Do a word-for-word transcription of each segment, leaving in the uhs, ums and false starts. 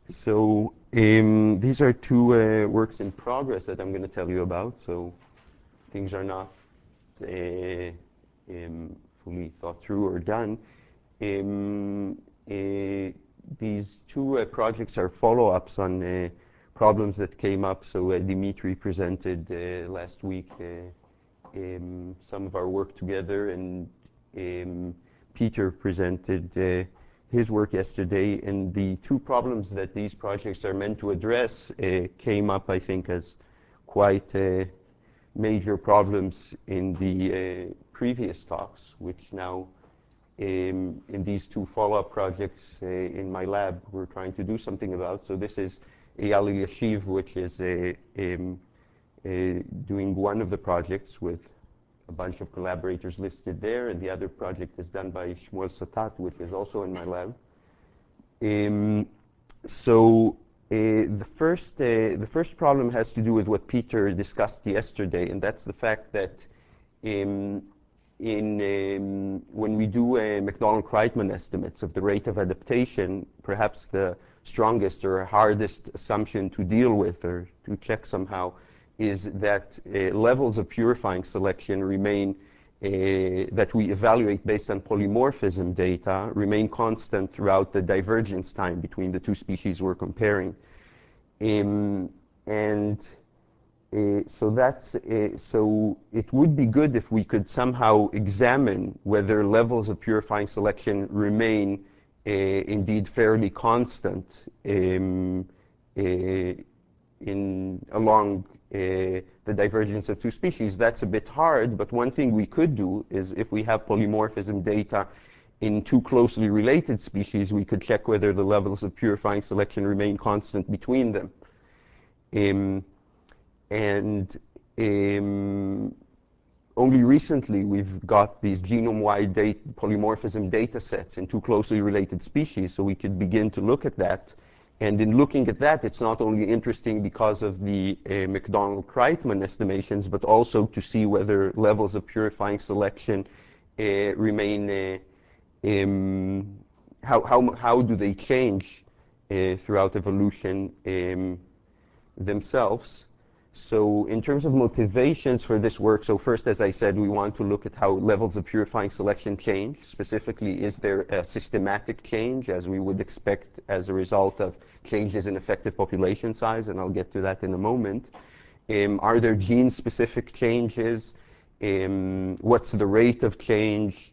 So um, these are two uh, works in progress that I'm going to tell you about. So things are not uh, um, fully thought through or done. Um, uh, these two uh, projects are follow-ups on uh, problems that came up. So uh, Dimitri presented uh, last week uh, um, some of our work together, and um, Peter presented uh, his work yesterday. And the two problems that these projects are meant to address uh, came up, I think, as quite uh, major problems in the uh, previous talks, which now um, in these two follow-up projects uh, in my lab we're trying to do something about. So this is Eyal Elyashiv, which is uh, um, uh, doing one of the projects with a bunch of collaborators listed there, and the other project is done by Shmuel Satat, which is also in my lab. Um, so uh, the first uh, the first problem has to do with what Peter discussed yesterday, and that's the fact that um, in um, when we do uh, Macdonald-Kreitman estimates of the rate of adaptation, perhaps the strongest or hardest assumption to deal with or to check somehow is that uh, levels of purifying selection remain uh, that we evaluate based on polymorphism data remain constant throughout the divergence time between the two species we're comparing. Um, and uh, so that's uh, so it would be good if we could somehow examine whether levels of purifying selection remain uh, indeed fairly constant um, uh, in along uh, the divergence of two species. That's a bit hard, but one thing we could do is if we have polymorphism data in two closely related species, we could check whether the levels of purifying selection remain constant between them. Um, and um, only recently we've got these genome-wide dat polymorphism data sets in two closely related species, so we could begin to look at that. And in looking at that, it's not only interesting because of the uh, Macdonald-Kreitman estimations, but also to see whether levels of purifying selection uh, remain, uh, um, how, how, how do they change uh, throughout evolution um, themselves. So in terms of motivations for this work, so first, as I said, we want to look at how levels of purifying selection change. Specifically, is there a systematic change, as we would expect as a result of changes in effective population size? And I'll get to that in a moment. Um, are there gene-specific changes? Um, what's the rate of change?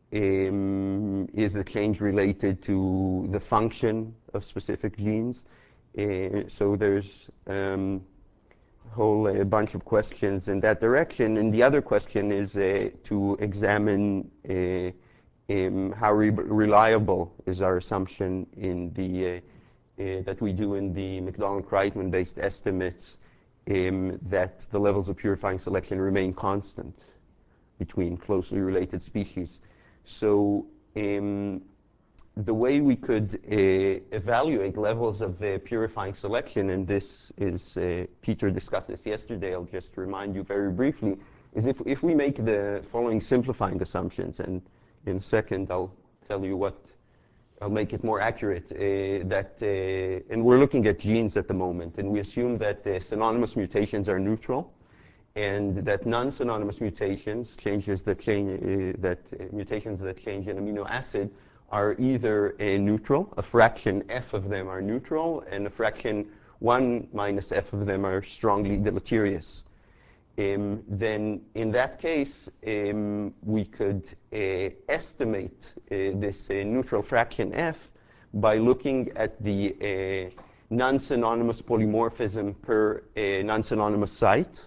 Um, is the change related to the function of specific genes? Uh, so there's um, whole uh, bunch of questions in that direction. And the other question is uh, to examine uh, um, how re reliable is our assumption in the uh, uh, that we do in the Macdonald-Kreitman based estimates um, that the levels of purifying selection remain constant between closely related species. So um, the way we could uh, evaluate levels of uh, purifying selection, and this is, uh, Peter discussed this yesterday, I'll just remind you very briefly, is if, if we make the following simplifying assumptions, and in a second I'll tell you what, I'll make it more accurate, uh, that, uh, and we're looking at genes at the moment, and we assume that uh, synonymous mutations are neutral, and that non-synonymous mutations, changes that change, uh, that uh, mutations that change an amino acid, are either a neutral, a fraction f of them are neutral, and a fraction one minus f of them are strongly deleterious. Um, then in that case, um, we could uh, estimate uh, this uh, neutral fraction f by looking at the uh, non-synonymous polymorphism per uh, non-synonymous site,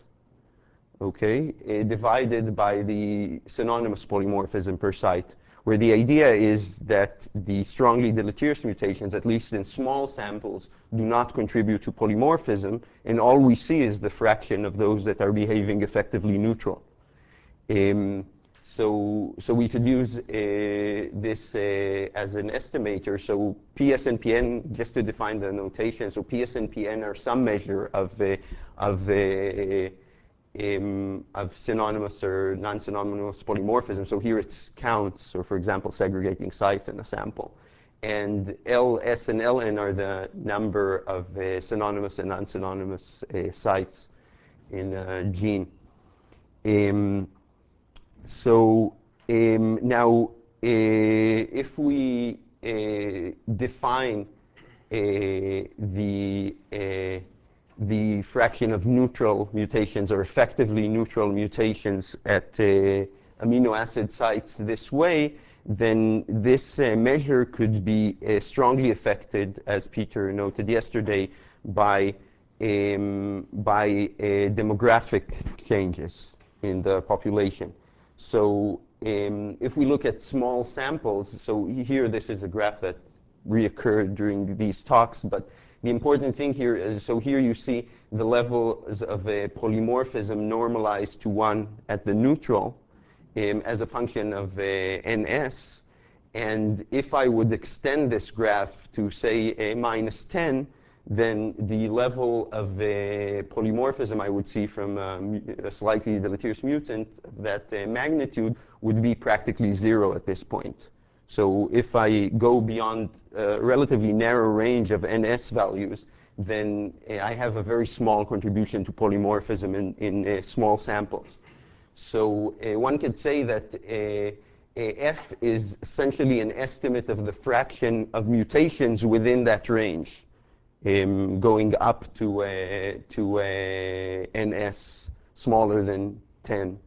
okay, uh, divided by the synonymous polymorphism per site, where the idea is that the strongly deleterious mutations, at least in small samples, do not contribute to polymorphism, and all we see is the fraction of those that are behaving effectively neutral. Um, so, so we could use uh, this uh, as an estimator. So P S and P N, just to define the notation, so P S and P N are some measure of, uh, of uh, Um, of synonymous or non-synonymous polymorphism. So here it's counts, or for example, segregating sites in a sample. and L, S, and Ln are the number of uh, synonymous and non-synonymous uh, sites in a gene. Um, so um, now, uh, if we uh, define uh, the uh, the fraction of neutral mutations, or effectively neutral mutations at uh, amino acid sites this way, then this uh, measure could be uh, strongly affected, as Peter noted yesterday, by um, by uh, demographic changes in the population. So um, if we look at small samples, so here this is a graph that reoccurred during these talks, but the important thing here is, so here you see the levels of a polymorphism normalized to one at the neutral um, as a function of uh, N S. And if I would extend this graph to, say, a minus ten, then the level of uh, polymorphism I would see from um, a slightly deleterious mutant of that uh, magnitude would be practically zero at this point. So if I go beyond a relatively narrow range of N S values, then uh, I have a very small contribution to polymorphism in, in uh, small samples. So uh, one could say that uh, uh, F is essentially an estimate of the fraction of mutations within that range, um, going up to, uh, to uh, N S smaller than ten.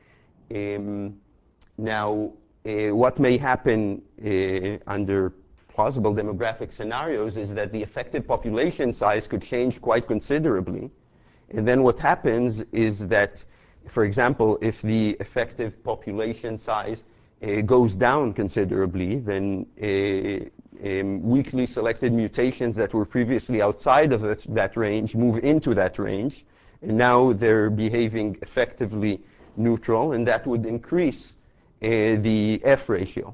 Um, now, uh, what may happen uh, under plausible demographic scenarios is that the effective population size could change quite considerably. And then what happens is that, for example, if the effective population size uh, goes down considerably, then uh, um, weakly selected mutations that were previously outside of that, that range move into that range. And now they're behaving effectively neutral, and that would increase uh, the F ratio.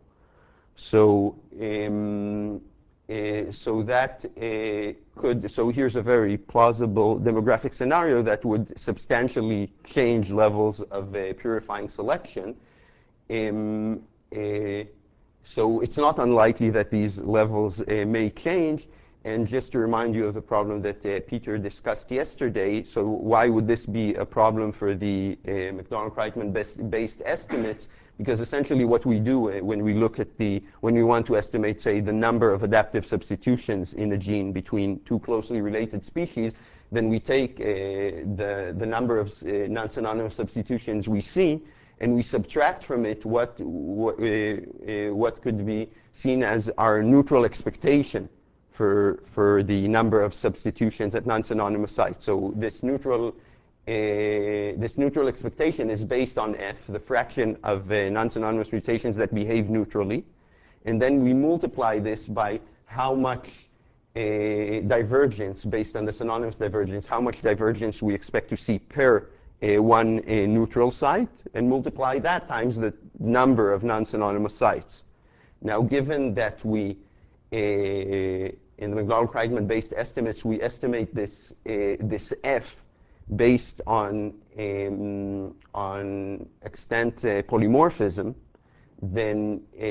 So, um, uh, so that uh, could, so here's a very plausible demographic scenario that would substantially change levels of uh, purifying selection. Um, uh, so it's not unlikely that these levels uh, may change. And just to remind you of the problem that uh, Peter discussed yesterday, so why would this be a problem for the uh, McDonald-Kreitman-based estimates? Because essentially what we do uh, when we look at the, when we want to estimate, say, the number of adaptive substitutions in a gene between two closely related species, then we take uh, the, the number of uh, non-synonymous substitutions we see, and we subtract from it what, what, uh, uh, what could be seen as our neutral expectation for, for the number of substitutions at non-synonymous sites. So this neutral, uh, this neutral expectation is based on F, the fraction of uh, non-synonymous mutations that behave neutrally. And then we multiply this by how much uh, divergence, based on the synonymous divergence, how much divergence we expect to see per uh, one uh, neutral site, and multiply that times the number of non-synonymous sites. Now, given that we Uh, in the McDonald-Kreitman-based estimates, we estimate this uh, this F based on um, on extent uh, polymorphism. Then, uh,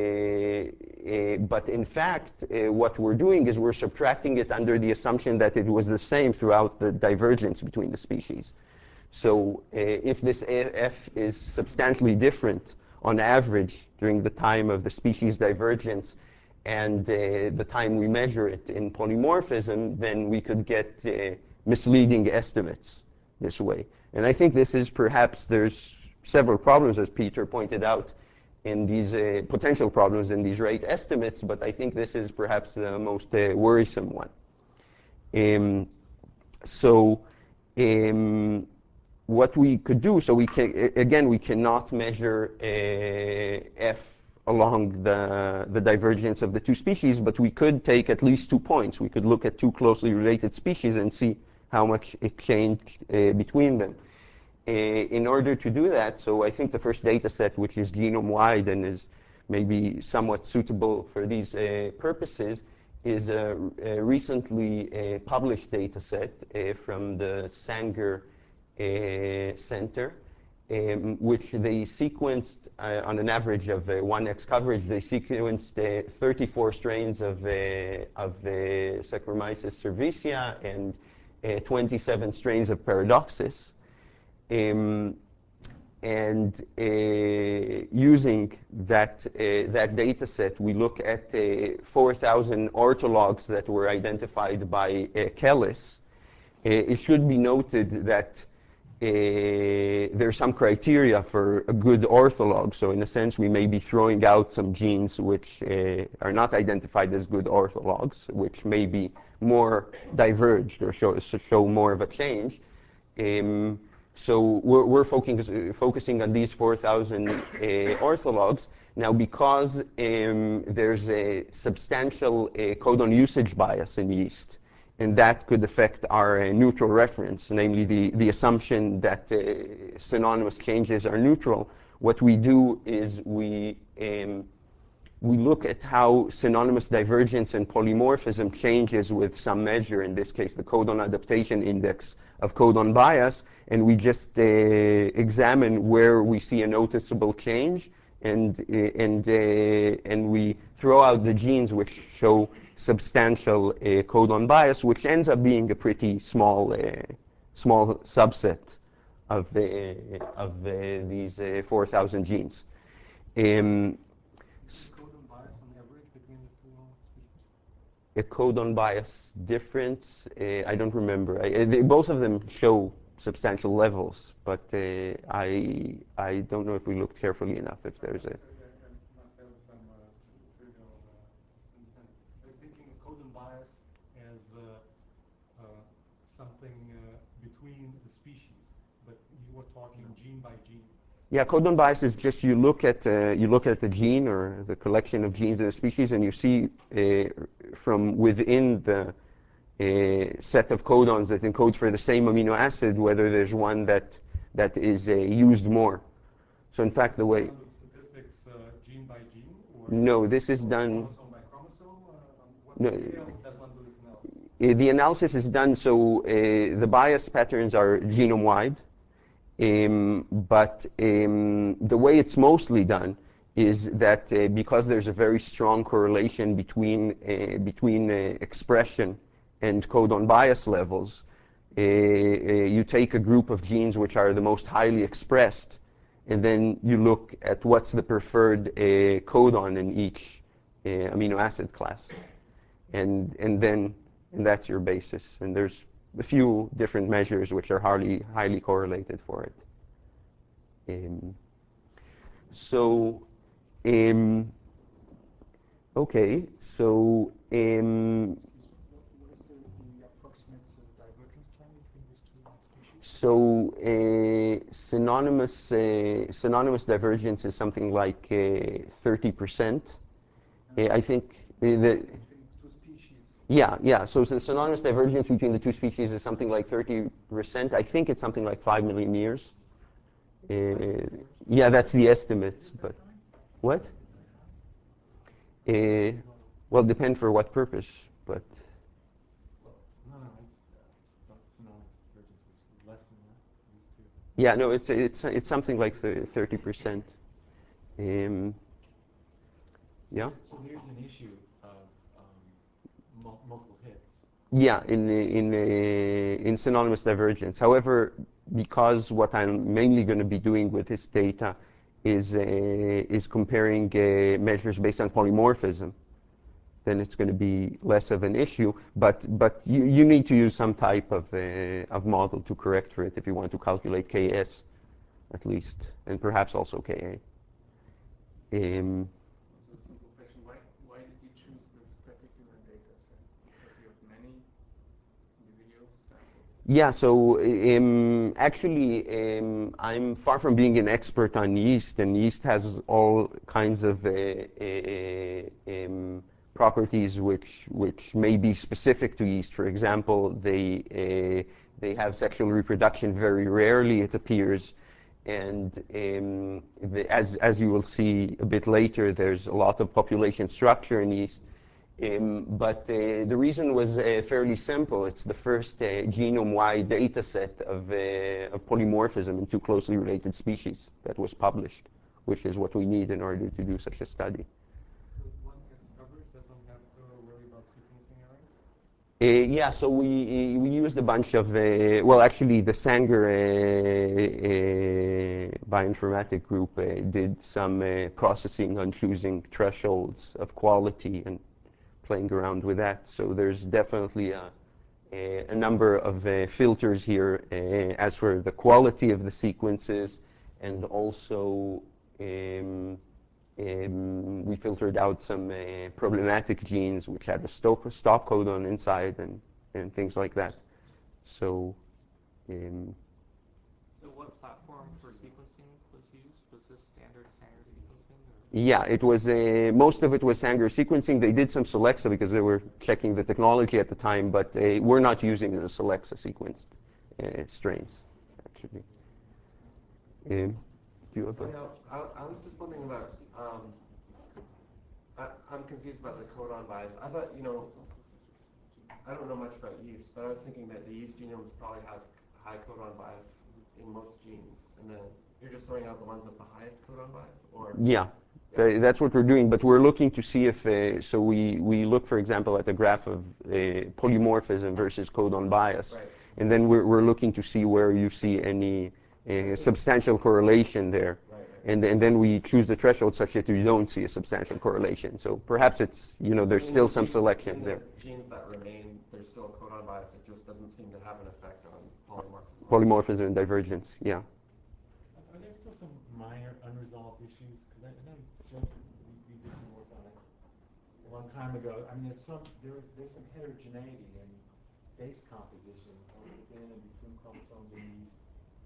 uh, but in fact, uh, what we're doing is we're subtracting it under the assumption that it was the same throughout the divergence between the species. So, uh, if this F is substantially different on average during the time of the species divergence, and uh, the time we measure it in polymorphism, then we could get uh, misleading estimates this way. And I think this is perhaps, there's several problems, as Peter pointed out, in these uh, potential problems in these rate estimates, but I think this is perhaps the most uh, worrisome one. Um, so um, what we could do, so we can, again, we cannot measure uh, F along the, the divergence of the two species, but we could take at least two points. We could look at two closely related species and see how much it changed uh, between them. Uh, in order to do that, so I think the first data set, which is genome-wide and is maybe somewhat suitable for these uh, purposes, is a, a recently uh, published data set uh, from the Sanger uh, Center. um, which they sequenced uh, on an average of uh, one X coverage. They sequenced uh, thirty-four strains of, uh, of uh, Saccharomyces cerevisiae and uh, twenty-seven strains of Paradoxus. Um, and uh, using that, uh, that data set, we look at uh, four thousand orthologs that were identified by uh, Kellis. Uh, it should be noted that uh, there's some criteria for a good ortholog. So in a sense, we may be throwing out some genes which uh, are not identified as good orthologs, which may be more diverged or show, show more of a change. Um, so we're, we're focusing, focusing on these four thousand uh, orthologs. Now, because um, there's a substantial uh, codon usage bias in yeast, and that could affect our uh, neutral reference, namely the, the assumption that uh, synonymous changes are neutral, what we do is we, um, we look at how synonymous divergence and polymorphism changes with some measure, in this case the codon adaptation index of codon bias, and we just uh, examine where we see a noticeable change, and, uh, and, uh, and we throw out the genes which show substantial uh, codon bias, which ends up being a pretty small, uh, small subset of, the, of uh, these uh, four thousand genes. Um, Codon bias on average between the two species? a codon bias difference, uh, I don't remember. I, they, both of them show substantial levels, but uh, I, I don't know if we looked carefully enough if there's a... I must have some uh, trivial uh, misunderstanding. I was thinking of codon bias as uh, uh, something uh, between the species, but you were talking gene by gene. Yeah, codon bias is just you look at uh, you look at the gene or the collection of genes in a species, and you see uh, from within the uh, set of codons that encodes for the same amino acid whether there's one that that is uh, used more. So in fact, the way Done with statistics uh, gene by gene, or no, this is or done. chromosome by chromosome. Uh, on what No, scale does one do this analysis? uh, the analysis is done so uh, the bias patterns are genome wide. Um, but um, the way it's mostly done is that uh, because there's a very strong correlation between, uh, between uh, expression and codon bias levels, uh, uh, you take a group of genes which are the most highly expressed, and then you look at what's the preferred uh, codon in each uh, amino acid class. And, and then and that's your basis. And there's a few different measures which are highly, highly correlated for it. Um, so, um, okay, so um, What, what is the, the approximate uh, divergence time between these two species? so uh, synonymous uh, synonymous divergence is something like uh, thirty percent. Uh, I think uh, the Between two species. yeah yeah. So the synonymous divergence between the two species is something like thirty percent. I think it's something like five million years. Uh, yeah, that's the estimates. But what? Uh, well, depend for what purpose, but No, no, it's, uh, it's not synonymous divergence. It's less than that. These two. yeah, no, it's it's it's something like thirty percent. Um, yeah, So there's an issue of um, mul multiple hits. yeah, in in uh, in synonymous divergence. However, because what I'm mainly going to be doing with this data is uh, is comparing uh, measures based on polymorphism, then it's going to be less of an issue. But but you, you need to use some type of uh, of model to correct for it if you want to calculate K S at least, and perhaps also K A. Um, Also a simple question, why, why did you choose this particular data set? Because you have many individuals sampled? yeah, so um, actually um, I'm far from being an expert on yeast, and yeast has all kinds of uh, uh, um, properties which which may be specific to yeast. For example, they uh, they have sexual reproduction very rarely, it appears, and um, the, as as you will see a bit later, there's a lot of population structure in yeast. Um, but uh, the reason was uh, fairly simple. It's the first uh, genome-wide data set of, uh, of polymorphism in two closely related species that was published, which is what we need in order to do such a study. So one gets covered, does one have to worry about sequencing errors? Uh, yeah, so we we used a bunch of uh, well, actually, the Sanger uh, uh, bioinformatic group uh, did some uh, processing on choosing thresholds of quality and playing around with that. So there's definitely a a, a number of uh, filters here uh, as for the quality of the sequences, and also um, um, we filtered out some uh, problematic genes which had a stop, stop codon inside and, and things like that. So, um, So what platform for sequencing was used? Was this standard Sanger sequencing? Or? yeah, it was uh, most of it was Sanger sequencing. They did some Solexa because they were checking the technology at the time, but uh, we're not using the Solexa sequenced uh, strains actually. Um, do you have Oh, a, yeah, I, I was just wondering about, um, I, I'm confused about the codon bias. I thought, you know, I don't know much about yeast, but I was thinking that the yeast genome probably has high codon bias in most genes, and then you're just throwing out the ones with the highest codon bias, or? yeah, Yeah. tha- that's what we're doing. But we're looking to see if, uh, so we, we look, for example, at the graph of uh, polymorphism versus codon bias. Right. And then we're, we're looking to see where you see any uh, substantial correlation there. Right, right. And, and then we choose the threshold such that you don't see a substantial correlation. So perhaps it's, you know, there's In still the some gene- selection in there. the genes that remain, there's still a codon bias. It just doesn't seem to have an effect on polymorphism. Polymorphism and divergence, yeah. Are are there still some minor unresolved issues? Because I I know, Joseph, we, we did some work on it a long time ago. I mean, there's some, there, there's some heterogeneity in base composition, both within and between chromosomes in yeast.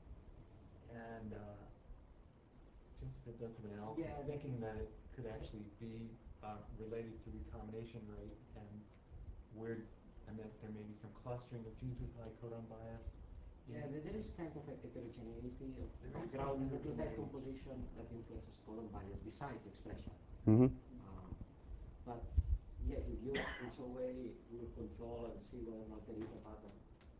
And uh, Joseph had done some analysis Yeah. thinking that it could actually be uh, related to recombination rate and where, and that there may be some clustering of genes with high codon bias. Yeah, there there is kind of a heterogeneity of There is ground some nucleotide heterogeneity. composition that influences codon bias besides expression. Mm-hmm. Um, but yeah, if you in some way will control and see whether or not there is a pattern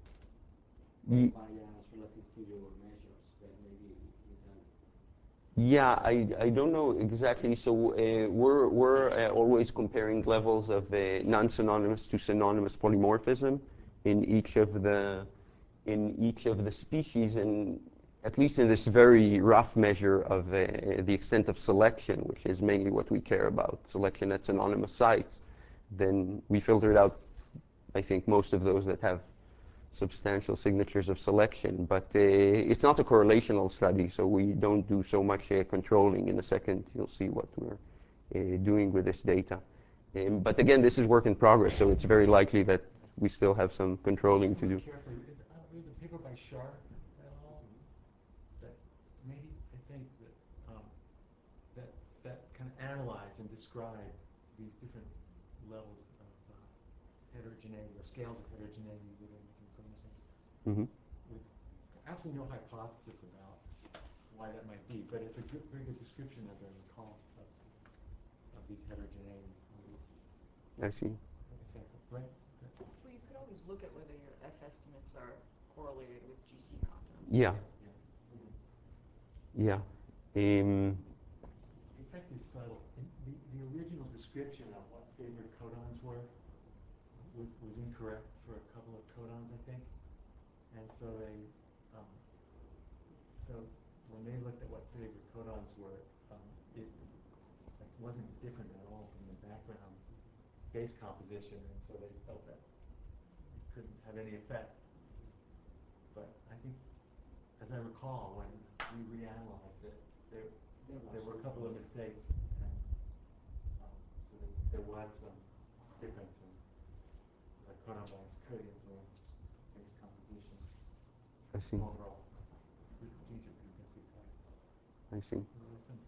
Ye- of bias relative to your measures, then maybe you can. Yeah, I, I don't know exactly. So uh, we're, we're uh, always comparing levels of uh, non-synonymous to synonymous polymorphism in each of the in each of the species, and at least in this very rough measure of uh, the extent of selection, which is mainly what we care about, selection at synonymous sites. Then we filtered out, I think, most of those that have substantial signatures of selection, but uh, it's not a correlational study, so we don't do so much uh, controlling. In a second, you'll see what we're uh, doing with this data. Um, but again, this is work in progress, so it's very likely that we still have some controlling to do. Carefully, is, uh, there was a paper by Sharp et al. that maybe, I think that, um, that, that kind of analyze and describe these different levels of uh, heterogeneity or scales of heterogeneity within different chromosomes Hmm. with absolutely no hypothesis about why that might be, but it's a good, very good description, as I recall, of, of these heterogeneities, at least. I see. Like I said, right? Good. Well, you could always look at whether your F estimates are correlated with G C content. Yeah, Yeah. yeah. Um, The effect is subtle. In the, the original description of what favored codons were was, was incorrect for a couple of codons, I think. And so they, um, so when they looked at what favored codons were, um, it like, wasn't different at all from the background base composition, and so they felt that it couldn't have any effect. But I think, as I recall, when we reanalyzed it, there, There there were a some couple of kind mistakes, and um, so that there was some difference in the codon bias could influence base composition I see. overall. The genes are pretty densely packed. I see. There was some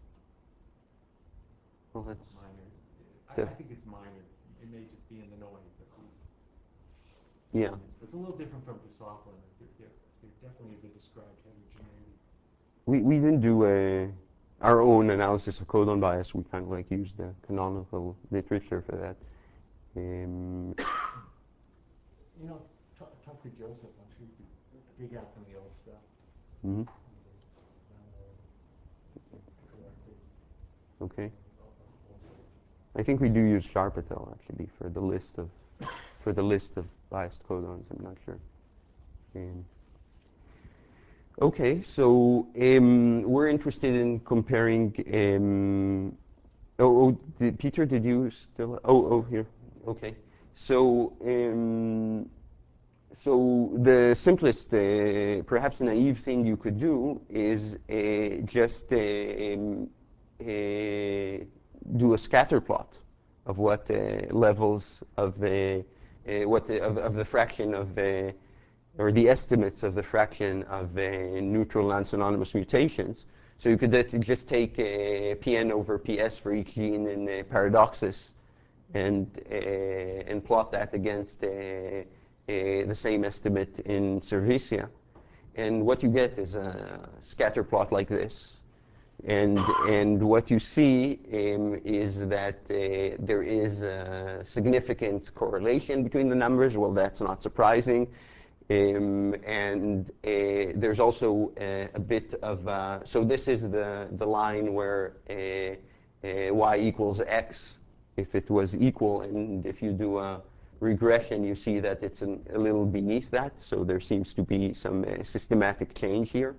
Well, that's minor, I, Def- I think it's minor. It may just be in the noise of these. yeah. It's a little different from Drosophila. There, there, there definitely is a described heterogeneity. We we didn't do a our own analysis of codon bias. We kind of like used the canonical literature for that. Um, You know, talk, talk to Joseph. I'm sure you could dig out some of the old stuff. mhm, and, uh, correct it. okay. And also- I think we do use Sharpatel actually for the list of for the list of biased codons. I'm not sure. Um, okay, so um, we're interested in comparing. Um, oh, oh did, Peter, did you still? Oh, oh, here. Okay. So, um, so the simplest, uh, perhaps naive thing you could do is uh, just uh, um, uh, do a scatter plot of what uh, levels of the uh, what the, of, of the fraction of the or the estimates of the fraction of uh, neutral non-synonymous mutations. So you could that- just take uh, Pn over Ps for each gene in uh, Paradoxus and uh, and plot that against uh, uh, the same estimate in Servicia. And what you get is a scatter plot like this. And, and what you see um, is that uh, there is a significant correlation between the numbers. Well, that's not surprising. Um, and uh, there's also uh, a bit of, uh, so this is the, the line where uh, uh, y equals x if it was equal. And if you do a regression, you see that it's an, a little beneath that. So there seems to be some uh, systematic change here.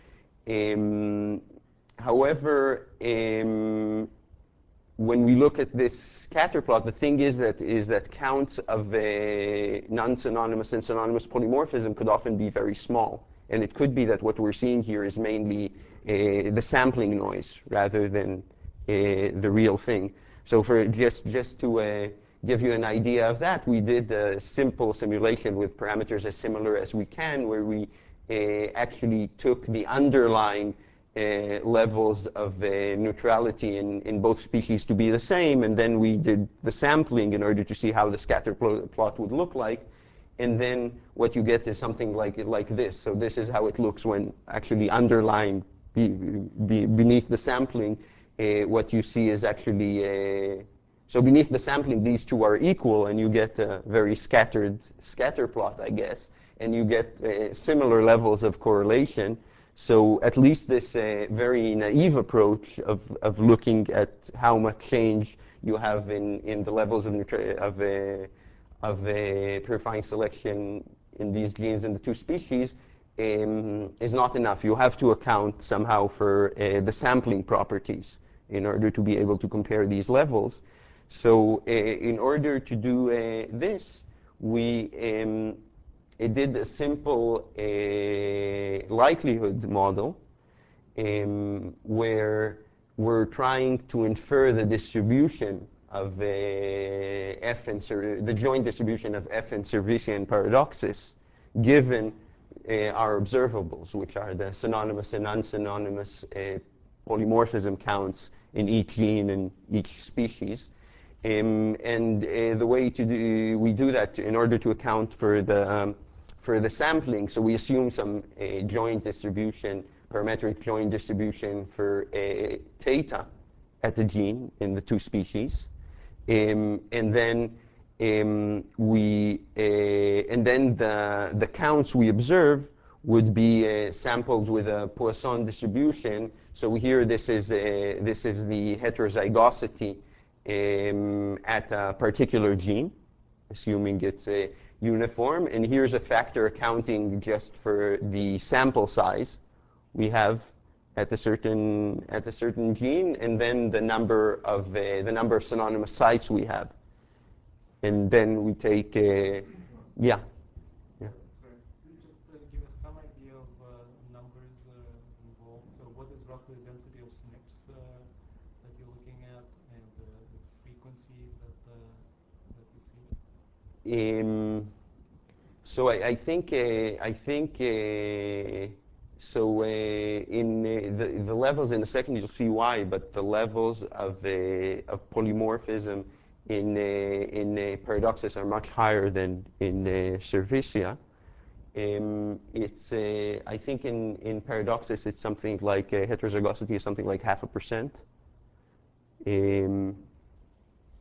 Um, however, um, when we look at this scatter plot, the thing is that is that counts of a non-synonymous and synonymous polymorphism could often be very small, and it could be that what we're seeing here is mainly uh, the sampling noise rather than uh, the real thing. So, for just just to uh, give you an idea of that, we did a simple simulation with parameters as similar as we can, where we uh, actually took the underlying uh, levels of uh, neutrality in, in both species to be the same, and then we did the sampling in order to see how the scatter pl plot would look like. And then what you get is something like like this. So this is how it looks when actually underlying be, be beneath the sampling. Uh, what you see is actually uh, so beneath the sampling, these two are equal, and you get a very scattered scatter plot, I guess, and you get uh, similar levels of correlation. So at least this uh, very naive approach of, of looking at how much change you have in, in the levels of, of, uh, of uh, purifying selection in these genes in the two species um, is not enough. You have to account somehow for uh, the sampling properties in order to be able to compare these levels. So uh, in order to do uh, this, we um, it did a simple uh, likelihood model um, where we're trying to infer the distribution of uh, F and the joint distribution of F and Servicia and Paradoxus given uh, our observables, which are the synonymous and unsynonymous uh, polymorphism counts in each gene and each species. Um, and uh, the way to do, we do that in order to account for the um, for the sampling. So we assume some uh, joint distribution, parametric joint distribution for uh, theta at the gene in the two species, um, and then um, we uh, and then the the counts we observe would be uh, sampled with a Poisson distribution. So here this is uh, this is the heterozygosity um, at a particular gene, assuming it's a uniform. And here's a factor accounting just for the sample size we have at a certain at a certain gene, and then the number of uh, the number of synonymous sites we have. And then we take uh, yeah. Yeah. Sorry, could you just uh, give us some idea of uh, numbers uh, involved? So what is roughly the density of S N Ps uh, that you're looking at, and uh, the frequencies that uh, that you see? Um, so I, I think uh, I think uh, so uh, in uh, the the levels in a second you'll see why, but the levels of uh, of polymorphism in uh, in uh, Paradoxus are much higher than in uh, Servicia. Um, it's uh, I think in in Paradoxus it's something like uh, heterozygosity is something like half a percent. Um,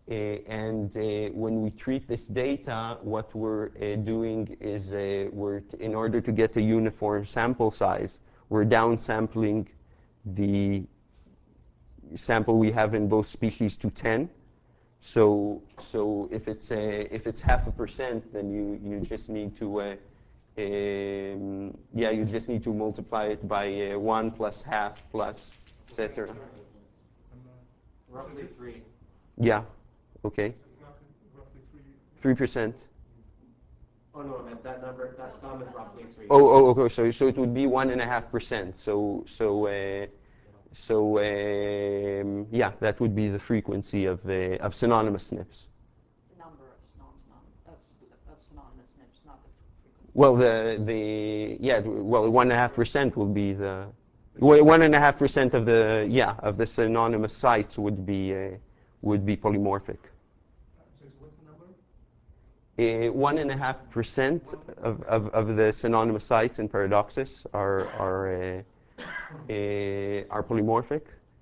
Uh, and uh, when we treat this data, what we're uh, doing is uh, we're, t- in order to get a uniform sample size, we're downsampling the sample we have in both species to ten. So, so if it's a, if it's half a percent, then you, you just need to uh, um, yeah, you just need to multiply it by uh, one plus half plus et cetera. I'm, uh, Roughly this- three. Yeah, okay, so roughly, roughly three. three percent. Oh no, I meant that number, that sum is roughly three. Oh, oh, okay. So, so it would be one and a half percent. So, so, uh, so, um, yeah, that would be the frequency of uh, of synonymous S N Ps. The number of non-synonymous, of, s- of synonymous S N Ps, not the fr- frequency. Well, the the yeah, well, one and a half percent will be the well, one and a half percent of the yeah of the synonymous sites would be uh, would be polymorphic. Uh, so what's the number? Uh, one and a half percent of, of, of the synonymous sites in Paradoxus are are uh, uh, are polymorphic.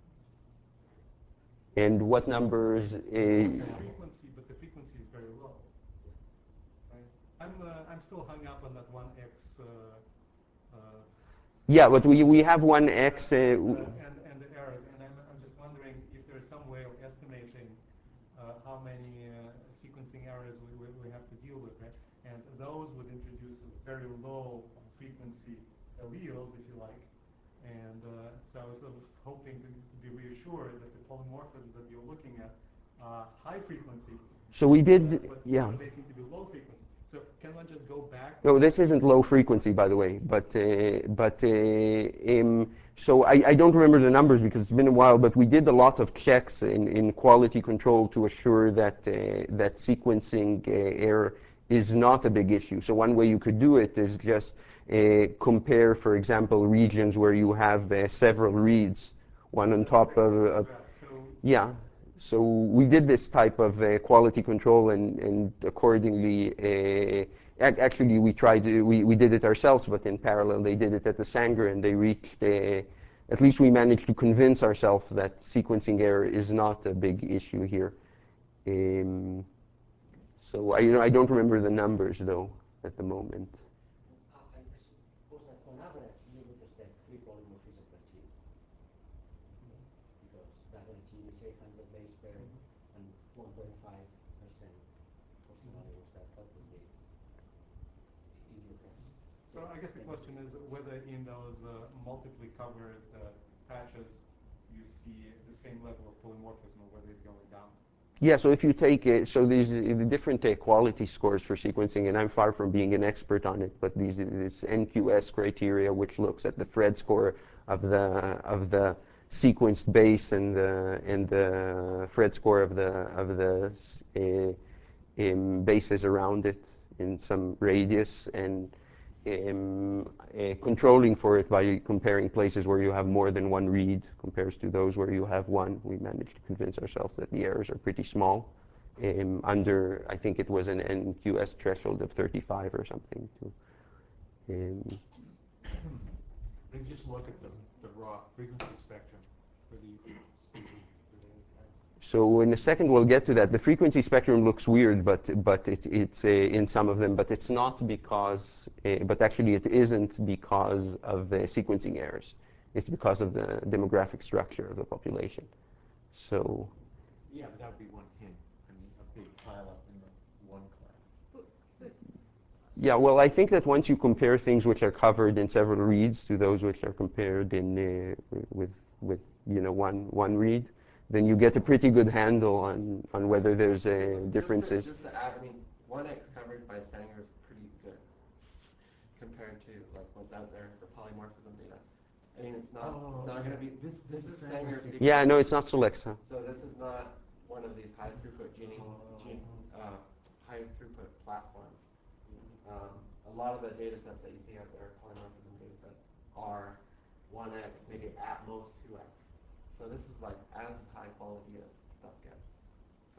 And what numbers? The Uh, frequency, but the frequency is very low. Right? I'm, uh, I'm still hung up on that one X. Uh, uh, yeah, but we, we have one X. Uh, uh, w- and, and the errors, and I'm, I'm just wondering if there's some way of estimating uh, how many uh, sequencing errors we, we, we have to deal with, right? And those would introduce very low frequency alleles, if you like. And uh, so I was sort of hoping to, to be reassured that the polymorphisms that you're looking at are high frequency, so we uh, did, but, yeah. but they seem to be low frequency. So can one just go back? No, this isn't low frequency, by the way. But uh, but uh, um, so I, I don't remember the numbers because it's been a while. But we did a lot of checks in, in quality control to assure that uh, that sequencing uh, error is not a big issue. So one way you could do it is just uh, compare, for example, regions where you have uh, several reads, one on That's top exactly of, what I of was asked. So yeah. So we did this type of uh, quality control, and, and accordingly, uh, ac- actually we tried to, we, we did it ourselves, but in parallel they did it at the Sanger, and they reached, uh, at least we managed to convince ourselves that sequencing error is not a big issue here. Um, so I, you know, I don't remember the numbers though at the moment. I, I suppose that on average you would expect three polymorphism per gene. Because the average gene is eight hundred base pair and one point five percent for synonymous, that, that would be in your test. So I guess the question is whether in those uh, multiply covered uh, patches you see the same level of polymorphism or whether it's going down. Yeah, so if you take it, so these uh, the different uh, quality scores for sequencing, and I'm far from being an expert on it, but these this N Q S criteria, which looks at the Phred score of the of the sequenced base and the and the Phred score of the of the uh, um, bases around it in some radius, and um, uh, controlling for it by comparing places where you have more than one read compares to those where you have one. We managed to convince ourselves that the errors are pretty small. Um, under, I think it was an N Q S threshold of thirty-five or something. To, um, They just look at the, the raw frequency spectrum for these species. Do they, so in a second we'll get to that. The frequency spectrum looks weird, but but it, it's uh, in some of them, but it's not because, uh, but actually it isn't because of uh, sequencing errors. It's because of the demographic structure of the population. So yeah, but that would be one hint. I mean, a big pile up in the one class. But, but yeah, well, I think that once you compare things which are covered in several reads to those which are compared in uh, with with you know one one read, then you get a pretty good handle on on whether there's uh, differences. Just to, just to add, I mean, one X covered by Sanger is pretty good compared to like what's out there for polymorphism data. I mean, it's not Oh, not going to yeah. be. This- This, this is is Sanger Sanger sequence. Yeah, no, it's not Solexa. So this is not one of these high throughput gene, gene uh, high throughput platforms. Um, a lot of the data sets that you see out there, polymorphism data sets, are one X, maybe at most two X. So this is like as high quality as stuff gets. So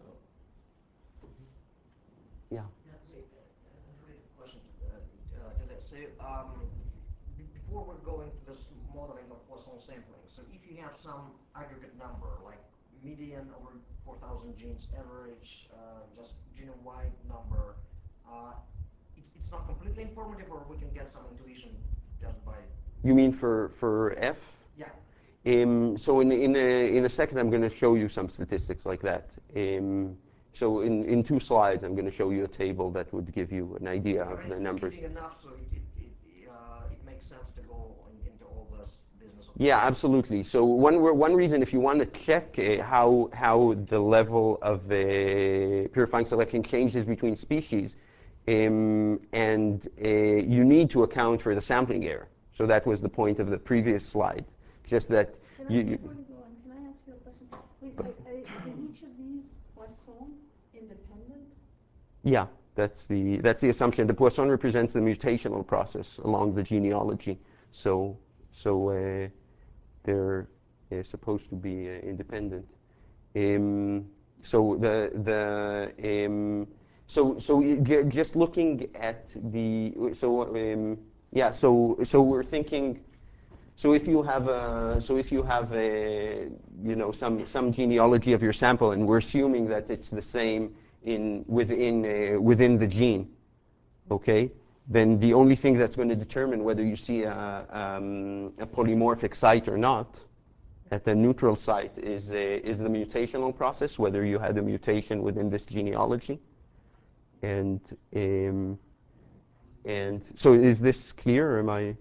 Yeah. Yeah, so, uh, a related question to, uh, uh, to this. So, um, b- before we're going to this modeling of Poisson sampling, so if you have some aggregate number, like median over four thousand genes, average, uh, just genome-wide number, uh, it's, it's not completely informative, or we can get some intuition just by... You mean for, for F? Yeah. Um, so in, in, a, in a second, I'm going to show you some statistics like that. Um, so in, in two slides, I'm going to show you a table that would give you an idea of But the it's numbers. misleading enough, so it, it, it, uh, it makes sense to go on, into all this business of... Yeah, absolutely. So one one reason, if you want to check uh, how how the level of uh, purifying selection changes between species, um, and uh, you need to account for the sampling error. So that was the point of the previous slide. Just that Can you. I, you before you go on, can I ask you a question? Wait, wait, uh, is each of these Poisson independent? Yeah, that's the that's the assumption. The Poisson represents the mutational process along the genealogy. So so. Uh, they're uh, supposed to be uh, independent. Um, so the the um, so so j- just looking at the so um, yeah so so we're thinking, so if you have a so if you have a you know some some genealogy of your sample, and we're assuming that it's the same in within uh, within the gene, okay, then the only thing that's going to determine whether you see a, um, a polymorphic site or not at the neutral site is, uh, is the mutational process, whether you had a mutation within this genealogy. And, um, and so is this clear, or am I?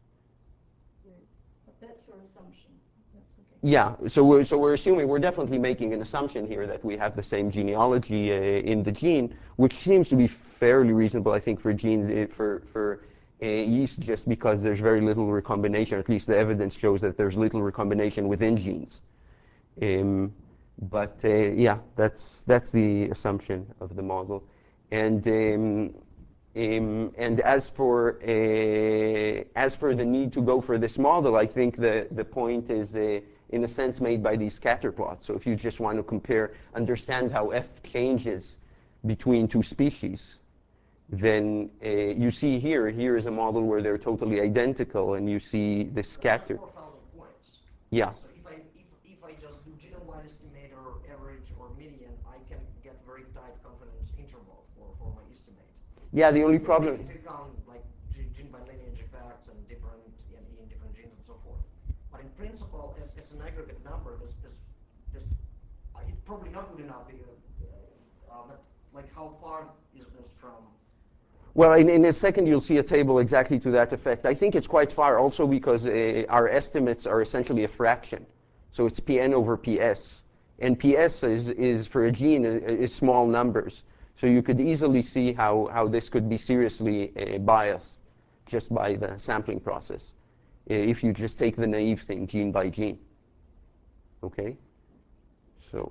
But that's your assumption. That's okay. Yeah, so we're, so we're assuming, we're definitely making an assumption here that we have the same genealogy uh, in the gene, which seems to be fairly reasonable, I think, for genes, uh, for, for uh, yeast, just because there's very little recombination. At least the evidence shows that there's little recombination within genes. Um, but uh, yeah, that's, that's the assumption of the model. And, um, um, and as for, uh, as for the need to go for this model, I think the, the point is, uh, in a sense, made by these scatter plots. So if you just want to compare, understand how F changes between two species, then uh, you see here, here is a model where they're totally identical, and you see the scatter. four thousand points. Yeah. So if I, if, if I just do genome-wide estimate or average or median, I can get very tight confidence interval for, for my estimate. Yeah, the only problem. If you count like gene, gene by lineage effects and different in, in different genes and so forth. But in principle, as, as an aggregate number, this this this uh, it's probably not good enough. Because, uh, uh, but like, how far is this from? Well, in, in a second, you'll see a table exactly to that effect. I think it's quite far also because uh, our estimates are essentially a fraction. So it's P n over P s. And P s is, is for a gene, is, is small numbers. So you could easily see how, how this could be seriously uh, biased just by the sampling process, uh, if you just take the naive thing gene by gene. Okay? So,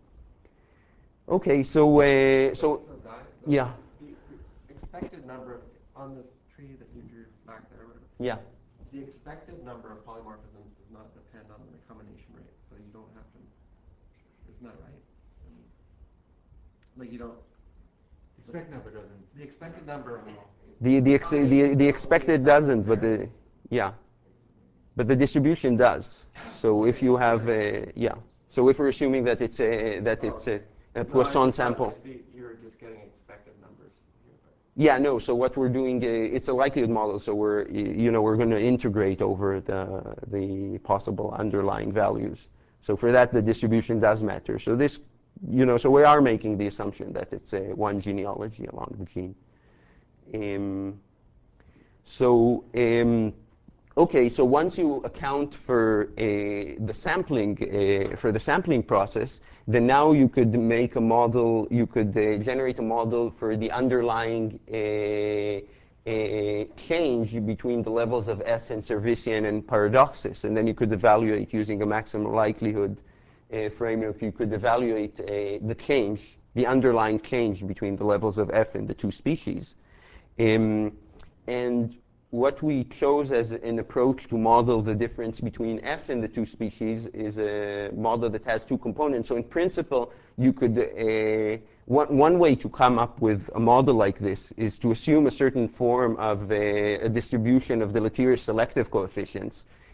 okay, so, uh, so, So, Guy, the- yeah, The the expected number of- on this tree that you drew back there, whatever, yeah. the expected number of polymorphisms does not depend on the recombination rate, so you don't have to, isn't that right? I mean, like, you don't, Expect number doesn't. the expected number. The the ex, recombination the is the not expected only affecting doesn't, but the variables. yeah, but the distribution does. So if you have a yeah, so if we're assuming that it's a that it's a, a No, I Poisson just thought sample. that the- You're just getting expected numbers here, but. Yeah, no. So what we're doing, uh, it's a likelihood model. So we're y- you know we're going to integrate over the the possible underlying values. So for that, the distribution does matter. So this, you know, so we are making the assumption that it's a one genealogy along the gene. Um, so, um, okay, so once you account for uh, the sampling, uh, for the sampling process, then now you could make a model, you could uh, generate a model for the underlying uh, uh, change between the levels of S in Servician and Paradoxus, and then you could evaluate using a maximum likelihood uh, framework, you could evaluate uh, the change, the underlying change between the levels of F in the two species. Um, and what we chose as an approach to model the difference between F in the two species is a model that has two components. So in principle, you could, uh, one, one way to come up with a model like this is to assume a certain form of a, a distribution of deleterious selective coefficients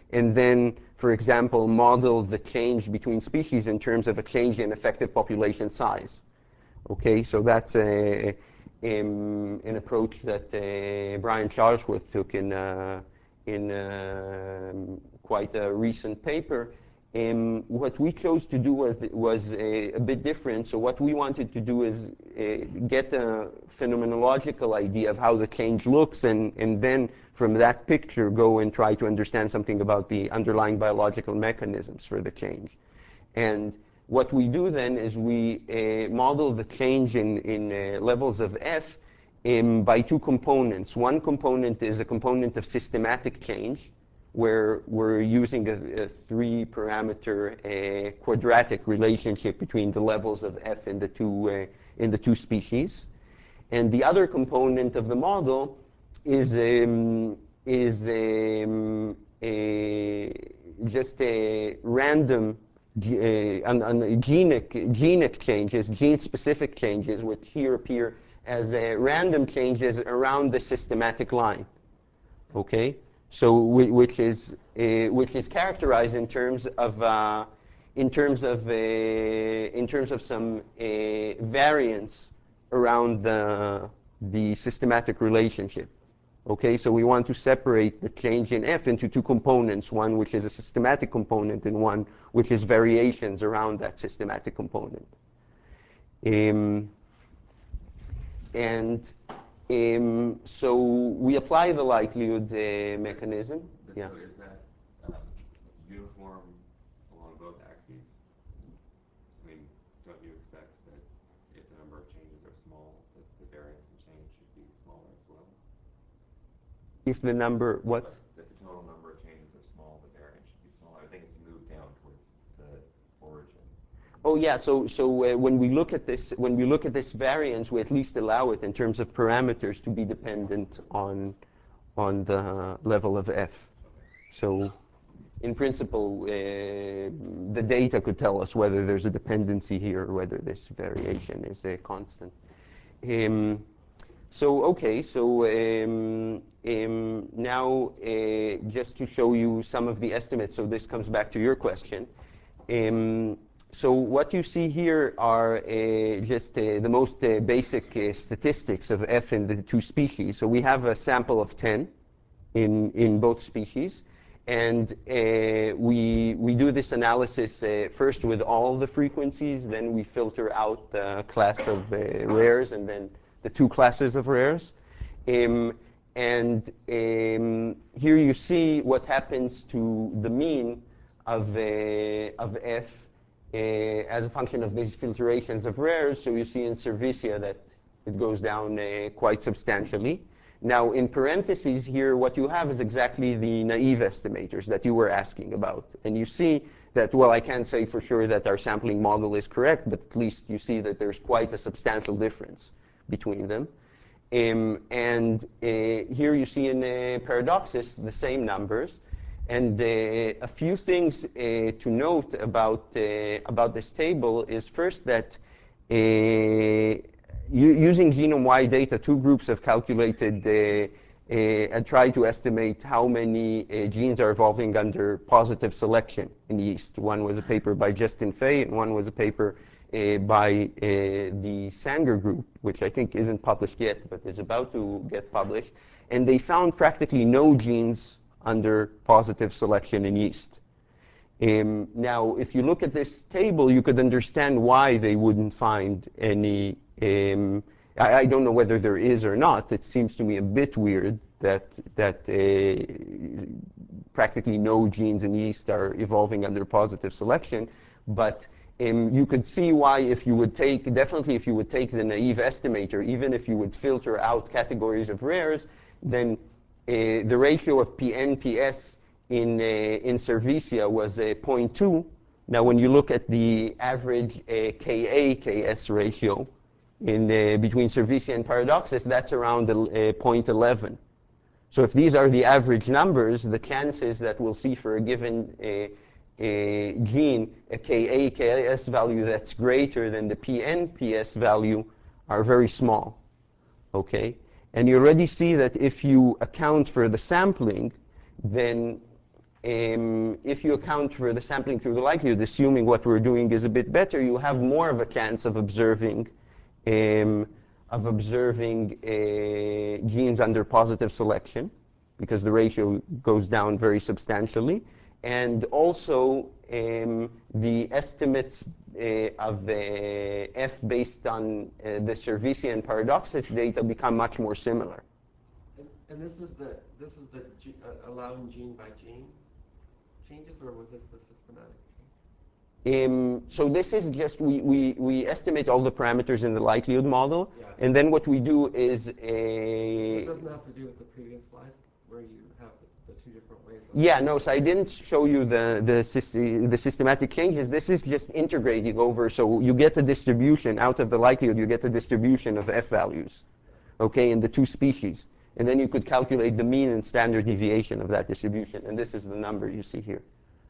and then, for example, model the change between species in terms of a change in effective population size. Okay, so that's a, um, an approach that uh, Brian Charlesworth took in, uh, in uh, quite a recent paper. Um, what we chose to do was, was a, a bit different. So what we wanted to do is uh, get a phenomenological idea of how the change looks, and, and then from that picture go and try to understand something about the underlying biological mechanisms for the change. And what we do then is we uh, model the change in, in uh, levels of F um, by two components. One component is a component of systematic change, where we're using a, a three-parameter uh, quadratic relationship between the levels of F in the two uh, in the two species. And the other component of the model is um, is um, a, just a random uh, an, an genic genic changes, gene-specific changes, which here appear as uh, random changes around the systematic line. Okay. So, which is uh, which is characterized in terms of uh, in terms of uh, in terms of some uh, variance around the the systematic relationship. Okay, so we want to separate the change in F into two components: one which is a systematic component, and one which is variations around that systematic component. Um, and Um, so we apply the likelihood uh, mechanism. But Yeah. So is that um, uniform along both axes? I mean, don't you expect that if the number of changes are small, that the variance in change should be smaller as well? If the number, what? But if the total number of changes are small, the variance should be smaller. I think as you move down towards the origin. Oh yeah. So so uh, when we look at this, when we look at this variance, we at least allow it in terms of parameters to be dependent on on the level of F. So, in principle, uh, the data could tell us whether there's a dependency here or whether this variation is a constant. Um, so okay. So um, um, now, uh, just to show you some of the estimates. So this comes back to your question. Um, So what you see here are uh, just uh, the most uh, basic uh, statistics of F in the two species. So we have a sample of ten in, in both species. And uh, we, we do this analysis uh, first with all the frequencies, then we filter out the class of uh, rares, and then the two classes of rares. Um, and um, here you see what happens to the mean of, uh, of F Uh, as a function of these filtrations of rares. So you see in Cervicia that it goes down uh, quite substantially. Now in parentheses here, what you have is exactly the naive estimators that you were asking about. And you see that, well, I can't say for sure that our sampling model is correct, but at least you see that there's quite a substantial difference between them. Um, and uh, here you see in uh, Paradoxus the same numbers. And uh, a few things uh, to note about uh, about this table is first that uh, using genome-wide data, two groups have calculated uh, uh, and tried to estimate how many uh, genes are evolving under positive selection in yeast. One was a paper by Justin Fay, and one was a paper uh, by uh, the Sanger group, which I think isn't published yet, but is about to get published. And they found practically no genes under positive selection in yeast. Um, now, if you look at this table, you could understand why they wouldn't find any. Um, I, I don't know whether there is or not. It seems to me a bit weird that that uh, practically no genes in yeast are evolving under positive selection. But um, you could see why if you would take, definitely if you would take the naive estimator, even if you would filter out categories of rares, then Uh, the ratio of P N P S in, uh, in Cervicia was uh, zero point two. Now, when you look at the average uh, K A K S ratio in, uh, between Cervicia and Paradoxus, that's around uh, zero point one one. So if these are the average numbers, the chances that we'll see for a given uh, uh, gene a K A K S value that's greater than the P N P S value are very small. Okay? And you already see that if you account for the sampling, then um, if you account for the sampling through the likelihood, assuming what we're doing is a bit better, you have more of a chance of observing um, of observing uh, genes under positive selection, because the ratio goes down very substantially. And also, um, the estimates uh, of uh, F based on uh, the Servicii and Paradoxus data become much more similar. And, and this is the this is the ge- uh, allowing gene by gene changes, or was this the systematic change? Um, so this is just, we, we, we estimate all the parameters in the likelihood model, Yeah. and then what we do is This a... doesn't have to do with the previous slide, where you have the, the two different ways of... Yeah, no, so I didn't show you the, the, syst the systematic changes. This is just integrating over, so you get a distribution out of the likelihood, you get a distribution of F values, okay, in the two species. And then you could calculate the mean and standard deviation of that distribution, and this is the number you see here.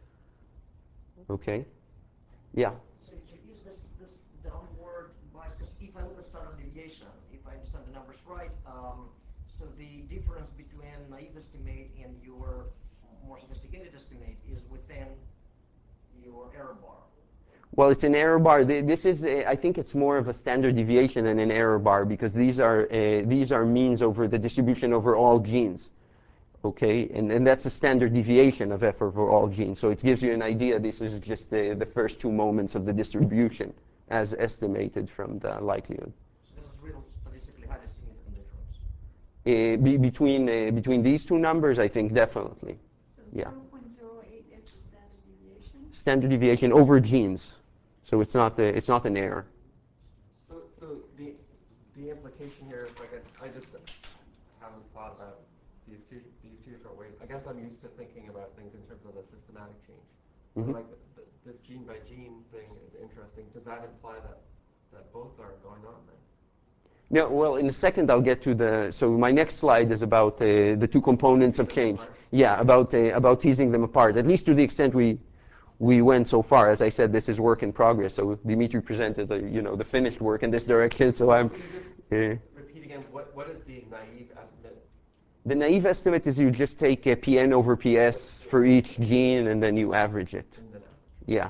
Okay? Yeah. So, so is this, this downward bias, because if I look at standard deviation, if I understand the numbers right, um, so the difference between naive estimate and your more sophisticated estimate is within your error bar. Well, it's an error bar. This is, a, I think it's more of a standard deviation than an error bar, because these are, uh, these are means over the distribution over all genes. Okay, and, and that's a standard deviation of F over all genes. So it gives you an idea. This is just the, the first two moments of the distribution as estimated from the likelihood. So this is real statistically highly significant difference. Uh, be, between, uh, between these two numbers, I think definitely. So Yeah. zero point zero eight is the standard deviation? Standard deviation over genes. So it's not, the, it's not an error. So, so the, the implication here is, like, I, I just haven't thought about these two these two different ways. I guess I'm used to thinking about things in terms of the systematic change. Mm-hmm. Like the, the, this gene by gene thing is interesting. Does that imply that that both are going on then? No, well, in a second I'll get to the, so my next slide is about uh, the two components of change. Yeah, about, uh, about teasing them apart, at least to the extent we, we went so far. As I said, this is work in progress, so Dimitri presented the, you know, the finished work in this direction, so I'm... Can you just uh, repeat again, what, what is the naive estimate? The naive estimate is you just take uh, P n over P s for each gene, and then you average it. And then Yeah.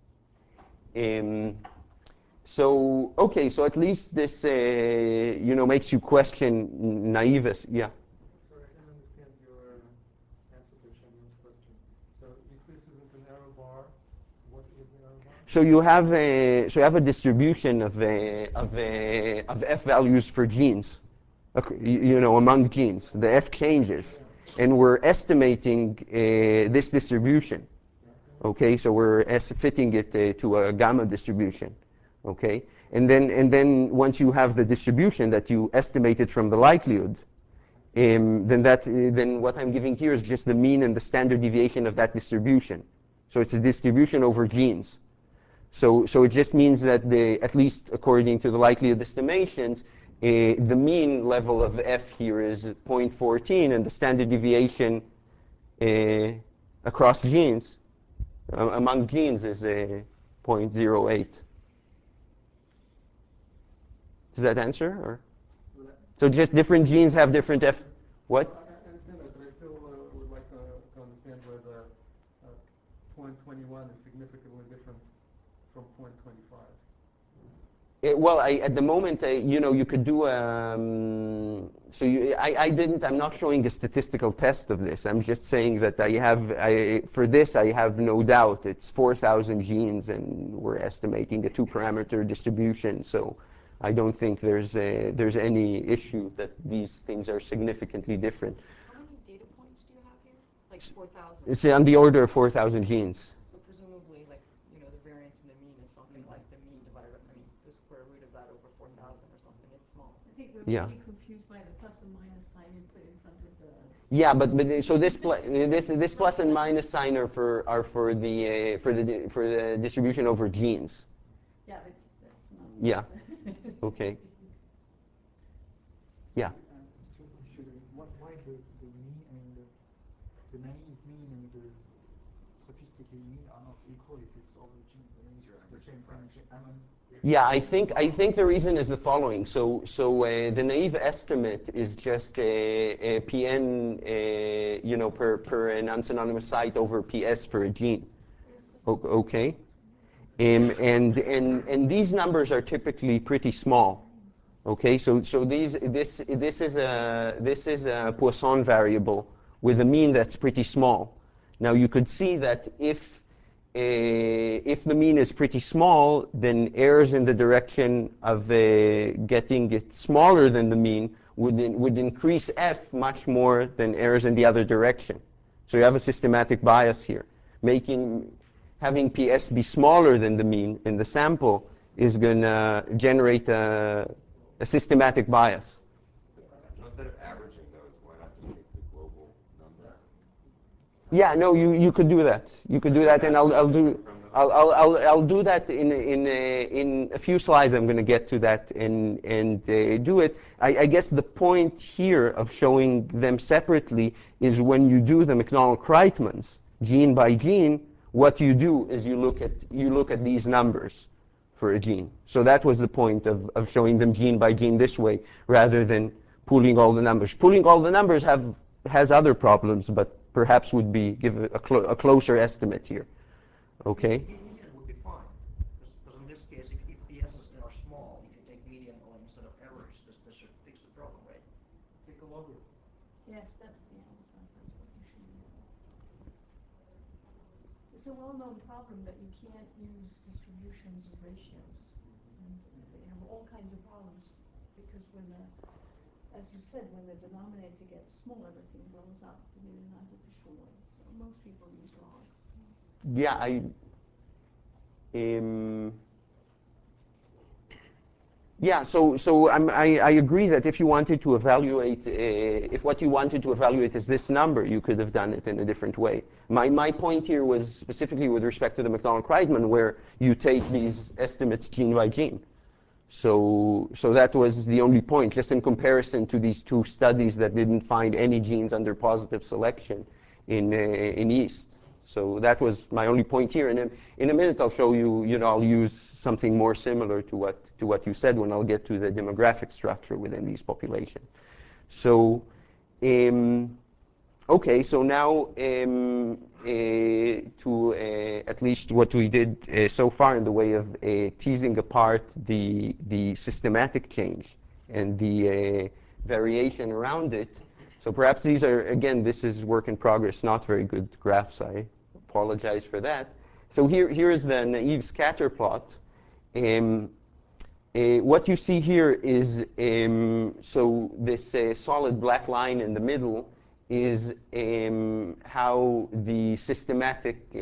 Um, so, okay, so at least this, uh, you know, makes you question naive, es- yeah. Sorry, I didn't understand your uh, answer to Shannon's question. So if this isn't an error bar, what is the error bar? So you have a, so you have a distribution of, uh, of, uh, of F values for genes, okay, you, you know, among genes. The F changes, and we're estimating uh, this distribution. Okay, so we're es- fitting it uh, to a gamma distribution. Okay, and then and then once you have the distribution that you estimated from the likelihood, um, then that uh, then what I'm giving here is just the mean and the standard deviation of that distribution. So it's a distribution over genes. So so it just means that the, at least according to the likelihood estimations, uh, the mean level of F here is zero point one four, and the standard deviation uh, across genes, uh, among genes, is uh, zero point zero eight. Does that answer? Or? So just different genes have different F. What? I I understand that, but I still uh, would like to, to understand whether uh, point twenty-one is significantly different from point twenty-five. It, well, I, at the moment, uh, you know, you could do. Um, so you, I, I didn't. I'm not showing a statistical test of this. I'm just saying that I have. I, for this, I have no doubt. It's four thousand genes, and we're estimating a two-parameter distribution. So I don't think there's a, there's any issue that these things are significantly different. How many data points do you have here? Like four thousand? It's on the order of four thousand genes. So presumably, like, you know, the variance in the mean is something like the mean divided, I mean, the square root of that over four thousand or something. It's small. I think we're Yeah. really confused by the plus and minus sign you put in front of the... Yeah, but, but uh, so this pl this this plus and minus sign are for are for the uh, for the di for the distribution over genes. Yeah, but that's not... Yeah. Okay. Yeah. I'm still confused. Why, why the, the mean, I mean, the, the naive mean and the statistically mean are not equal if it's over the gene. I mean, it's the same thing. I mean, Yeah, I think I think the reason is the following. So so uh, the naive estimate is just a, a P N, uh, you know, per per an unsynonymous site over P S for a gene. O- okay, um, and and and these numbers are typically pretty small. Okay, so so these this this is a this is a Poisson variable with a mean that's pretty small. Now you could see that if uh, if the mean is pretty small, then errors in the direction of uh, getting it smaller than the mean would in, would increase f much more than errors in the other direction. So you have a systematic bias here, making having P S be smaller than the mean in the sample is going to generate a, a systematic bias. So instead of averaging those, why not just take the global number? Yeah, no, you, you could do that. You could do that, and I'll I'll do I'll I'll I'll, I'll do that in in a, in a few slides. I'm going to get to that and and uh, do it. I, I guess the point here of showing them separately is when you do the McDonald-Kreitmans gene by gene. What you do is you look at you look at these numbers for a gene. So that was the point of, of showing them gene by gene this way, rather than pooling all the numbers. Pooling all the numbers have has other problems, but perhaps would be give a, clo a closer estimate here. Okay. Median would be fine, because in this case, if, if P S's are small, if you take median or instead of average, this, this should fix the problem, right? Take a logarithm. Yes, that's the answer. That's what you should do. It's a well-known problem that you can't use distributions of ratios. And they have all kinds of problems because when the, as you said, when the denominator gets small, everything blows up in an artificial way. So most people use logs. Yeah, I. Um, Yeah, so so I'm, I I agree that if you wanted to evaluate, uh, if what you wanted to evaluate is this number, you could have done it in a different way. My my point here was specifically with respect to the McDonald-Kreitman, where you take these estimates gene by gene. So so that was the only point, just in comparison to these two studies that didn't find any genes under positive selection in uh, in yeast. So that was my only point here. And in, in a minute, I'll show you, you know, I'll use something more similar to what, to what you said when I'll get to the demographic structure within these populations. So, um, okay, so now um, uh, to uh, at least what we did uh, so far in the way of uh, teasing apart the, the systematic change and the uh, variation around it. So perhaps these are, again, this is work in progress, not very good graphs. I apologize for that. So here, here is the naive scatter plot. Um, uh, what you see here is, um, so this uh, solid black line in the middle is um, how the systematic uh,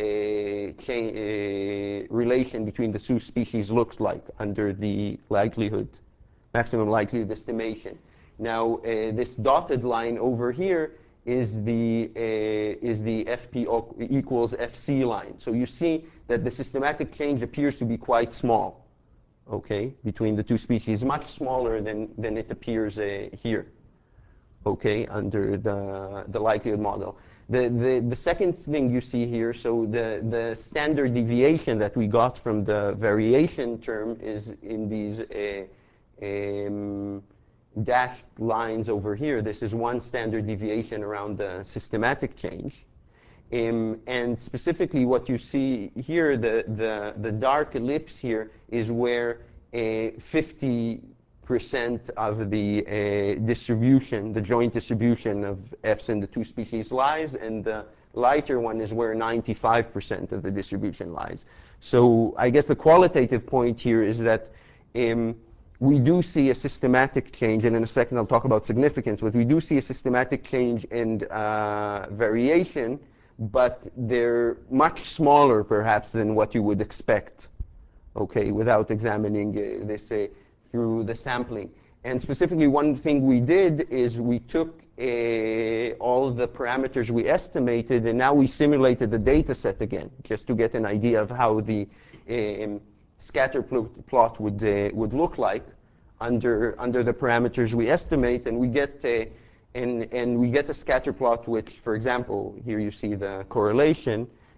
uh, relation between the two species looks like under the likelihood, maximum likelihood estimation. Now, uh, this dotted line over here is the uh, is the F P equals F C line. So you see that the systematic change appears to be quite small, okay, between the two species, much smaller than than it appears uh, here, okay, under the the likelihood model. The, the the second thing you see here, so the the standard deviation that we got from the variation term is in these uh, um, dashed lines over here. This is one standard deviation around the systematic change. Um, and specifically what you see here, the, the, the dark ellipse here is where fifty percent of the uh, distribution, the joint distribution of Fs in the two species lies, and the lighter one is where ninety-five percent of the distribution lies. So I guess the qualitative point here is that um, we do see a systematic change, and in a second I'll talk about significance, but we do see a systematic change in uh, variation, but they're much smaller perhaps than what you would expect, okay, without examining uh, this uh, through the sampling. And specifically one thing we did is we took uh, all the parameters we estimated, and now we simulated the data set again, just to get an idea of how the um, scatter pl plot would uh, would look like under under the parameters we estimate, and we get a and and we get a scatter plot which, for example, here you see the correlation,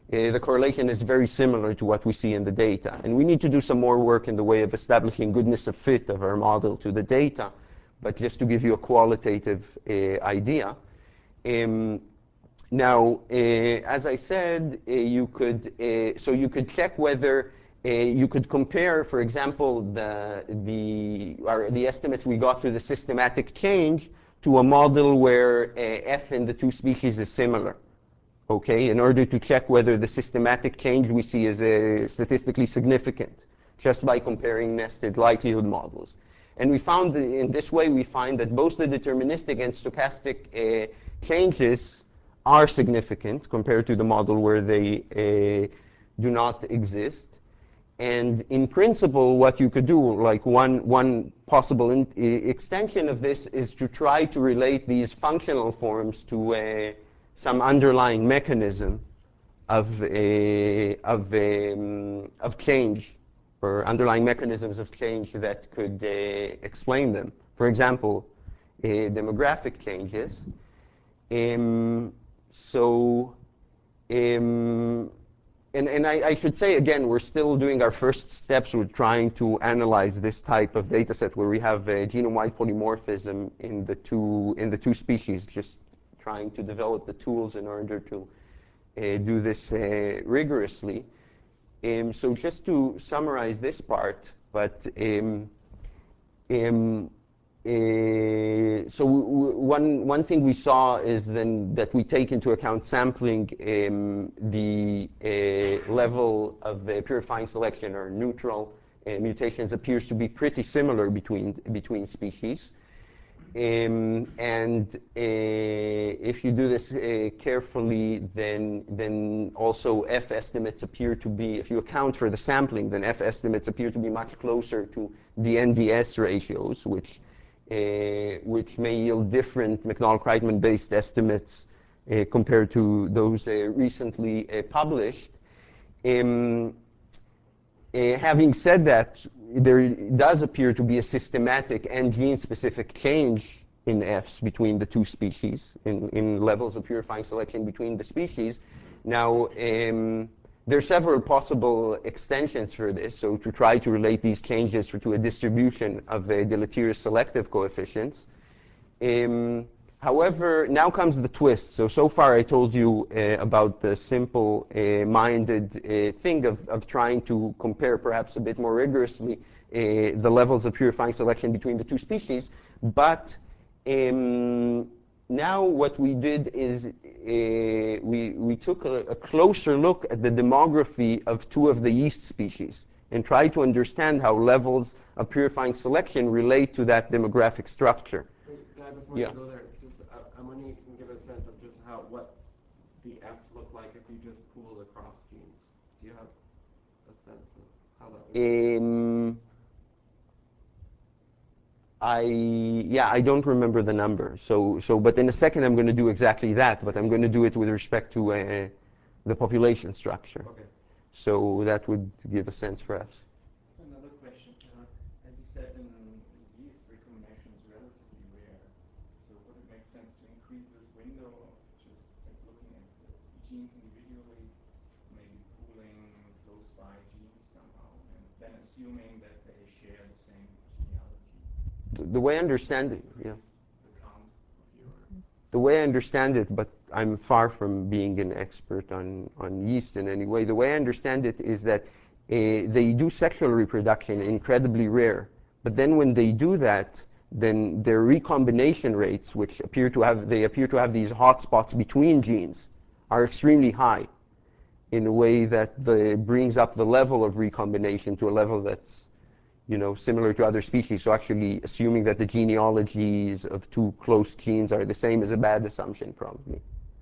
uh, the correlation is very similar to what we see in the data. And we need to do some more work in the way of establishing goodness of fit of our model to the data. But just to give you a qualitative uh, idea, um, now, uh, as I said, uh, you could, uh, so you could check whether uh, you could compare, for example, the, the, our, the estimates we got through the systematic change to a model where uh, F in the two species is similar, okay, in order to check whether the systematic change we see is uh, statistically significant, just by comparing nested likelihood models. And we found that in this way, we find that both the deterministic and stochastic uh, changes are significant compared to the model where they uh, do not exist. And in principle, what you could do, like one, one possible in, uh, extension of this is to try to relate these functional forms to uh, some underlying mechanism of, uh, of, um, of change, or underlying mechanisms of change that could uh, explain them. For example, uh, demographic changes. Um, so, um, and, and I, I should say again, we're still doing our first steps with trying to analyze this type of data set where we have a genome-wide polymorphism in the two in the two species, just trying to develop the tools in order to uh, do this uh, rigorously. Um, so just to summarize this part, but um, um, uh, so w w one one thing we saw is then that we take into account sampling um, the uh, level of uh, purifying selection or neutral uh, mutations appears to be pretty similar between between species. Um, and uh, if you do this uh, carefully, then then also F estimates appear to be, if you account for the sampling, then F estimates appear to be much closer to the N D S ratios, which uh, which may yield different McDonald-Kreitman based estimates uh, compared to those uh, recently uh, published. Um, Uh, having said that, there does appear to be a systematic and gene-specific change in Fs between the two species, in, in levels of purifying selection between the species. Now, um, there are several possible extensions for this, so to try to relate these changes to a distribution of uh, deleterious selective coefficients. Um, However, now comes the twist. So, so far I told you uh, about the simple-minded uh, uh, thing of, of trying to compare perhaps a bit more rigorously uh, the levels of purifying selection between the two species. But um, now what we did is uh, we, we took a, a closer look at the demography of two of the yeast species and tried to understand how levels of purifying selection relate to that demographic structure. Wait, Guy, before Yeah. you go there, just, uh, I'm wondering if you can give a sense of just how, what the Fs look like if you just pooled across genes. Do you have a sense of how that would work? Um, I, yeah, I don't remember the number. So, so, but in a second I'm going to do exactly that, but I'm going to do it with respect to uh, the population structure. Okay. So that would give a sense for us. Another question. Uh, as you said, in yeast, recombination is relatively rare. So would it make sense to increase this window of just like looking at the genes individually, maybe pooling close by genes somehow, and then assuming that they share the same genealogy? The, the way I understand it, yeah. The count of your The way I understand it, but I'm far from being an expert on, on yeast in any way. The way I understand it is that uh, they do sexual reproduction incredibly rare. But then when they do that, then their recombination rates, which appear to have, they appear to have these hotspots between genes, are extremely high in a way that the, brings up the level of recombination to a level that's, you know, similar to other species. So actually assuming that the genealogies of two close genes are the same is a bad assumption, probably.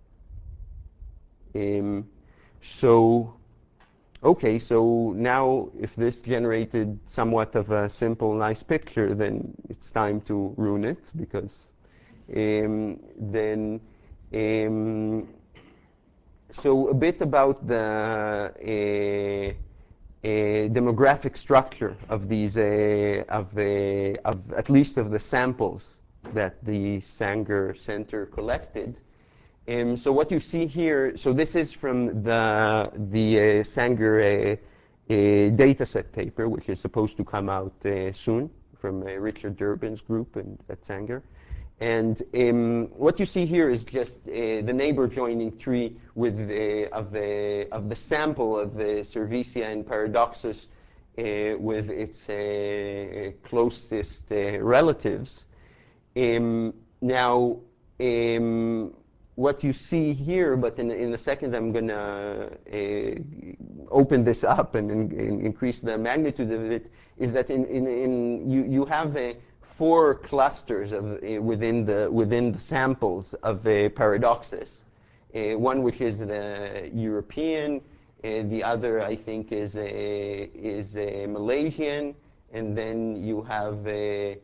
Um, so, okay, so now if this generated somewhat of a simple, nice picture, then it's time to ruin it, because um, then, um, so a bit about the uh, uh, demographic structure of these, uh, of, uh, of at least of the samples that the Sanger Center collected. Um, so what you see here, so this is from the the uh, Sanger uh, uh, dataset paper, which is supposed to come out uh, soon from uh, Richard Durbin's group and at Sanger. And um, what you see here is just uh, the neighbor joining tree with uh, of the of the sample of the Cerevisia and Paradoxus uh, with its uh, closest uh, relatives. Um, now, um, what you see here, but in, in a second I'm going to uh, open this up and, and, and increase the magnitude of it, is that in, in, in you, you have uh, four clusters of, uh, within, the, within the samples of uh, Paradoxus. Uh, one which is the European, uh, the other I think is a, is a Malaysian, and then you have a,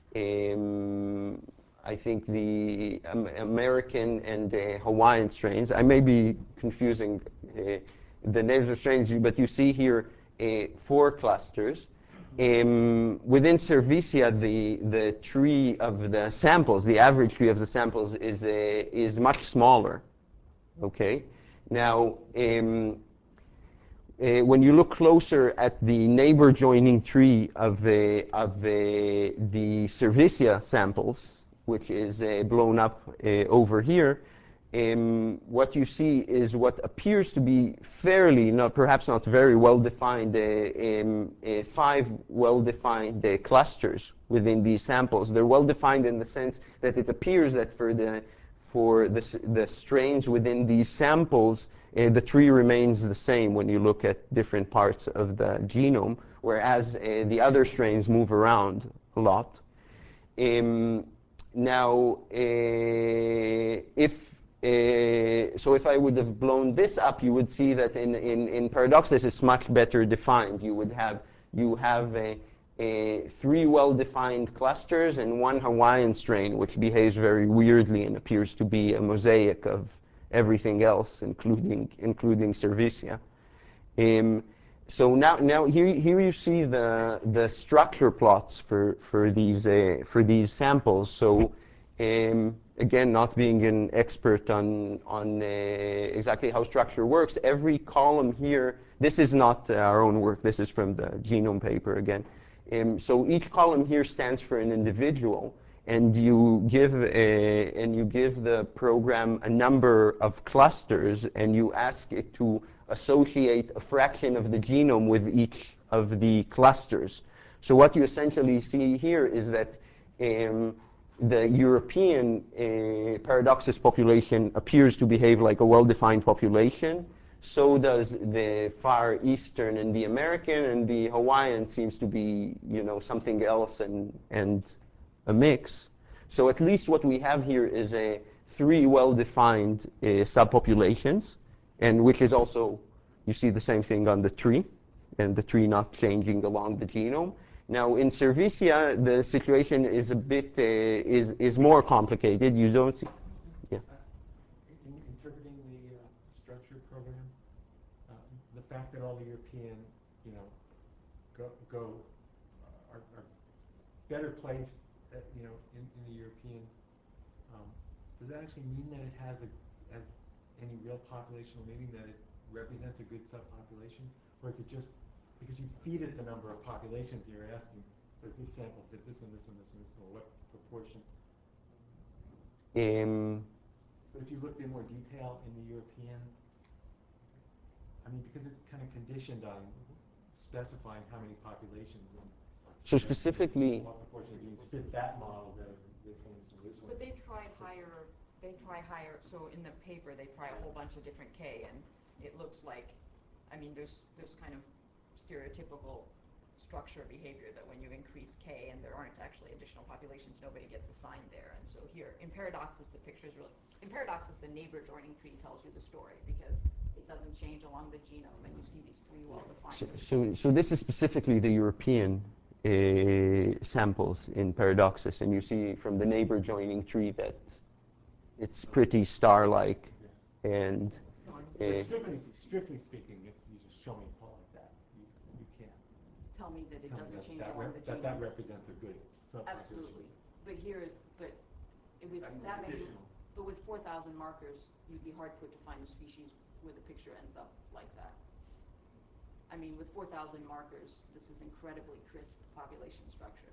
um, I think the um, American and uh, Hawaiian strains. I may be confusing uh, the names of strains, but you see here uh, four clusters. Um, within Cerevisia, the, the tree of the samples, the average tree of the samples is, uh, is much smaller. Okay? Now, um, Uh, when you look closer at the neighbor joining tree of, uh, of uh, the Cerevisia samples, which is uh, blown up uh, over here, um, what you see is what appears to be fairly, not, perhaps not very well-defined, uh, um, uh, five well-defined uh, clusters within these samples. They're well-defined in the sense that it appears that for the, for the, the strains within these samples, Uh, the tree remains the same when you look at different parts of the genome, whereas uh, the other strains move around a lot. Um, now, uh, if uh, so, if I would have blown this up, you would see that in in, in Paradoxus it's much better defined. You would have you have a, a three well-defined clusters and one Hawaiian strain, which behaves very weirdly and appears to be a mosaic of everything else, including including Cerevisia. Um, so now, now here, here you see the the structure plots for for these uh, for these samples. So um, again, not being an expert on on uh, exactly how structure works, every column here. This is not uh, our own work. This is from the genome paper again. Um, so each column here stands for an individual, and you give a, and you give the program a number of clusters, and you ask it to associate a fraction of the genome with each of the clusters. So what you essentially see here is that um, the European uh, Paradoxus population appears to behave like a well-defined population. So does the Far Eastern and the American, and the Hawaiian seems to be, you know, something else and and a mix. So at least what we have here is a three well-defined uh, subpopulations, and which is also, you see the same thing on the tree, and the tree not changing along the genome. Now in Cerevisia, the situation is a bit, uh, is, is more complicated. You don't see, yeah. In interpreting the uh, structure program, uh, the fact that all the European, you know, go, go uh, are, are better placed, uh, you know, in, in the European, um, does that actually mean that it has a has any real populational meaning, that it represents a good subpopulation, or is it just because you feed it the number of populations you're asking, does this sample fit this one, this one, this one, this one, or what proportion? Um, But if you looked in more detail in the European, I mean, because it's kind of conditioned on specifying how many populations and so specifically, what proportion of genes fit that model that this one, this one, this one. But they try higher, they try higher, so in the paper, they try a whole bunch of different K, and it looks like, I mean, there's, there's kind of stereotypical structure behavior that when you increase K and there aren't actually additional populations, nobody gets assigned there. And so here, in Paradoxus, the picture is really, in Paradoxus, the neighbor joining tree tells you the story, because it doesn't change along the genome, and you see these three well-defined. so, so, so this is specifically the European uh, samples in Paradoxus, and you see from the neighbor joining tree that it's pretty star-like, and uh, strictly, strictly speaking, if you just show me a plot like that, you, you can't Tell me that it tell me doesn't that change that, along rep- the that genome. that represents a good subpopulation. Absolutely, but here, but with That means that many, additional. But with four thousand markers, you'd be hard put to find a species where the picture ends up like that. I mean, with four thousand markers, this is incredibly crisp population structure.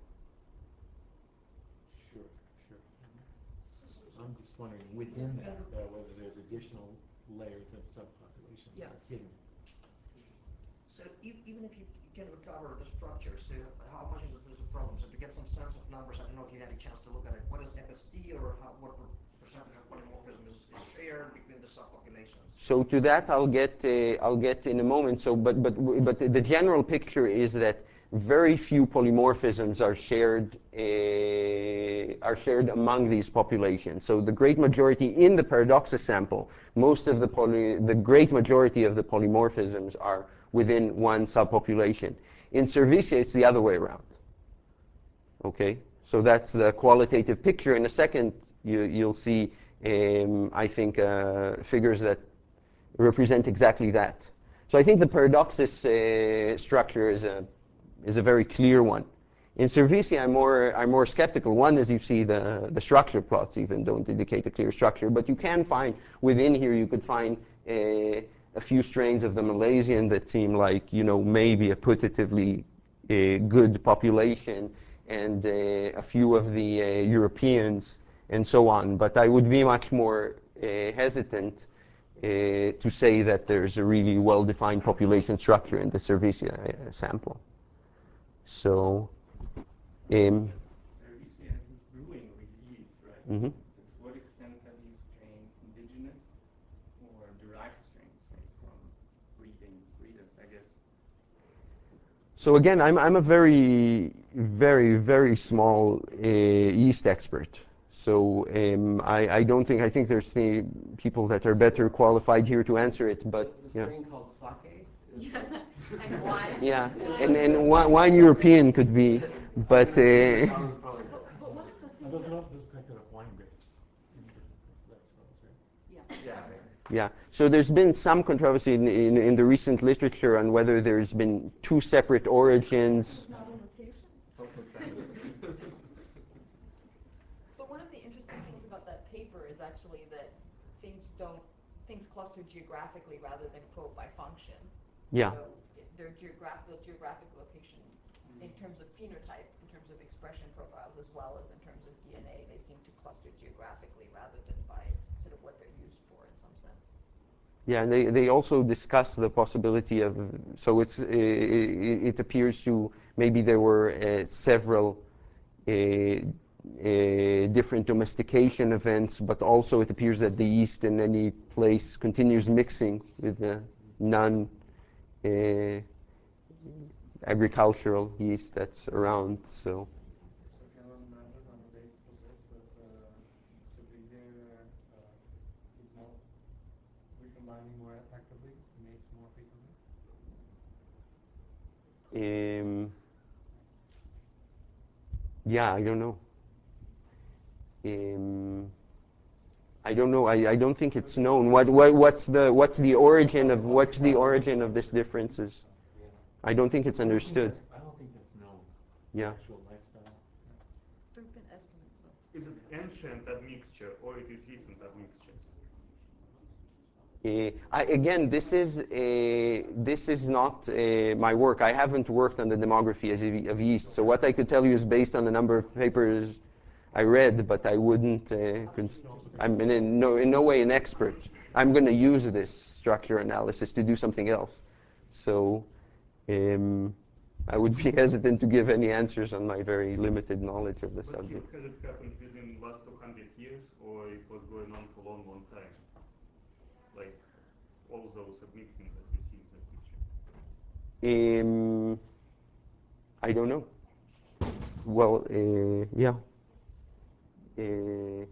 Sure, sure. I'm just wondering, within that, though, whether there's additional layers of subpopulation that Yeah. are hidden. So e- even if you can recover the structure, so how much is this a problem? So to get some sense of numbers, I don't know if you had a chance to look at it. What is F S T, or how, what percentage of polymorphism is, is shared between the subpopulations? So to that I'll get uh, I'll get in a moment. So, but but but the general picture is that very few polymorphisms are shared uh, are shared among these populations. So the great majority in the Paradoxus sample, most of the poly, the great majority of the polymorphisms are within one subpopulation. In Cerevisia, it's the other way around. Okay, so that's the qualitative picture. In a second, you, you'll see, um, I think, uh, figures that represent exactly that. So I think the Paradoxus uh, structure is a is a very clear one. In Cerevisia, I'm more I'm more skeptical. One, as you see, the the structure plots even don't indicate a clear structure, but you can find within here you could find a, a few strains of the Malaysian that seem like, you know, maybe a putatively uh, good population, and uh, a few of the uh, Europeans and so on. But I would be much more uh, hesitant uh, to say that there's a really well-defined population structure in the Cerevisia uh, sample. So, um, Cerevisia has this brewing with yeast, right? mhm. So to what extent are these strains indigenous or derived strains, say, from breeding breeders, I guess? So again, I'm I'm a very very very small uh, yeast expert. So um, I I don't think I think there's the people that are better qualified here to answer it. But The yeah. strain called sake is Yeah, and wine. Yeah, and and one, one European could be, but uh, that one's probably But, but one of the Are things those that, not those collected off wine grapes in different places, I suppose, right? Yeah. yeah. yeah. So there's been some controversy in, in in the recent literature on whether there's been two separate origins. it's not a location. It's also sad. But one of the interesting things about that paper is actually that things don't, things cluster geographically rather than quote by function. Yeah. So it- their geograph, the geographic location in terms of phenotype, in terms of expression profiles, as well as in terms of D N A, they seem to cluster geographically rather than by sort of what they're used for in some sense. Yeah, and they, they also discuss the possibility of, so it's, uh, it, it appears to, maybe there were uh, several uh, uh, different domestication events, but also it appears that the yeast in any place continues mixing with the non uh, agricultural yeast that's around, so. So can one imagine on the basis of this that uh, Cerevisia uh, is more recombining more actively, mates more frequently? Um, yeah, I don't know. Um, I don't know. I, I don't think it's known. What, what what's the what's the origin of what's the origin of this differences? Yeah. I don't think it's I don't think understood. that's- I don't think that's known. Yeah. Actual lifestyle. There have been estimates of. Is it ancient admixture or it is recent admixture? Uh, I, again, this is uh, this is not uh, my work. I haven't worked on the demography as of, of yeast. So what I could tell you is based on a number of papers I read, but I wouldn't. Uh, cons- I'm in, in no in no way an expert. I'm going to use this structure analysis to do something else. So um, I would be hesitant to give any answers on my very limited knowledge of the But subject. has it happened within last two hundred years, or it was going on for a long, long time? Like all those admixings that we see in that picture. Um, I don't know. Well, uh, yeah. Uh,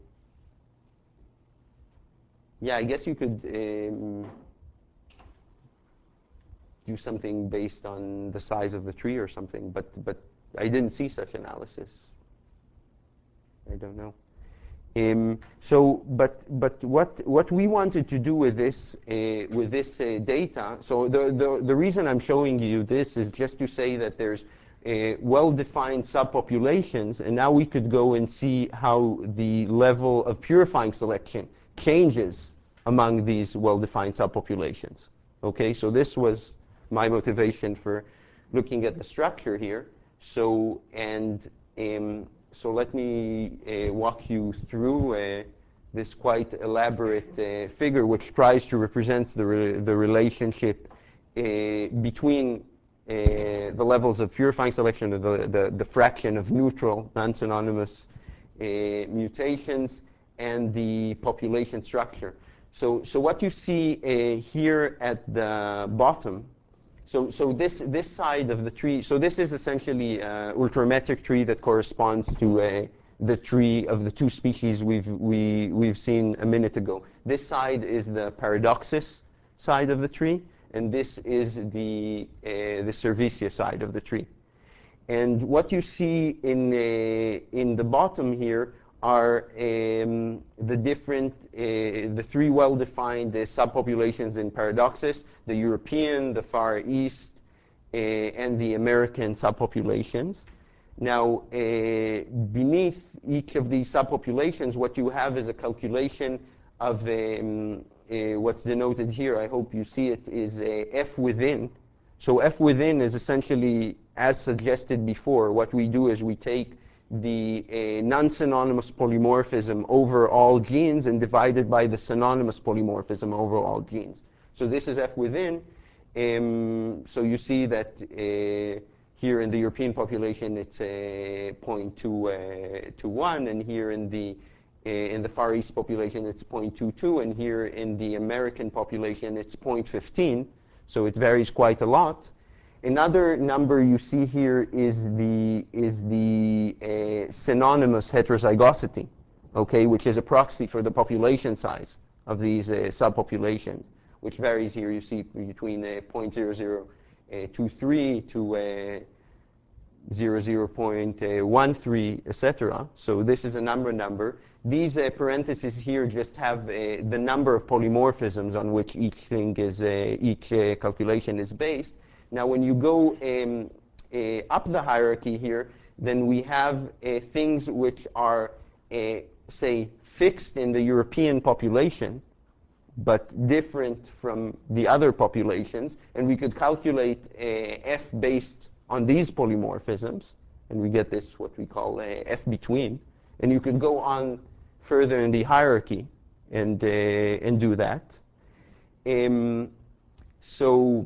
yeah, I guess you could um, do something based on the size of the tree or something, but but I didn't see such analysis. I don't know. Um, so, but but what what we wanted to do with this uh, with this uh, data. So the, the the reason I'm showing you this is just to say that there's uh, well-defined subpopulations, and now we could go and see how the level of purifying selection changes among these well-defined subpopulations. Okay, so this was my motivation for looking at the structure here. So, and um, so let me uh, walk you through uh, this quite elaborate uh, figure, which tries to represent the, re the relationship uh, between uh, the levels of purifying selection, the, the, the fraction of neutral, non-synonymous uh, mutations, and the population structure. So, so what you see uh, here at the bottom, so, so this, this side of the tree, so this is essentially an ultrametric tree that corresponds to uh, the tree of the two species we've, we, we've seen a minute ago. This side is the paradoxis side of the tree, and this is the, uh, the cervicia side of the tree. And what you see in, uh, in the bottom here are um, the different, uh, the three well-defined uh, subpopulations in paradoxis, the European, the Far East, uh, and the American subpopulations. Now, uh, beneath each of these subpopulations, what you have is a calculation of um, uh, what's denoted here, I hope you see it, is uh, F within. So F within is essentially, as suggested before, what we do is we take the uh, non-synonymous polymorphism over all genes and divide it by the synonymous polymorphism over all genes. So this is F within. Um, so you see that uh, here in the European population it's uh, zero point two one, and here in the uh, in the Far East population it's zero point two two, and here in the American population it's zero point one five. So it varies quite a lot. Another number you see here is the is the uh, synonymous heterozygosity, okay, which is a proxy for the population size of these uh, subpopulations, which varies here. You see between uh, zero point zero zero two three to uh, zero point zero one three, et cetera. So this is a number number. These uh, parentheses here just have uh, the number of polymorphisms on which each thing is uh, each uh, calculation is based. Now, when you go um, uh, up the hierarchy here, then we have uh, things which are, uh, say, fixed in the European population, but different from the other populations. And we could calculate uh, F based on these polymorphisms, and we get this, what we call uh, F between. And you could go on further in the hierarchy and, uh, and do that. Um, so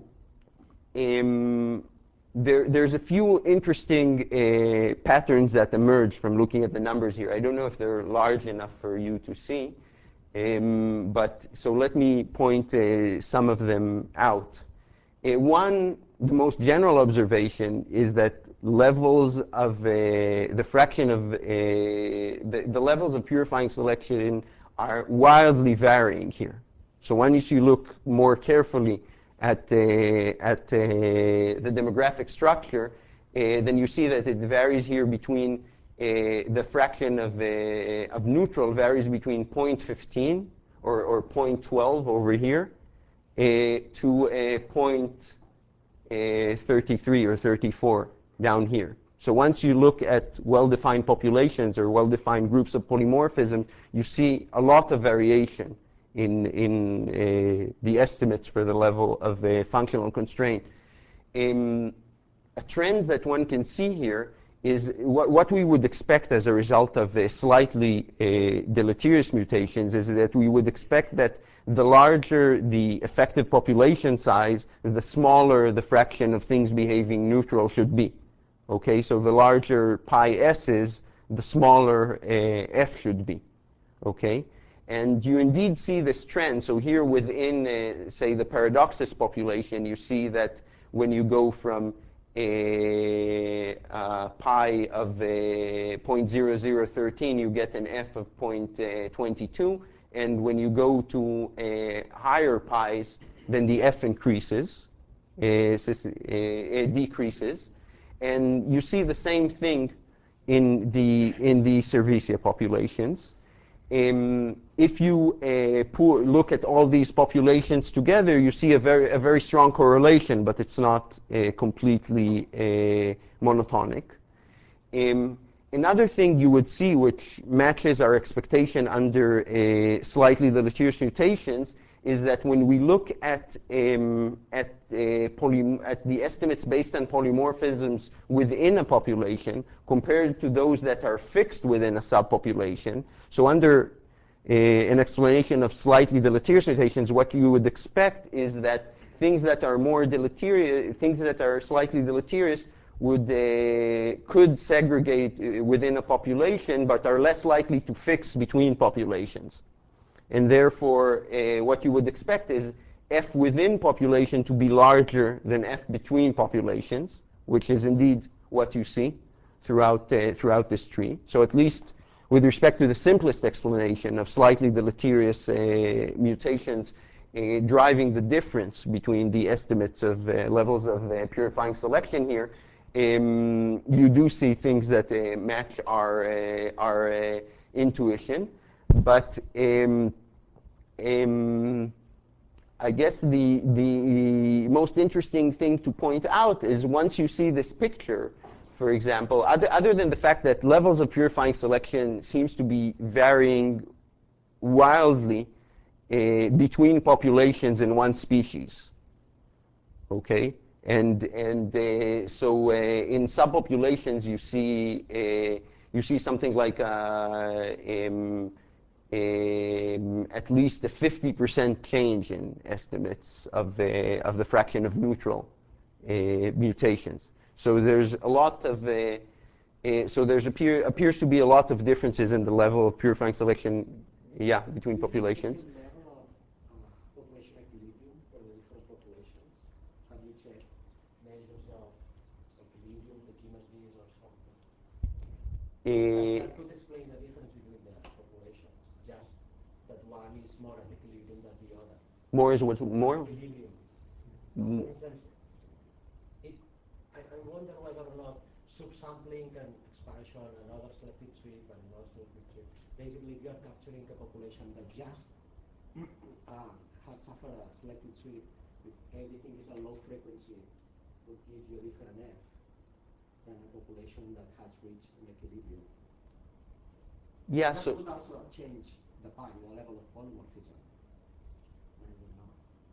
um, there, there's a few interesting uh, patterns that emerge from looking at the numbers here. I don't know if they're large enough for you to see, um, but so let me point uh, some of them out. Uh, one, the most general observation is that levels of uh, the fraction of uh, the, the levels of purifying selection are wildly varying here. So when you look more carefully at, uh, at uh, the demographic structure, uh, then you see that it varies here between uh, the fraction of, uh, of neutral varies between zero point one five or, or zero point one two over here uh, to a zero point thirty-three or thirty-four down here. So once you look at well-defined populations or well-defined groups of polymorphism, you see a lot of variation in, in uh, the estimates for the level of uh, functional constraint. Um, a trend that one can see here is what, what we would expect as a result of uh, slightly uh, deleterious mutations is that we would expect that the larger the effective population size, the smaller the fraction of things behaving neutral should be. Okay, so the larger pi s is, the smaller uh, f should be. Okay, and you indeed see this trend. So here within, uh, say, the paradoxis population, you see that when you go from a, a pi of a zero point zero zero one three, you get an f of zero point two two. And when you go to uh, higher pi's, then the f increases, uh, uh, decreases. And you see the same thing in the, in the cervicia populations. Um, if you uh, pour, look at all these populations together, you see a very, a very strong correlation, but it's not uh, completely uh, monotonic. Um, another thing you would see, which matches our expectation under uh, slightly deleterious mutations, is that when we look at um, at, uh, poly, at the estimates based on polymorphisms within a population compared to those that are fixed within a subpopulation, so under uh, an explanation of slightly deleterious mutations, what you would expect is that things that are more deleterious, things that are slightly deleterious, would uh, could segregate uh, within a population, but are less likely to fix between populations. And therefore, uh, what you would expect is F within population to be larger than F between populations, which is indeed what you see throughout, uh, throughout this tree. So at least with respect to the simplest explanation of slightly deleterious uh, mutations uh, driving the difference between the estimates of uh, levels of uh, purifying selection here, um, you do see things that uh, match our, uh, our uh, intuition. But um, um, I guess the, the most interesting thing to point out is once you see this picture, for example, other, other than the fact that levels of purifying selection seems to be varying wildly uh, between populations in one species, okay? And, and uh, so uh, in subpopulations you see, uh, you see something like uh, um, Um, at least a fifty percent change in estimates of the, of the fraction of neutral uh, mutations. So there's a lot of, uh, uh, so there's appear, appears to be a lot of differences in the level of purifying selection, yeah, between populations. Is the level of uh, population equilibrium for the different populations? Have you checked measures of equilibrium, the G minus Ds or something? Uh, that, that could explain the difference between the populations, just that one is more at equilibrium than the other. More is what, more? Equilibrium. Mm. For instance, it, I, I wonder whether or not subsampling and expansion and other selective sweep and another selective sweep, basically if you're capturing a population that just um, has suffered a selective sweep, if everything is a low frequency, would give you a different F than a population that has reached an equilibrium. Yeah, that so. could also change the pi, the level of polymorphism. I don't know.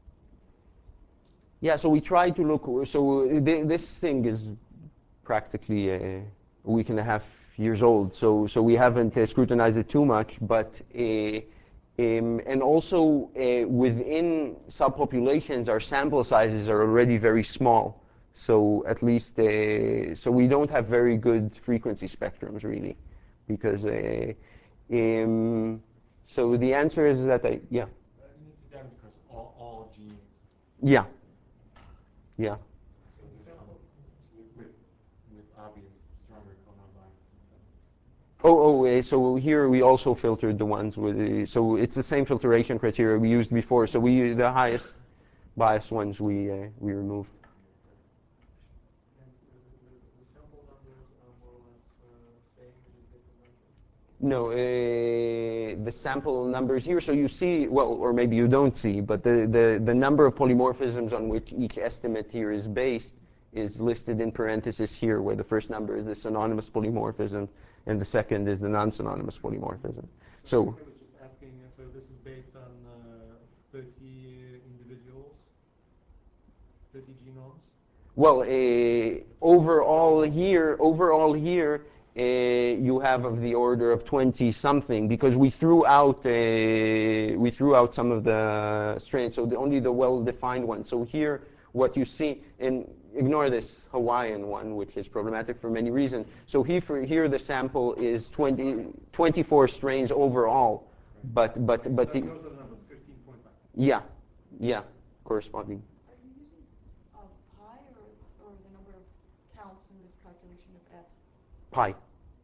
Yeah, so we try to look, so th this thing is practically a week and a half years old, so, so we haven't uh, scrutinized it too much, but, uh, um, and also uh, within subpopulations, our sample sizes are already very small. So at least, uh, so we don't have very good frequency spectrums really, because, uh, um, so the answer is that I, yeah. Uh, this is done because all, all genes. Yeah. Yeah. So there's some with, with, with obvious stronger codon bias and some. Oh, oh, uh, so here we also filtered the ones with, the, so it's the same filtration criteria we used before. So we, the highest bias ones we, uh, we removed. And the, the, the sample numbers are more or less uh, same in different countries? No, uh, the sample numbers here, so you see, well, or maybe you don't see, but the, the, the number of polymorphisms on which each estimate here is based is listed in parentheses here, where the first number is the synonymous polymorphism, and the second is the non-synonymous polymorphism. So, So, I was just asking, uh, so this is based on uh, thirty individuals, thirty genomes? well, uh, overall here, overall here, uh, you have of the order of twenty something, because we threw out uh, we threw out some of the strains, so the, only the well-defined ones. So here, what you see, and ignore this Hawaiian one, which is problematic for many reasons. So here, for, here the sample is twenty, twenty-four strains overall, Right. but but Okay, but so the, those are the numbers, fifteen point five. yeah, yeah, corresponding. Are you using uh, pi or, or the number of counts in this calculation of F? Pi.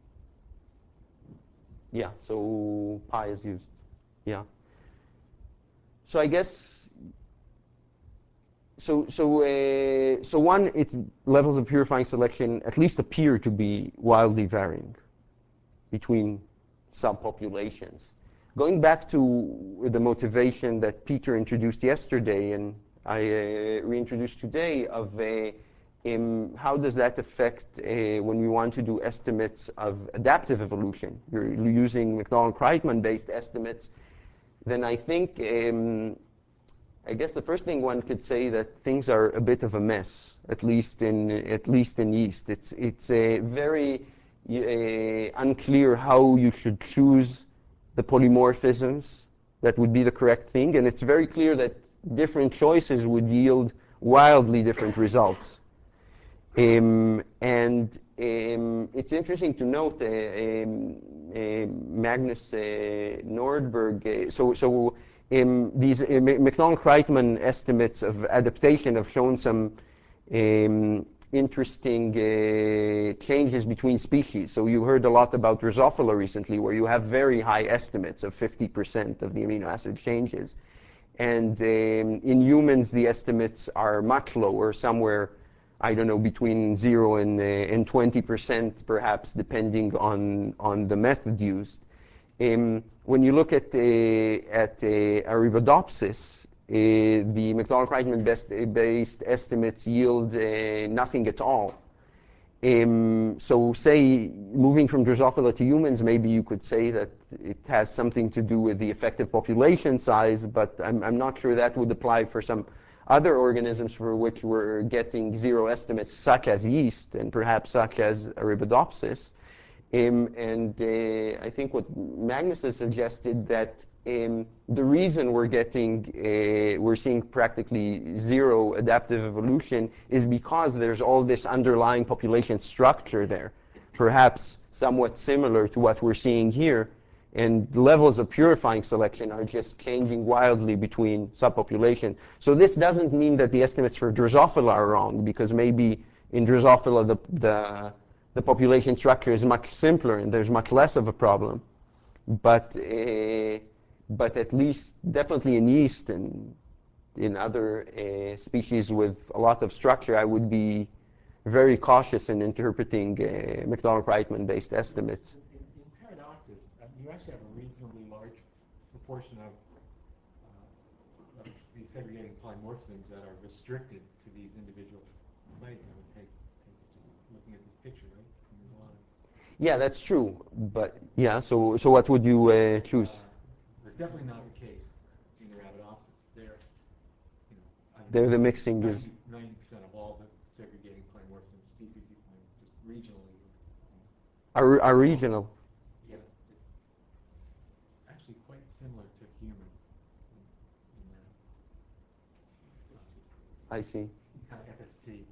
Yeah, so pi is used. Yeah. So I guess, so so uh, so one, its levels of purifying selection at least appear to be wildly varying between subpopulations. going back to the motivation that Peter introduced yesterday and I uh, reintroduced today of uh, um, how does that affect uh, when we want to do estimates of adaptive evolution? You're using Macdonald-Kreitman based estimates, then I think, um, I guess the first thing one could say that things are a bit of a mess, at least in at least in yeast. It's it's a very uh, unclear how you should choose the polymorphisms that would be the correct thing, and it's very clear that different choices would yield wildly different results. Um, and um, it's interesting to note uh, um, uh, Magnus uh, Nordberg. Uh, so, so um, these uh, Macdonald-Kreitman estimates of adaptation have shown some um, interesting uh, changes between species. So you heard a lot about Drosophila recently, where you have very high estimates of fifty percent of the amino acid changes. And um, in humans, the estimates are much lower, somewhere, I don't know, between zero and, uh, and twenty percent, perhaps, depending on, on the method used. Um, when you look at, uh, at uh, Arabidopsis, uh, the Macdonald-Kreitman-based estimates yield uh, nothing at all. Um, so say, moving from Drosophila to humans, maybe you could say that it has something to do with the effective population size, but I'm, I'm not sure that would apply for some other organisms for which we're getting zero estimates, such as yeast and perhaps such as Arabidopsis. Um, and uh, I think what Magnus has suggested that um, the reason we're getting, uh, we're seeing practically zero adaptive evolution is because there's all this underlying population structure there, perhaps somewhat similar to what we're seeing here. And the levels of purifying selection are just changing wildly between subpopulation. So this doesn't mean that the estimates for Drosophila are wrong, because maybe in Drosophila the, the, the population structure is much simpler and there's much less of a problem. But, uh, but at least definitely in yeast and in other uh, species with a lot of structure, I would be very cautious in interpreting uh, Macdonald-Kreitman based estimates. In, in paradoxes, um, you actually have a reasonably large proportion of, uh, of these segregating polymorphisms that are restricted to these individual clades. I would take, take just looking at this picture, right? And there's a lot of. Yeah, that's true. But yeah, so so what would you uh, choose? Uh, that's definitely not the case in the Arabidopsis. They're, you know, I don't They're know, the mixing is ninety percent of all the segregating polymorphism species you find just regionally. are are regional. Yeah, it's actually quite similar to human in, in that. Uh, I see. kind of F S T.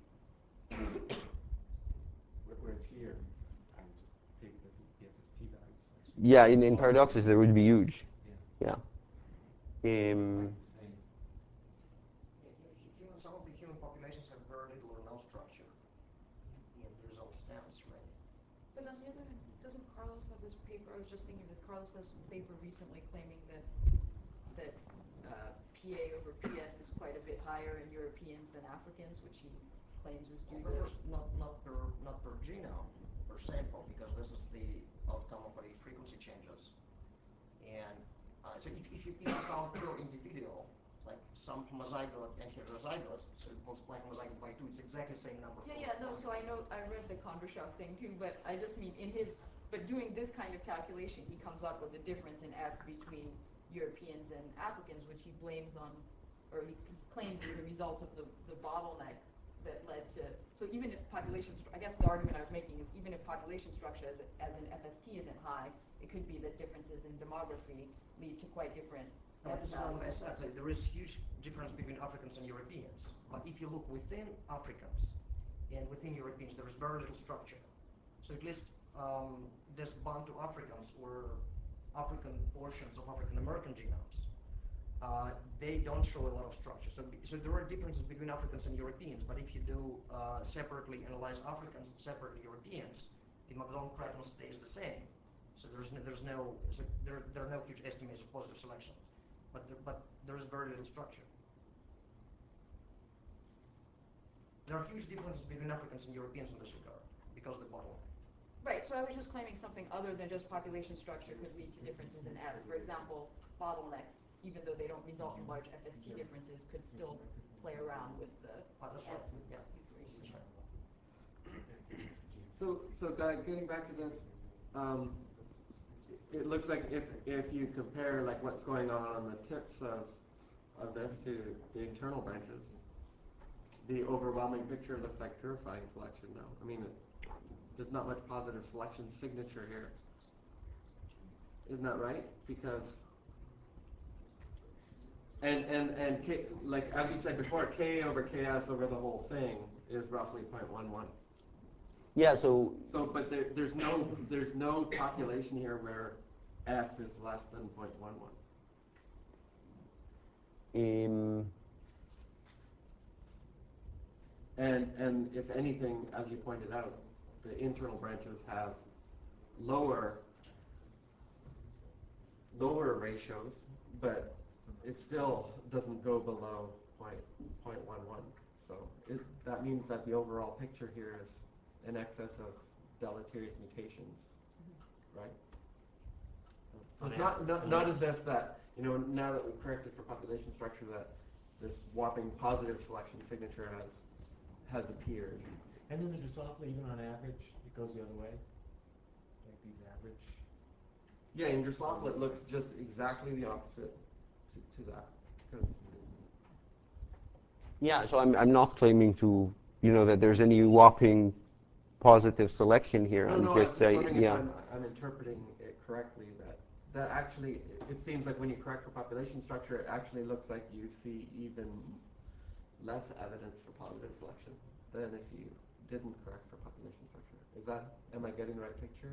Whereas here, I would just take the, the F S T values. Actually. Yeah, in, in paradoxes there would be huge. Yeah. Yeah. Um, Quite the same. Yeah, hu- human, some of the human populations have very little or no structure in the result stems, right? But on the other hand, doesn't Carlos have this paper? I was just thinking that Carlos has some paper recently claiming that that uh, P A over P S is quite a bit higher in Europeans than Africans, which he claims is due Well, to. first, not not per not per genome, per sample, because this is the outcome of a frequency changes. And uh, so if, if you if you count per individual, like some homozygote and heterozygote, so multiply homozygote by two, it's exactly the same number. Yeah, yeah, no. So I know I read the Kondrashov thing too, but I just mean in his. But doing this kind of calculation, he comes up with a difference in F between Europeans and Africans, which he blames on, or he claims is a result of the, the bottleneck that led to, so even if population, I guess the argument I was making is even if population structure as, as in F S T isn't high, it could be that differences in demography lead to quite different No, net this is what I values. said. So there is huge difference between Africans and Europeans. But if you look within Africans and within Europeans, there is very little structure. So at least um, this Bantu Africans or African portions of African American genomes, uh, they don't show a lot of structure. So, so there are differences between Africans and Europeans, but if you do uh, separately analyze Africans and separately Europeans, the Macdonald-Kreitman stays the same. So there's no, there's no so there, there are no huge estimates of positive selection, but there, but there is very little structure. There are huge differences between Africans and Europeans in this regard because of the bottleneck. Right, so I was just claiming something other than just population structure could lead to differences in F. For example, bottlenecks, even though they don't result in large F S T differences, could still play around with the Ah, that's right, F yeah, that's right. So, so guy, getting back to this, um, it looks like if, if you compare like what's going on on the tips of, of this to the internal branches, the overwhelming picture looks like purifying selection now. I mean, it, there's not much positive selection signature here. Isn't that right? Because, and, and, and K, like as you said before, K over K S over the whole thing is roughly zero point one one. Yeah, so So, but there, there's no, there's no population here where F is less than zero point one one. um, And, and if anything, as you pointed out, the internal branches have lower, lower ratios, but it still doesn't go below zero point one one. So it, that means that the overall picture here is in excess of deleterious mutations, right? So it's not, not, not as if that, you know, now that we've corrected for population structure, that this whopping positive selection signature has has appeared. And then the Drosophila, even on average, it goes the other way, like these average. Yeah, in Drosophila it looks just exactly the opposite to, to that. 'Cause yeah, so I'm I'm not claiming to, you know, that there's any whopping positive selection here. no, I'm no, I was just just saying, wondering yeah. if I'm, I'm interpreting it correctly, that, that actually, it, it seems like when you correct for population structure, it actually looks like you see even less evidence for positive selection than if you didn't correct for population structure. Is that, am I getting the right picture?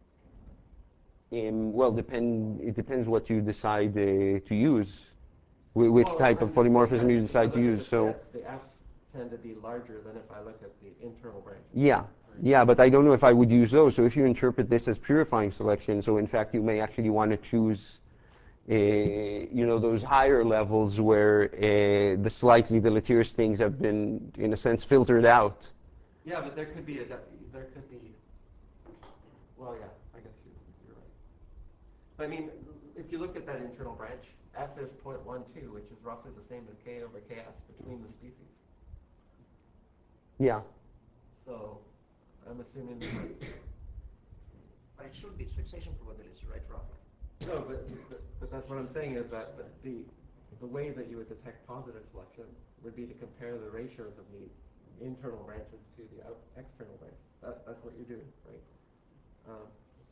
Um, well, depend. It depends what you decide uh, to use, wh which Well, type I'm of just saying polymorphism that you if decide I to look at use. the So, tips, the F's tend to be larger than if I look at the internal branches. yeah, Right. yeah, but I don't know if I would use those. So if you interpret this as purifying selection, so in fact you may actually want to choose, uh, you know, those higher levels where uh, the slightly deleterious things have been, in a sense, filtered out. Yeah, but there could be a, there could be, well, yeah, I guess you're, you're right. But I mean, if you look at that internal branch, F is zero point one two, which is roughly the same as K over K S between the species. Yeah. So I'm assuming that, But it should be, it's fixation probability, right, roughly? no, but, but, but that's what I'm saying is that the, the, the way that you would detect positive selection would be to compare the ratios of the internal branches to the out, external branches. That, that's what you're doing, right? Um,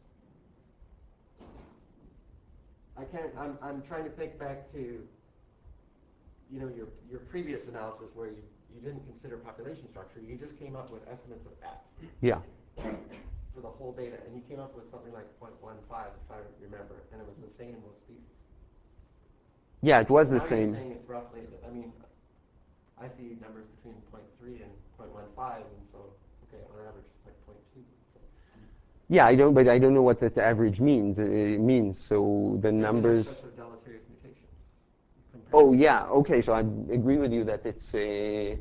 I can't, I'm, I'm trying to think back to, you know, your, your previous analysis where you, you didn't consider population structure. You just came up with estimates of F Yeah. for the whole data, and you came up with something like zero point one five, if I remember, and it was the same in both species. Yeah, it was the Now same. you're saying it's roughly, I mean, I see numbers between zero point three and zero point one five, and so, okay, on average it's like zero point two. So. Yeah, I don't, but I don't know what that average means. Uh, means so the There's numbers. an excess of deleterious mutations. Oh yeah, okay. So I agree with you that it's uh,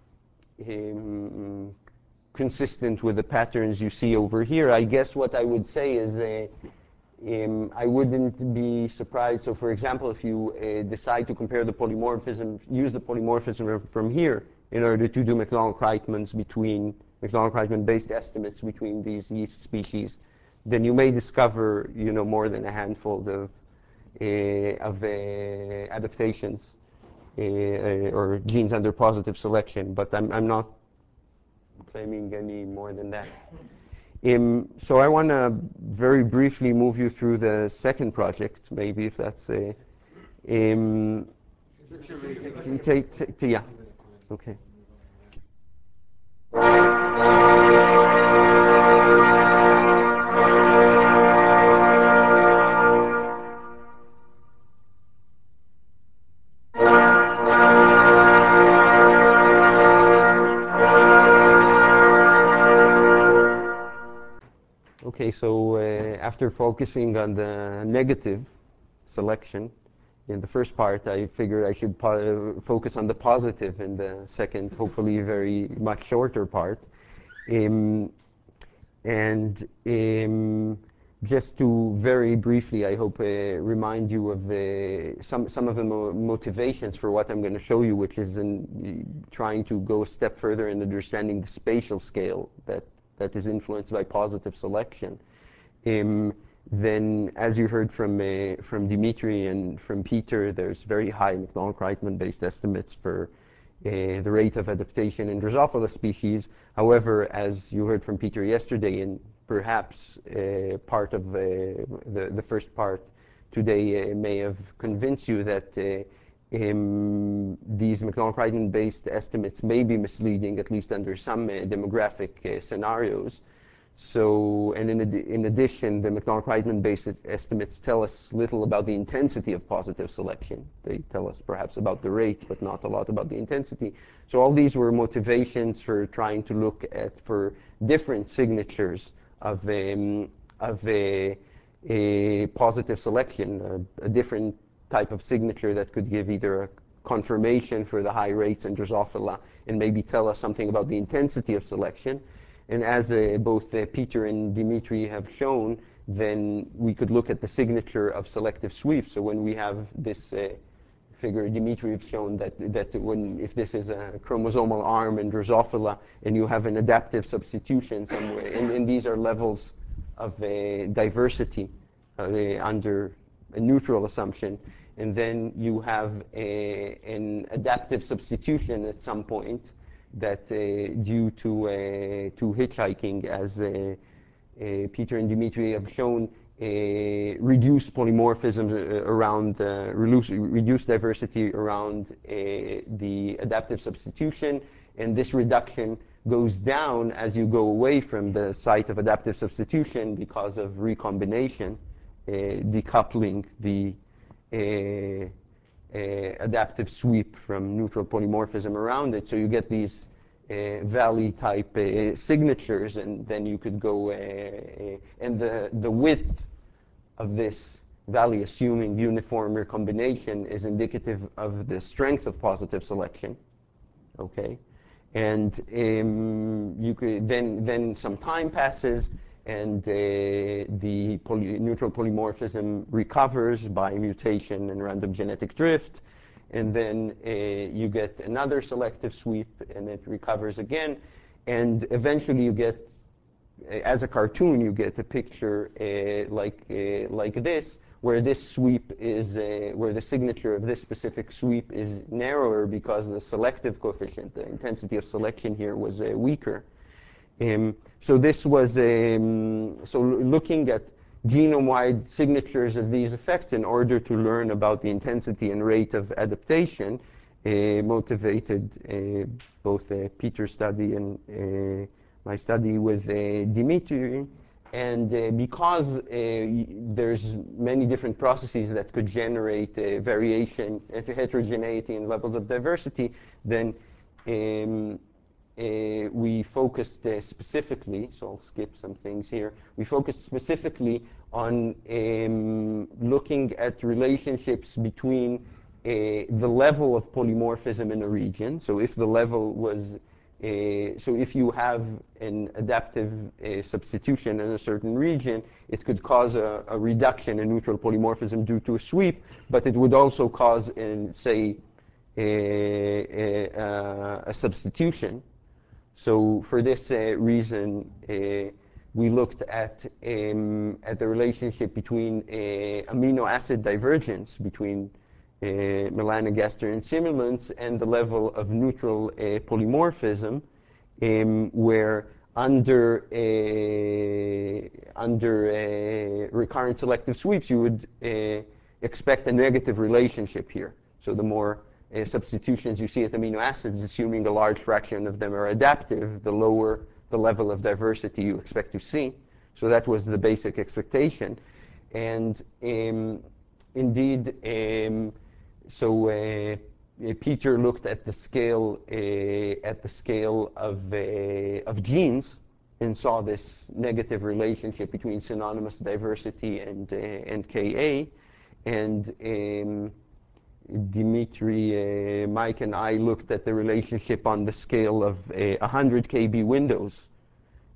um, consistent with the patterns you see over here. I guess what I would say is uh, um, I wouldn't be surprised. So for example, if you uh, decide to compare the polymorphism, use the polymorphism from here in order to do McLaurin-Kreitmans between McLaurin-Kreitman-based estimates between these yeast species, then you may discover, you know, more than a handful of uh, of uh, adaptations uh, uh, or genes under positive selection. But I'm I'm not claiming any more than that. Um, so I want to very briefly move you through the second project, maybe if that's a. Um, Should we take a can we second? take, take, yeah. Okay. Okay, so uh, after focusing on the negative selection in the first part, I figured I should po focus on the positive in the second, hopefully very much shorter part. Um, and um, just to very briefly, I hope, uh, remind you of uh, some, some of the mo motivations for what I'm going to show you, which is in trying to go a step further in understanding the spatial scale that, that is influenced by positive selection. Um, then, as you heard from, uh, from Dimitri and from Peter, there's very high McDonald-Reitman-based estimates for uh, the rate of adaptation in Drosophila species. However, as you heard from Peter yesterday, and perhaps uh, part of uh, the, the first part today uh, may have convinced you that uh, um, these McDonald-Reitman-based estimates may be misleading, at least under some uh, demographic uh, scenarios. So, and in, ad in addition, the McDonald-Reitman-based estimates tell us little about the intensity of positive selection. They tell us perhaps about the rate, but not a lot about the intensity. So all these were motivations for trying to look at, for different signatures of, um, of a, a positive selection, a, a different type of signature that could give either a confirmation for the high rates in Drosophila and maybe tell us something about the intensity of selection. And as uh, both uh, Peter and Dimitri have shown, then we could look at the signature of selective sweeps. So when we have this uh, figure, Dimitri have shown that, that when, if this is a chromosomal arm in Drosophila and you have an adaptive substitution somewhere, and, and these are levels of uh, diversity uh, under a neutral assumption, and then you have a, an adaptive substitution at some point, that uh, due to, uh, to hitchhiking, as uh, uh, Peter and Dimitri have shown, uh, reduced polymorphisms uh, around, uh, reduce, reduced diversity around uh, the adaptive substitution, and this reduction goes down as you go away from the site of adaptive substitution because of recombination, uh, decoupling the uh, Uh, adaptive sweep from neutral polymorphism around it. So you get these uh, valley type uh, signatures, and then you could go, uh, uh, and the, the width of this valley, assuming uniform recombination, is indicative of the strength of positive selection. Okay? And um, you could, then, then some time passes, and uh, the poly neutral polymorphism recovers by mutation and random genetic drift, and then uh, you get another selective sweep, and it recovers again, and eventually you get, as a cartoon, you get a picture uh, like, uh, like this, where this sweep is, uh, where the signature of this specific sweep is narrower because the selective coefficient, the intensity of selection here, was uh, weaker. Um, so this was, um, so looking at genome-wide signatures of these effects in order to learn about the intensity and rate of adaptation uh, motivated uh, both uh, Peter's study and uh, my study with uh, Dimitri. And uh, because uh, there's many different processes that could generate uh, variation, uh, heterogeneity in levels of diversity, then um, Uh, we focused uh, specifically, so I'll skip some things here, we focused specifically on um, looking at relationships between uh, the level of polymorphism in a region. So if the level was, uh, so if you have an adaptive uh, substitution in a certain region, it could cause a, a reduction in neutral polymorphism due to a sweep, but it would also cause, in, say, a, a, a substitution. So for this uh, reason, uh, we looked at, um, at the relationship between uh, amino acid divergence between uh, melanogaster and simulants and the level of neutral uh, polymorphism, um, where under, uh, under uh, recurrent selective sweeps, you would uh, expect a negative relationship here. So the more Uh, substitutions you see at amino acids, assuming a large fraction of them are adaptive, the lower the level of diversity you expect to see. So that was the basic expectation. And um, indeed, um, so uh, Peter looked at the scale, uh, at the scale of, uh, of genes and saw this negative relationship between synonymous diversity and, uh, and K A. And um, Dimitri, uh, Mike, and I looked at the relationship on the scale of uh, one hundred K B windows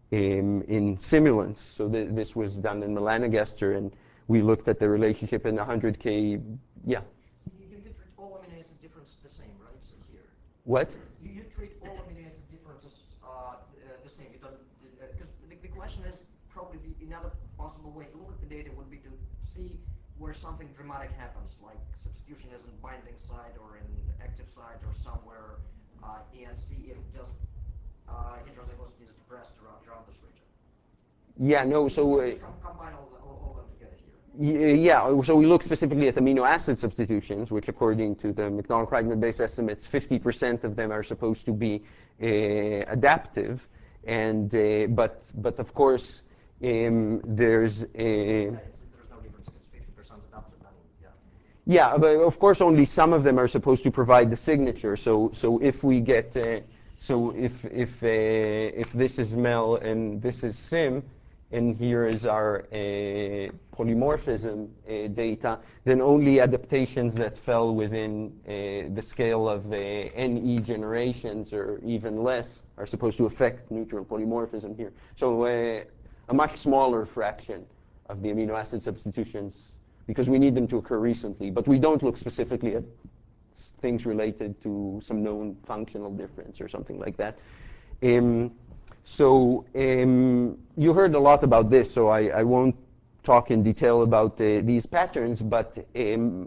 um, in simulants. So th this was done in melanogaster, and we looked at the relationship in one hundred K. Yeah. You, you treat all amino acid differences the same, right? So here. What? You, you treat all amino acid differences uh, uh, the same. You don't, because uh, the, the question is probably the, another possible way to look at the data would be to see where something dramatic happens, like substitution is in binding site or in active site or somewhere, uh, and see if just uh, heterozygosity is depressed around, around this region. Yeah, no, so... Uh, just com combine all, all, all of them together here. Yeah, so we look specifically at amino acid substitutions, which according to the McDonald-Kreitman-based estimates, fifty percent of them are supposed to be uh, adaptive. And, uh, but, but of course, um, there's... Uh, yeah, it's, there's no difference if it's fifty percent adaptive, then, yeah. Yeah, but of course only some of them are supposed to provide the signature. So, so if we get... Uh, so if, if, uh, if this is mel and this is sim, and here is our uh, polymorphism uh, data, then only adaptations that fell within uh, the scale of uh, N E generations or even less are supposed to affect neutral polymorphism here. So uh, a much smaller fraction of the amino acid substitutions, because we need them to occur recently, but we don't look specifically at things related to some known functional difference or something like that. Um, So um, you heard a lot about this, so I, I won't talk in detail about uh, these patterns, but um,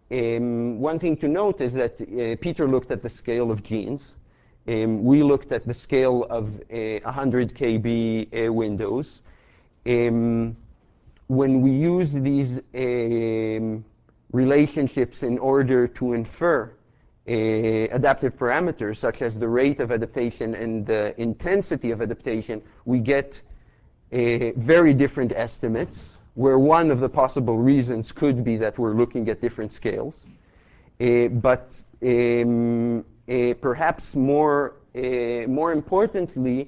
um, one thing to note is that uh, Peter looked at the scale of genes. Um, we looked at the scale of uh, one hundred K B uh, windows. Um, when we use these um, relationships in order to infer Uh, adaptive parameters such as the rate of adaptation and the intensity of adaptation, we get uh, very different estimates, where one of the possible reasons could be that we're looking at different scales. Uh, but um, uh, perhaps more, uh, more importantly,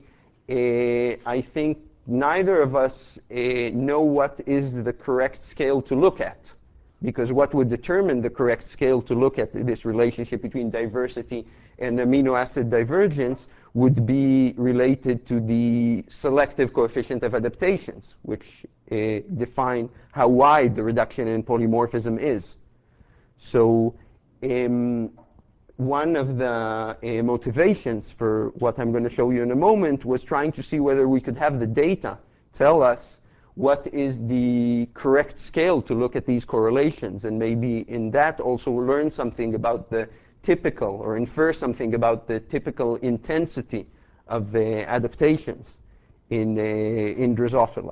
uh, I think neither of us uh, know what is the correct scale to look at. Because what would determine the correct scale to look at this relationship between diversity and amino acid divergence would be related to the selective coefficient of adaptations, which uh, define how wide the reduction in polymorphism is. So um, one of the uh, motivations for what I'm going to show you in a moment was trying to see whether we could have the data tell us what is the correct scale to look at these correlations, and maybe in that also learn something about the typical, or infer something about the typical intensity of uh, adaptations in, uh, in Drosophila.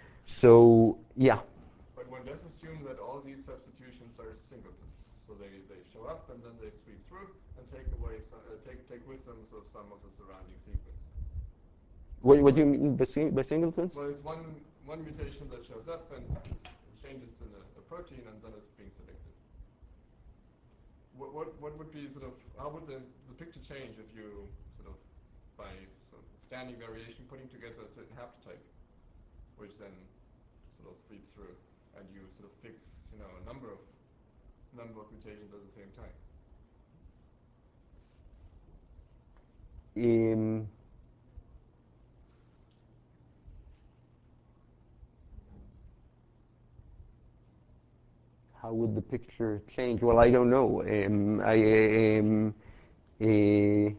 So, yeah. But one does assume that all these substitutions are singletons. So they, they show up and then they sweep through and take away some, uh, take, take with them so some of the surrounding sequence. What, what do you mean by, sing, by singletons? Well, it's one, one mutation that shows up and changes in a, a protein and then it's being selected. What, what, what would be sort of, how would the, the picture change if you sort of, by sort of standing variation, putting together a certain haplotype, which then sort of sweeps through, and you sort of fix, you know, a number of, number of mutations at the same time? Um, How would the picture change? Well, I don't know. Um, I, um, uh,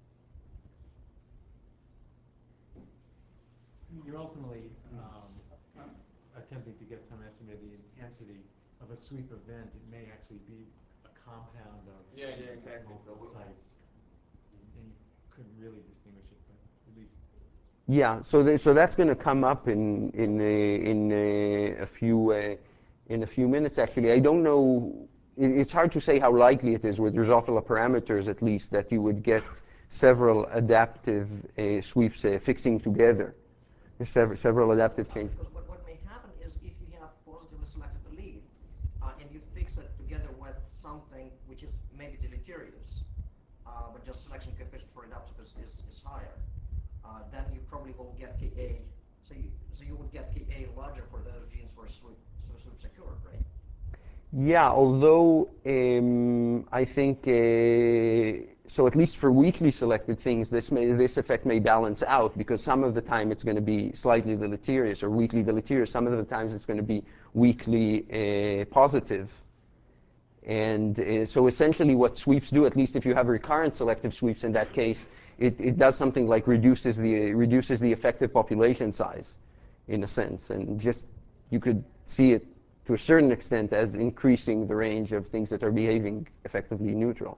You're ultimately um, attempting to get some estimate of the intensity of a sweep event. It may actually be a compound of Yeah, yeah, exactly. multiple So sites, and you couldn't really distinguish it, but at least. yeah, so th so that's going to come up in in uh, in uh, a few uh, in a few minutes. Actually, I don't know. It, it's hard to say how likely it is with Drosophila parameters, at least, that you would get several adaptive uh, sweeps uh, fixing together. Several, several adaptive changes. Because what, what may happen is if you have positively selected the lead uh, and you fix it together with something which is maybe deleterious, uh, but just selection coefficient for adaptive is, is, is higher, uh, then you probably will get Ka. So you, so you would get Ka larger for those genes where sweep, so sweeps occurred, right? Yeah, although um, I think uh, so at least for weakly selected things, this may, this effect may balance out, because some of the time it's going to be slightly deleterious or weakly deleterious. Some of the times it's going to be weakly uh, positive. And uh, so essentially what sweeps do, at least if you have recurrent selective sweeps in that case, it, it does something like reduces the, reduces the effective population size, in a sense. And just, you could see it to a certain extent as increasing the range of things that are behaving effectively neutral.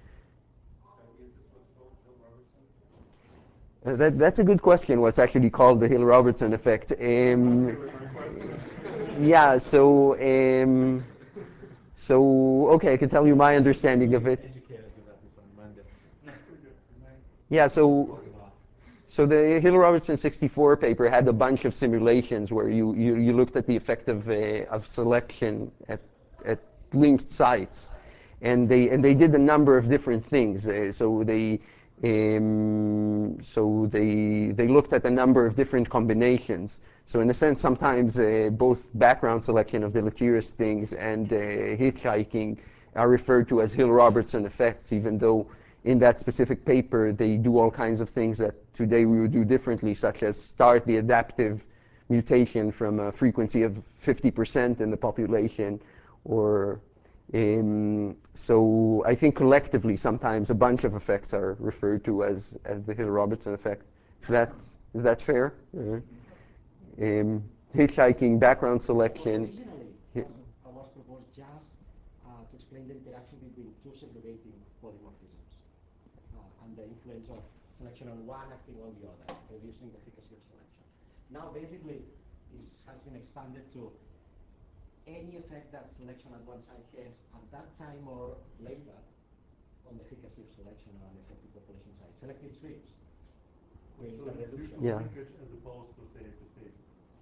Uh, that, that's a good question, what's actually called the Hill-Robertson effect. Um, yeah, so, um, so, okay, I can tell you my understanding of it. Educate us about this on Monday. Yeah, so, so the Hill-Robertson sixty-four paper had a bunch of simulations where you, you, you looked at the effect of, uh, of selection at, at linked sites. And they, and they did a number of different things. Uh, so they, um, so they, they looked at a number of different combinations. So in a sense, sometimes uh, both background selection of deleterious things and uh, hitchhiking are referred to as Hill-Robertson effects, even though in that specific paper they do all kinds of things that today we would do differently, such as start the adaptive mutation from a frequency of fifty percent in the population, or um, so I think collectively sometimes a bunch of effects are referred to as, as the Hill-Robertson effect. Is that, is that fair? Uh, um, hitchhiking, background selection. Originally, it was, I was proposed just uh, to explain the interaction between two segregating polymorphisms uh, and the influence of selection on one acting on the other, reducing the efficacy of selection. Now, basically, this has been expanded to any effect that selection at one side has at that time or later on the efficacy of selection on effective population size. Selective sweeps with So the reduction. Yeah. linkage as opposed to, say, epistasis.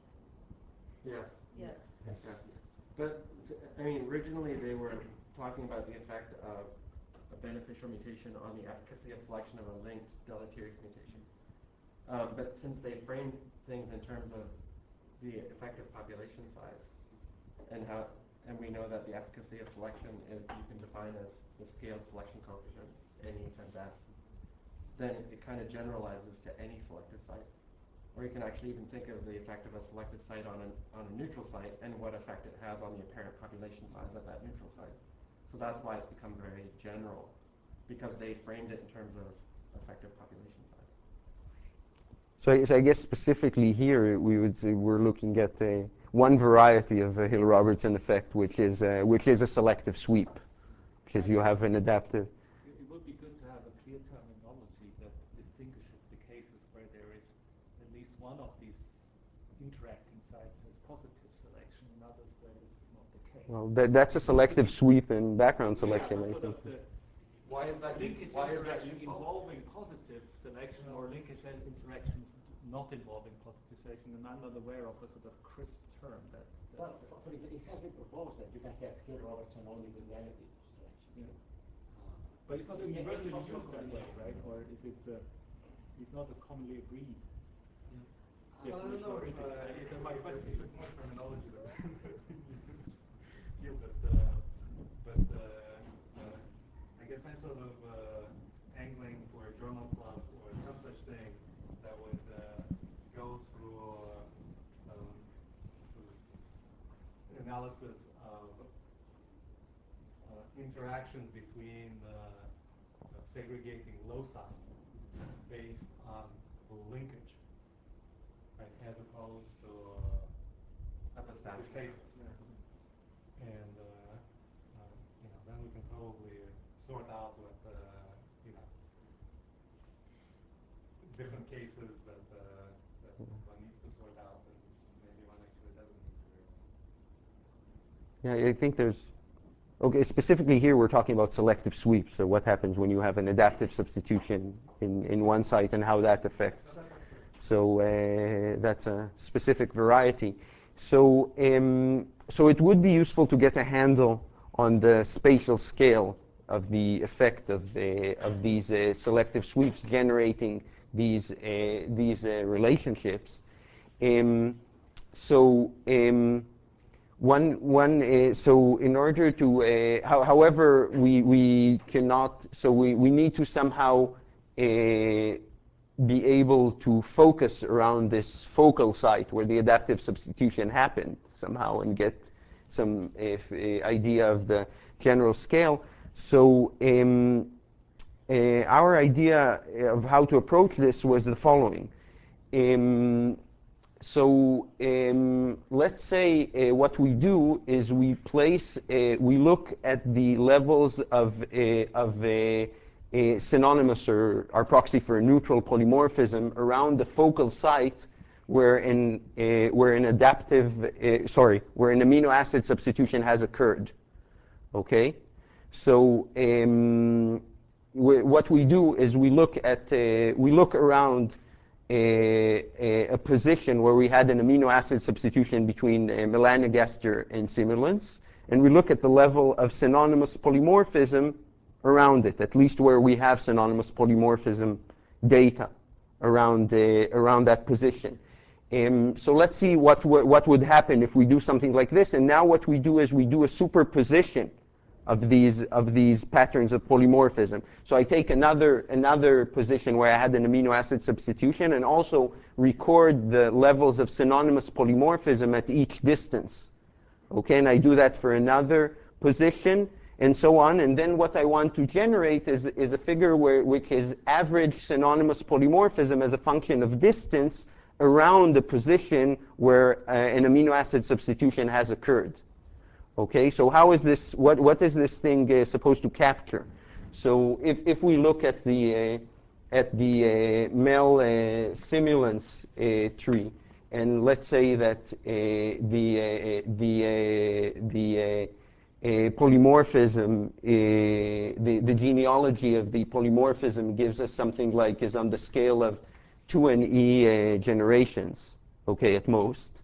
Yes. Yes. Yes. But, I mean, originally they were talking about the effect of a beneficial mutation on the efficacy of selection of a linked deleterious mutation. Um, but since they framed things in terms of the effective population size, and how, and we know that the efficacy of selection is, you can define as the scaled selection coefficient, N E times S, then it, it kind of generalizes to any selected sites. Or you can actually even think of the effect of a selected site on, an, on a neutral site and what effect it has on the apparent population size at that neutral site. So that's why it's become very general, because they framed it in terms of effective population size. So, I- so I guess specifically here we would say we're looking at uh, one variety of a Hill-Robertson effect, which is, uh, which is a selective sweep, because you have an adaptive. It it would be good to have a clear terminology that distinguishes the cases where there is at least one of these interacting sites has positive selection and others where this is not the case. Well, that, that's a selective sweep in background selection, Yeah, I but sort think. of the Why is that linkage use- why is that interaction useful? involving positive selection or linkage interactions not involving positive selection, and I'm not aware of a sort of crisp term that. that Well, for, for it, it has been proposed that you can have Hill-Robertson only with relative selection. Yeah. Uh, But it's not yeah, universally it's used that way, possible. right? Or is it? Uh, it's not a commonly agreed. Well, I don't know if, definition, or uh, is it? if it might be it's more terminology that feel that, uh, but uh, uh, I guess I'm sort of uh, angling for a journal club or some such thing that would uh, go through uh, um, sort of analysis of uh, interactions between uh, uh, segregating loci based on linkage, right, as opposed to uh, Epistatic. epistasis. And uh, uh, you know, then we can probably sort out what uh, you know different cases that uh, that one needs to sort out, and maybe one actually doesn't need to very well. Yeah, I think there's, okay, specifically here we're talking about selective sweeps, so what happens when you have an adaptive substitution in, in one site and how that affects. So uh, that's a specific variety. So, um, so it would be useful to get a handle on the spatial scale of the effect of, the, of these uh, selective sweeps generating these, uh, these uh, relationships. Um, so um, one, one, uh, so in order to, uh, how, however, we, we cannot, so we, we need to somehow uh, be able to focus around this focal site where the adaptive substitution happened somehow and get some uh, uh, idea of the general scale. So um, uh, our idea of how to approach this was the following. Um, so um, let's say uh, what we do is we place, uh, we look at the levels of, uh, of a, a synonymous, or our proxy for a neutral polymorphism, around the focal site where an, uh, where an adaptive, uh, sorry, where an amino acid substitution has occurred. Okay? So um, we, what we do is we look at, uh, we look around a, a, a position where we had an amino acid substitution between uh, melanogaster and simulants, and we look at the level of synonymous polymorphism around it, at least where we have synonymous polymorphism data around, uh, around that position. Um, so let's see what, what would happen if we do something like this. And now what we do is we do a superposition of these, of these patterns of polymorphism. So I take another, another position where I had an amino acid substitution and also record the levels of synonymous polymorphism at each distance. Okay, and I do that for another position and so on. And then what I want to generate is, is a figure where, which is average synonymous polymorphism as a function of distance around the position where uh, an amino acid substitution has occurred. Okay, so how is this, what, what is this thing uh, supposed to capture? So if, if we look at the, uh, at the uh, mel uh, simulants uh, tree, and let's say that uh, the, uh, the, uh, the uh, uh, polymorphism, uh, the, the genealogy of the polymorphism gives us something like is on the scale of two N E uh, generations, okay, at most.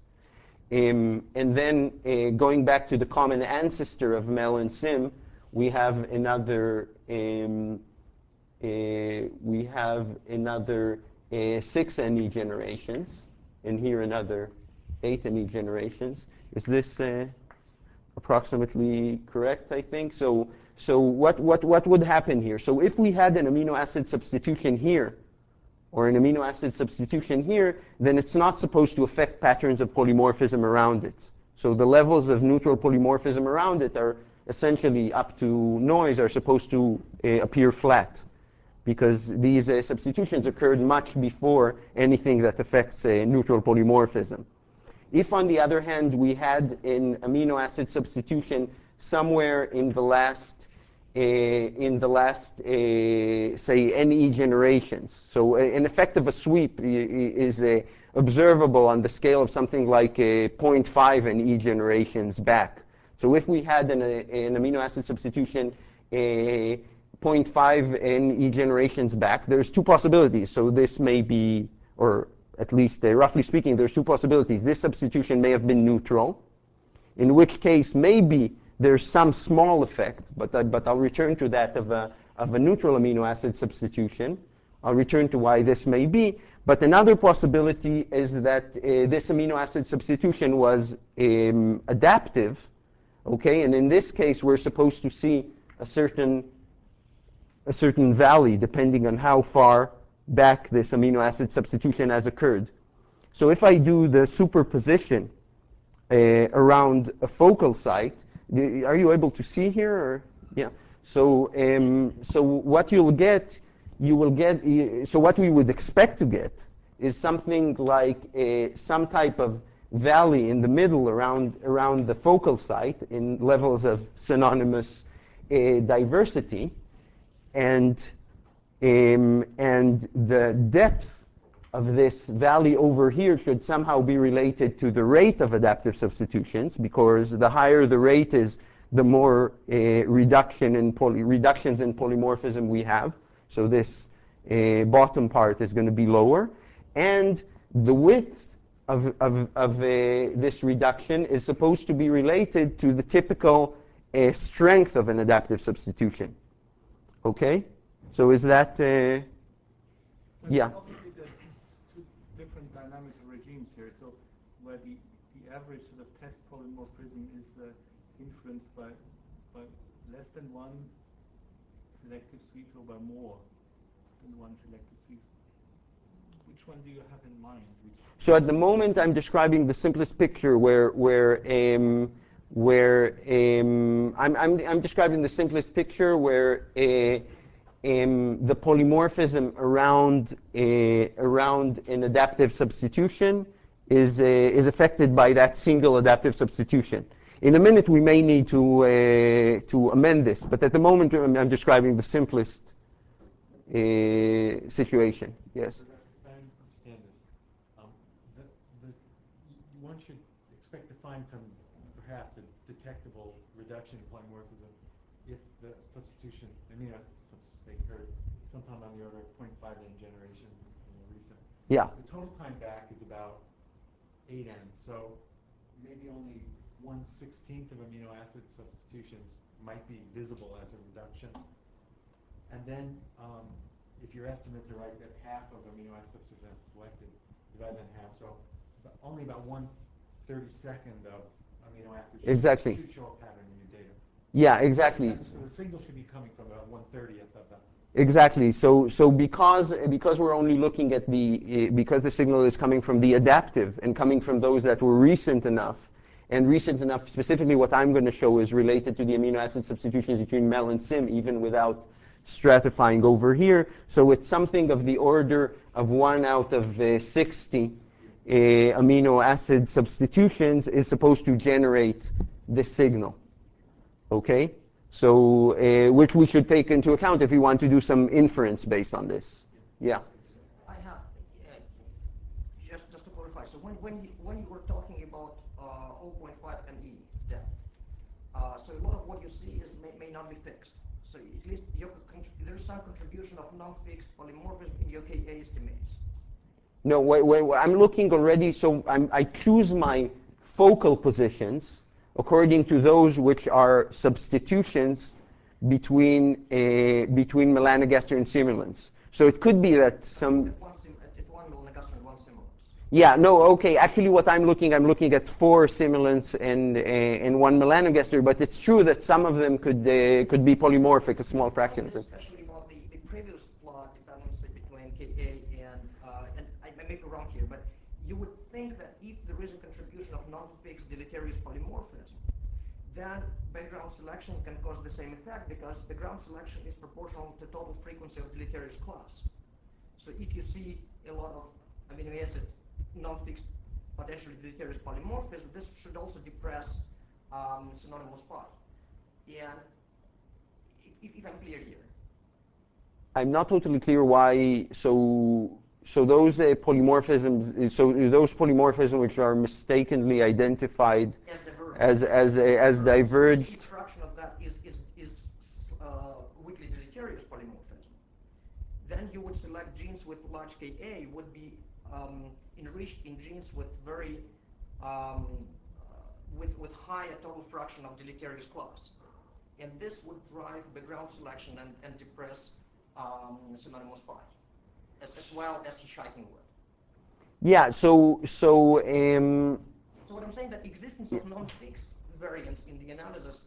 Um, and then uh, going back to the common ancestor of mel and sim, we have another um, uh, we have another uh, six N E generations, and here another eight N E generations. Is this uh, approximately correct? I think so. So what what what would happen here? So if we had an amino acid substitution here, or an amino acid substitution here, then it's not supposed to affect patterns of polymorphism around it. So the levels of neutral polymorphism around it are essentially up to noise, are supposed to uh, appear flat, because these uh, substitutions occurred much before anything that affects uh, neutral polymorphism. If, on the other hand, we had an amino acid substitution somewhere in the last Uh, in the last, uh, say, N E generations. So uh, an effect of a sweep is uh, observable on the scale of something like uh, zero point five N E generations back. So if we had an, uh, an amino acid substitution uh, zero point five N E generations back, there's two possibilities. So this may be, or at least uh, roughly speaking, there's two possibilities. This substitution may have been neutral, in which case maybe there's some small effect, but, uh, but I'll return to that of a, of a neutral amino acid substitution. I'll return to why this may be. But another possibility is that uh, this amino acid substitution was um, adaptive, okay? And in this case, we're supposed to see a certain, a certain valley depending on how far back this amino acid substitution has occurred. So if I do the superposition uh, around a focal site, are you able to see here? Or? Yeah. So, um, so what you'll get, you will get. So what we would expect to get is something like a, some type of valley in the middle around around the focal site in levels of synonymous uh, diversity, and um, and the depth of this valley over here should somehow be related to the rate of adaptive substitutions, because the higher the rate is, the more uh, reduction in poly reductions in polymorphism we have. So this uh, bottom part is going to be lower. And the width of, of, of uh, this reduction is supposed to be related to the typical uh, strength of an adaptive substitution. Okay? So is that... Uh, yeah. Different dynamic regimes here. So where the, the the average sort of test polymorphism is uh, influenced by by less than one selective sweep or by more than one selective sweep. Which one do you have in mind? Which So at the moment, I'm describing the simplest picture where where um, where um, I'm, I'm I'm describing the simplest picture where uh, um, the polymorphism around uh, around an adaptive substitution is uh, is affected by that single adaptive substitution. In a minute, we may need to uh, to amend this, but at the moment, I'm, I'm describing the simplest uh, situation. Yes. I understand this. Um, the, the, y- one should expect to find some, perhaps, a detectable reduction in polymorphism if the substitution, amino acid substitution occurred sometime on the order of zero point five n generations, you know, recent. Yeah. The total time back is about eight n, so maybe only one sixteenth of amino acid substitutions might be visible as a reduction. And then, um, if your estimates are right, that half of amino acid substituents selected divide that in half, so but only about one thirty-second of amino acids should, Exactly. should show a pattern in your data. Yeah, exactly. And so the signal should be coming from about one thirtieth of the. Exactly. So, so because because we're only looking at the uh, because the signal is coming from the adaptive and coming from those that were recent enough, and recent enough specifically, what I'm going to show is related to the amino acid substitutions between mel and sim, even without stratifying over here. So it's something of the order of one out of uh, sixty uh, amino acid substitutions is supposed to generate this signal. Okay. So, uh, which we should take into account if we want to do some inference based on this. Yeah. I have, uh, just, just to clarify, so when, when, you, when you were talking about uh, zero point five N E depth, uh, so a lot of what you see is may, may not be fixed. So at least your, there's some contribution of non-fixed polymorphism in your K A estimates. No, wait, wait, wait, I'm looking already, so I'm, I choose my focal positions according to those which are substitutions between uh, between melanogaster and simulants. So it could be that some. At one, sim, at, at one melanogaster and one simulants. Yeah, no, okay. Actually, what I'm looking, I'm looking at four simulants and uh, and one melanogaster. But it's true that some of them could uh, could be polymorphic, a small fraction of them. Especially about the, the previous plot dependency between K A and uh, and I may be wrong here, but you would think that if there is a contribution of non-fixed deleterious polymorphism, then background selection can cause the same effect because background selection is proportional to total frequency of deleterious class. So if you see a lot of amino acid non-fixed potentially deleterious polymorphism, this should also depress um, synonymous pi. And if, if I'm clear here. I'm not totally clear why. So so those uh, polymorphisms. So those polymorphisms which are mistakenly identified as as as, uh, as diverged. Each fraction of that is is is uh, weakly deleterious polymorphism. Then you would select genes with large K A would be um, enriched in genes with very um, uh, with with higher total fraction of deleterious class, and this would drive background selection and, and depress um, synonymous pi, as, as well as hitchhiking would. Yeah. So so. Um, so what I'm saying that existence of non-fixed variants in the analysis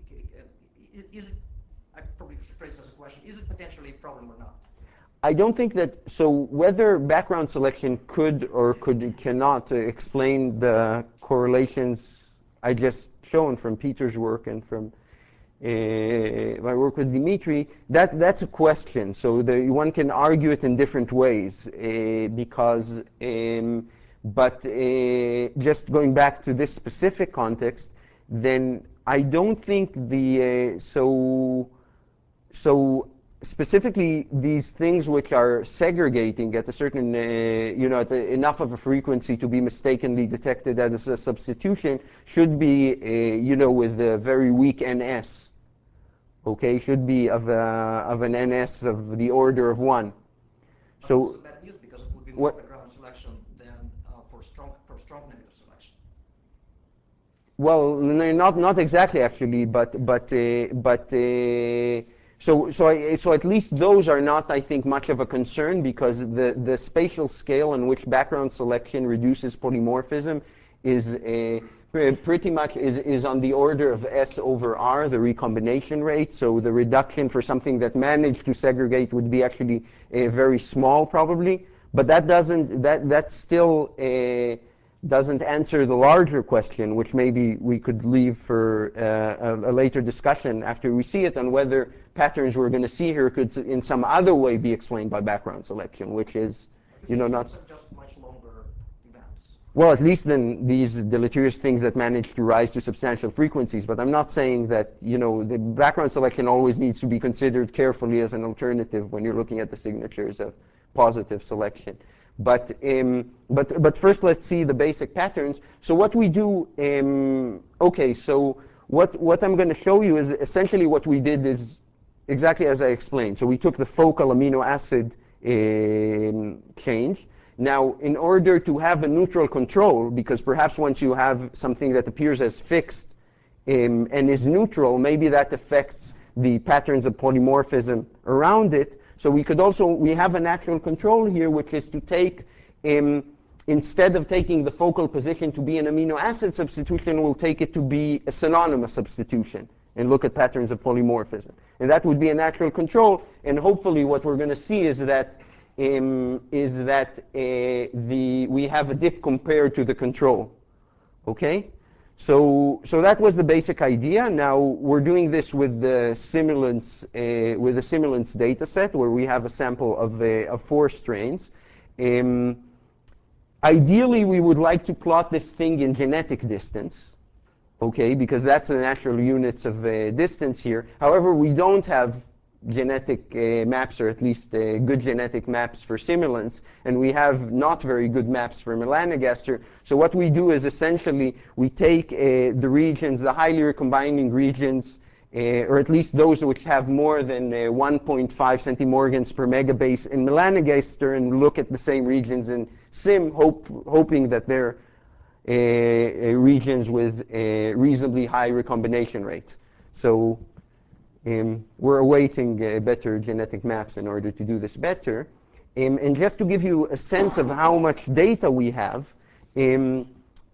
is, is it? I probably should phrase this as a question: is it potentially a problem or not? I don't think that, so whether background selection could or could cannot uh, explain the correlations I just shown from Peter's work and from uh, my work with Dimitri, that, that's a question. So the, one can argue it in different ways uh, because, um, but uh, just going back to this specific context, then I don't think the, uh, so, so specifically these things which are segregating at a certain, uh, you know, at a, enough of a frequency to be mistakenly detected as a substitution should be, uh, you know, with a very weak N S. Okay, should be of a, of an N S of the order of one. But So this is bad news because it would be more background selection than uh, for strong for strong negative selection. Well, not not exactly actually, but but uh, but. Uh, So, so, I, so at least those are not, I think, much of a concern because the, the spatial scale in which background selection reduces polymorphism is a pretty much is, is on the order of S over R, the recombination rate. So the reduction for something that managed to segregate would be actually uh, very small, probably. But that doesn't, that, that still uh, doesn't answer the larger question, which maybe we could leave for uh, a, a later discussion after we see it, on whether patterns we're going to see here could in some other way be explained by background selection, which is, you know, not... just much longer events. Well, at least then these deleterious things that manage to rise to substantial frequencies. But I'm not saying that, you know, the background selection always needs to be considered carefully as an alternative when you're looking at the signatures of positive selection. But, um, but, but first let's see the basic patterns. So what we do, um, okay, so what, what I'm going to show you is essentially what we did is exactly as I explained. So we took the focal amino acid um, change. Now, in order to have a neutral control, because perhaps once you have something that appears as fixed um, and is neutral, maybe that affects the patterns of polymorphism around it. So we could also, we have a natural control here, which is to take, um, instead of taking the focal position to be an amino acid substitution, we'll take it to be a synonymous substitution and look at patterns of polymorphism. And that would be a natural control, and hopefully what we're going to see is that Um, is that uh, the we have a dip compared to the control. Okay, so so that was the basic idea. Now we're doing this with the simulants uh, with a simulants data set where we have a sample of uh, of four strains. Um, ideally, we would like to plot this thing in genetic distance. Okay, because that's the natural units of uh, distance here. However, we don't have genetic uh, maps, or at least uh, good genetic maps for simulants, and we have not very good maps for melanogaster. So what we do is essentially we take uh, the regions, the highly recombining regions, uh, or at least those which have more than uh, one point five centimorgans per megabase in melanogaster, and look at the same regions in sim, hope, hoping that they're uh, uh, regions with a reasonably high recombination rate. So Um, we're awaiting uh, better genetic maps in order to do this better. Um, and just to give you a sense of how much data we have, um,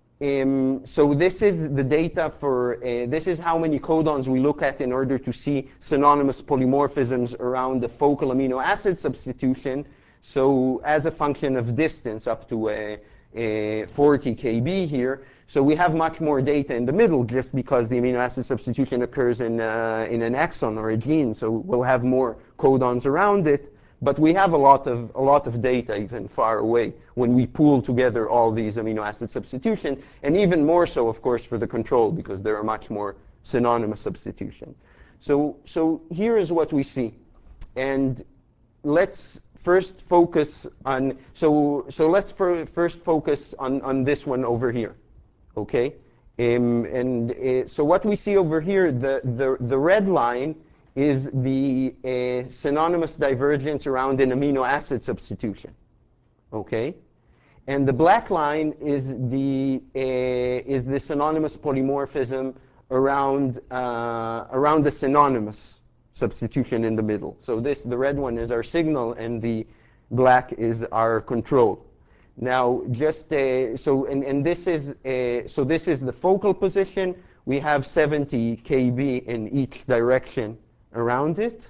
um, so this is the data for, uh, this is how many codons we look at in order to see synonymous polymorphisms around the focal amino acid substitution. So as a function of distance up to uh, uh, forty K B here. So we have much more data in the middle just because the amino acid substitution occurs in, uh, in an exon or a gene, so we'll have more codons around it. But we have a lot of, a lot of data even far away when we pool together all these amino acid substitutions, and even more so, of course, for the control, because there are much more synonymous substitutions. So, so here is what we see. And let's first focus on, so, so let's for, first focus on, on this one over here. Okay, um, and uh, so what we see over here, the, the, the red line is the uh, synonymous divergence around an amino acid substitution. Okay, and the black line is the, uh, is the synonymous polymorphism around, uh, around the synonymous substitution in the middle. So this, the red one is our signal, and the black is our control. Now, just uh, so, and, and this is uh, so this is the focal position. We have seventy K B in each direction around it,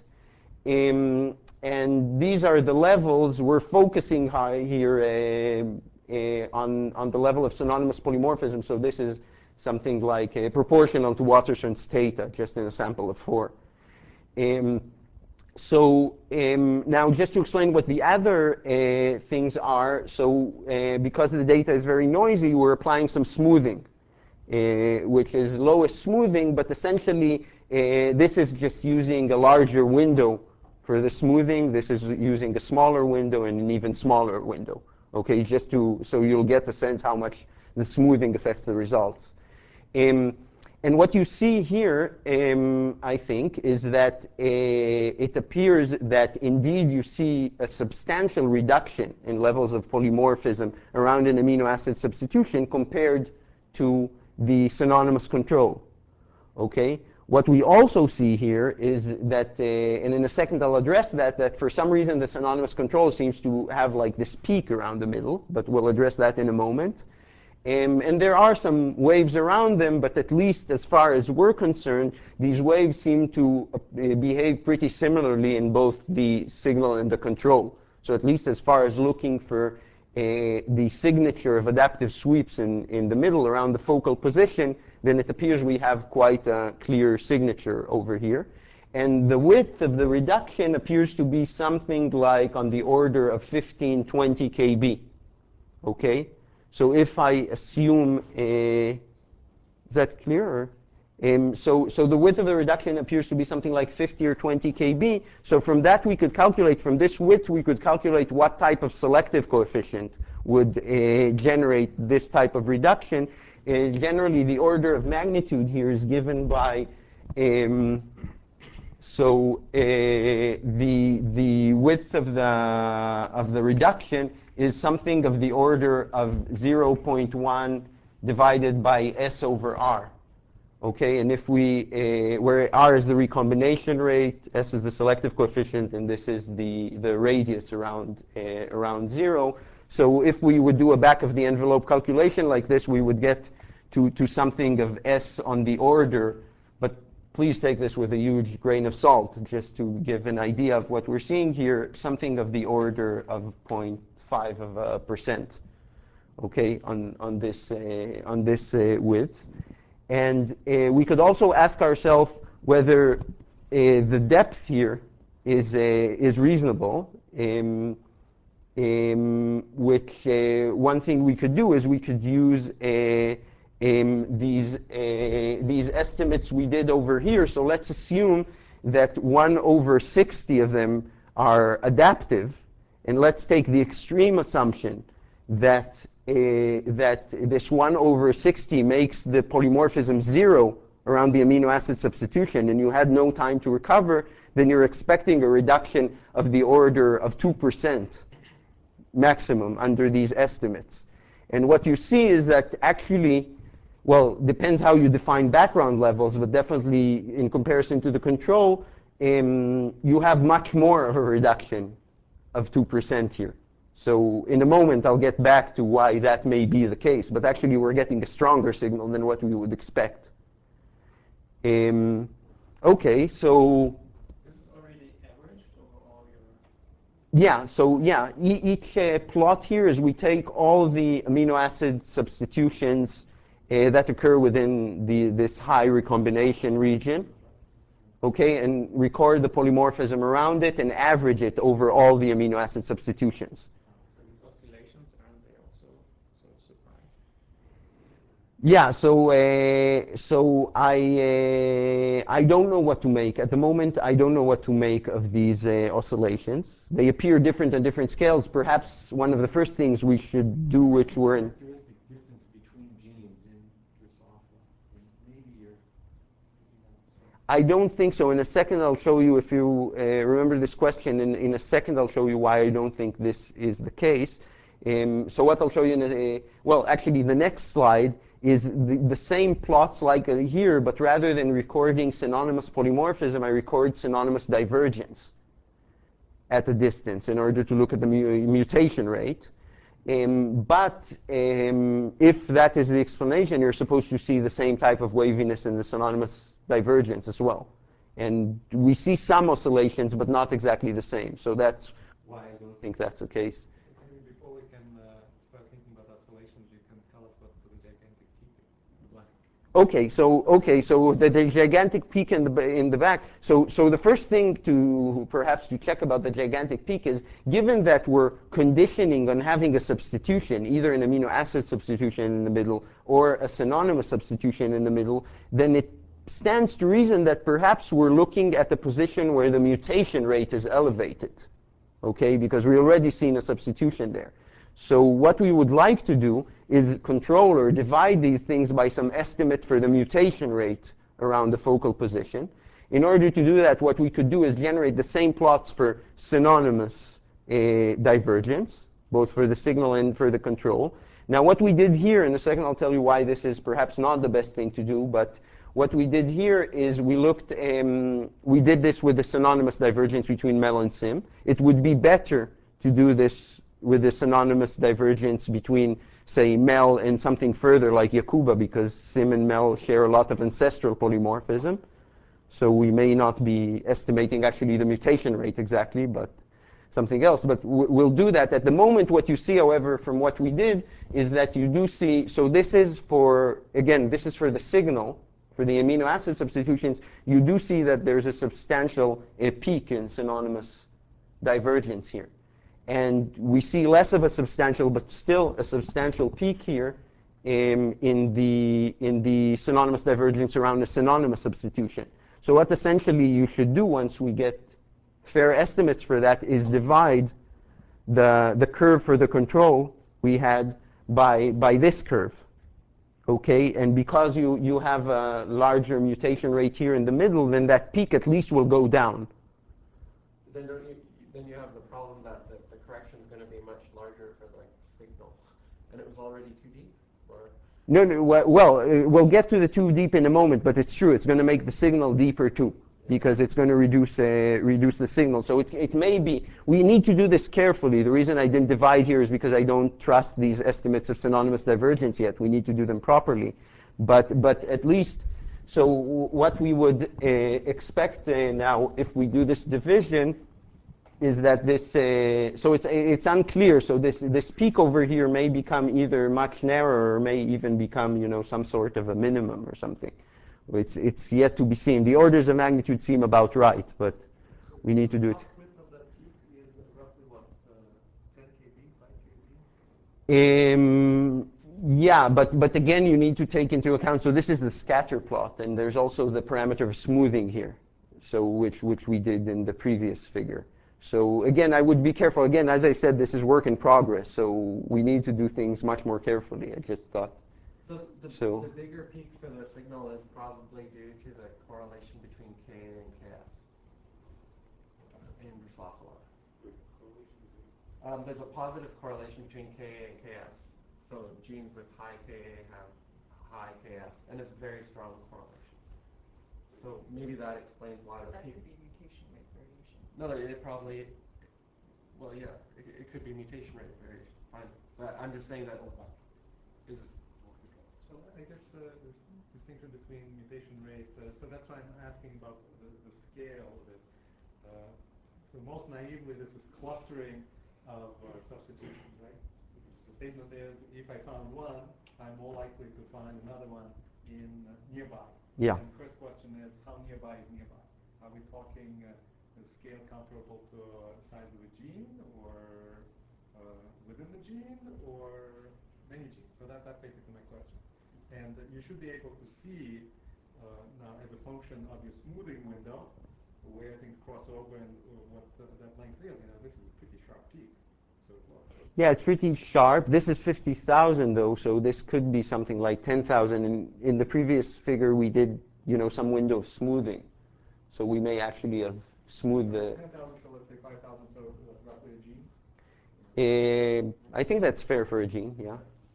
um, and these are the levels. We're focusing high here uh, uh, on on the level of synonymous polymorphism. So this is something like uh, proportional to Waterson's theta, just in a sample of four. Um, So um, now just to explain what the other uh, things are, so uh, because the data is very noisy, we're applying some smoothing, uh, which is lowest smoothing, but essentially uh, this is just using a larger window for the smoothing. This is using a smaller window and an even smaller window, okay, just to, so you'll get the sense how much the smoothing affects the results. Um, And what you see here, um, I think, is that uh, it appears that indeed you see a substantial reduction in levels of polymorphism around an amino acid substitution compared to the synonymous control. Okay? What we also see here is that, uh, and in a second I'll address that, that for some reason the synonymous control seems to have like this peak around the middle, but we'll address that in a moment. Um, and there are some waves around them, but at least as far as we're concerned, these waves seem to uh, behave pretty similarly in both the signal and the control. So at least as far as looking for uh, the signature of adaptive sweeps in, in the middle around the focal position, then it appears we have quite a clear signature over here. And the width of the reduction appears to be something like on the order of fifteen, twenty K B. Okay? So if I assume, a, is that clear? Or, um, so, so the width of the reduction appears to be something like fifty or twenty K B. So from that we could calculate, from this width we could calculate what type of selective coefficient would uh, generate this type of reduction. Uh, generally the order of magnitude here is given by, um, so uh, the, the width of the, of the reduction is something of the order of zero point one divided by S over R. Okay, and if we, uh, where R is the recombination rate, S is the selective coefficient, and this is the, the radius around, uh, around zero. So if we would do a back of the envelope calculation like this, we would get to, to something of S on the order, but please take this with a huge grain of salt, just to give an idea of what we're seeing here, something of the order of zero point five of a percent, okay, on, on this, uh, on this uh, width. And uh, we could also ask ourselves whether uh, the depth here is, uh, is reasonable, um, um, which uh, one thing we could do is we could use uh, um, these, uh, these estimates we did over here. So let's assume that one over sixty of them are adaptive. And let's take the extreme assumption that, uh, that this one over sixty makes the polymorphism zero around the amino acid substitution, and you had no time to recover, then you're expecting a reduction of the order of two percent maximum under these estimates. And what you see is that actually, well, depends how you define background levels, but definitely in comparison to the control, um, you have much more of a reduction of two percent here. So in a moment, I'll get back to why that may be the case, but actually we're getting a stronger signal than what we would expect. Um, okay, so... This is already averaged over all your... Yeah, so yeah, e each uh, plot here is we take all the amino acid substitutions uh, that occur within the, this high recombination region, okay, and record the polymorphism around it and average it over all the amino acid substitutions. So these oscillations, aren't they also sort of surprise? Yeah, so uh, so I uh, I don't know what to make at the moment. I don't know what to make of these uh, oscillations. They appear different on different scales. Perhaps one of the first things we should do, which we're in. Characteristic distance between genes in Drosophila, and maybe you're. I don't think so. In a second, I'll show you, if you uh, remember this question, in, in a second I'll show you why I don't think this is the case. Um, so what I'll show you in a, well, actually the next slide is the, the same plots like uh, here, but rather than recording synonymous polymorphism, I record synonymous divergence at a distance in order to look at the mu mutation rate. Um, but um, if that is the explanation, you're supposed to see the same type of waviness in the synonymous divergence as well. And we see some oscillations, but not exactly the same. So that's why I don't think that's the case. Maybe before we can uh, start thinking about oscillations, you can tell us what the gigantic peak is, the black. Okay, so okay, so the, the gigantic peak in the in the back. So so the first thing to perhaps to check about the gigantic peak is, given that we're conditioning on having a substitution, either an amino acid substitution in the middle or a synonymous substitution in the middle, then it stands to reason that perhaps we're looking at the position where the mutation rate is elevated. Okay, because we already seen a substitution there. So what we would like to do is control or divide these things by some estimate for the mutation rate around the focal position. In order to do that, what we could do is generate the same plots for synonymous uh, divergence, both for the signal and for the control. Now what we did here, in a second I'll tell you why this is perhaps not the best thing to do, but what we did here is we looked, um, we did this with the synonymous divergence between mel and sim. It would be better to do this with the synonymous divergence between say, Mel and something further like Yakuba, because Sim and Mel share a lot of ancestral polymorphism. So we may not be estimating actually the mutation rate exactly, but something else. But we'll do that. At the moment, what you see, however, from what we did, is that you do see, so this is for, again, this is for the signal, for the amino acid substitutions. You do see that there's a substantial a peak in synonymous divergence here. And we see less of a substantial, but still a substantial peak here in, in, the, in the synonymous divergence around a synonymous substitution. So what essentially you should do once we get fair estimates for that is divide the, the curve for the control we had by, by this curve. Okay, and because you, you have a larger mutation rate here in the middle, then that peak at least will go down. Then don't you, then you have the problem that the, the correction is going to be much larger for the signal, and it was already too deep, or? No, no, well, uh, we'll get to the too deep in a moment, but it's true, it's going to make the signal deeper too, because it's going to reduce uh, reduce the signal. So it, it may be, we need to do this carefully. The reason I didn't divide here is because I don't trust these estimates of synonymous divergence yet. We need to do them properly. But, but at least, so what we would uh, expect uh, now, if we do this division, is that this, uh, so it's, it's unclear, so this, this peak over here may become either much narrower or may even become, you know, some sort of a minimum or something. It's, it's yet to be seen. The orders of magnitude seem about right, but we need to do it. The width of that peak is roughly what, uh, ten K B, five K B? Um, yeah, but, but again, you need to take into account, so this is the scatter plot, and there's also the parameter of smoothing here, so which, which we did in the previous figure. So again, I would be careful. Again, as I said, this is work in progress, so we need to do things much more carefully. I just thought. So the, so, the bigger peak for the signal is probably due to the correlation between K A and K S in Drosophila. Um, there's a positive correlation between K A and K S. So genes with high K A have high K S, and it's a very strong correlation. So maybe that explains why the That peak. could be mutation rate variation. No, it probably, well, yeah, it, it could be mutation rate variation, fine. But I'm just saying that, is it? So I guess uh, this distinction between mutation rate, uh, so that's why I'm asking about the, the scale of this. Uh, so most naively, this is clustering of uh, substitutions, right? The statement is, if I found one, I'm more likely to find another one in uh, nearby. Yeah. And the first question is, how nearby is nearby? Are we talking uh, a scale comparable to uh, the size of a gene, or uh, within the gene, or many genes? So that, that's basically my question. And uh, you should be able to see uh, now, as a function of your smoothing window, where things cross over and uh, what uh, that length is. You know, this is a pretty sharp peak. So it looks. Yeah, it's pretty sharp. This is fifty thousand though, so this could be something like ten thousand. In, in the previous figure, we did, you know, some window of smoothing. So we may actually have smoothed so the... ten thousand, so let's say five thousand, so uh, roughly a gene? Uh, I think that's fair for a gene, yeah.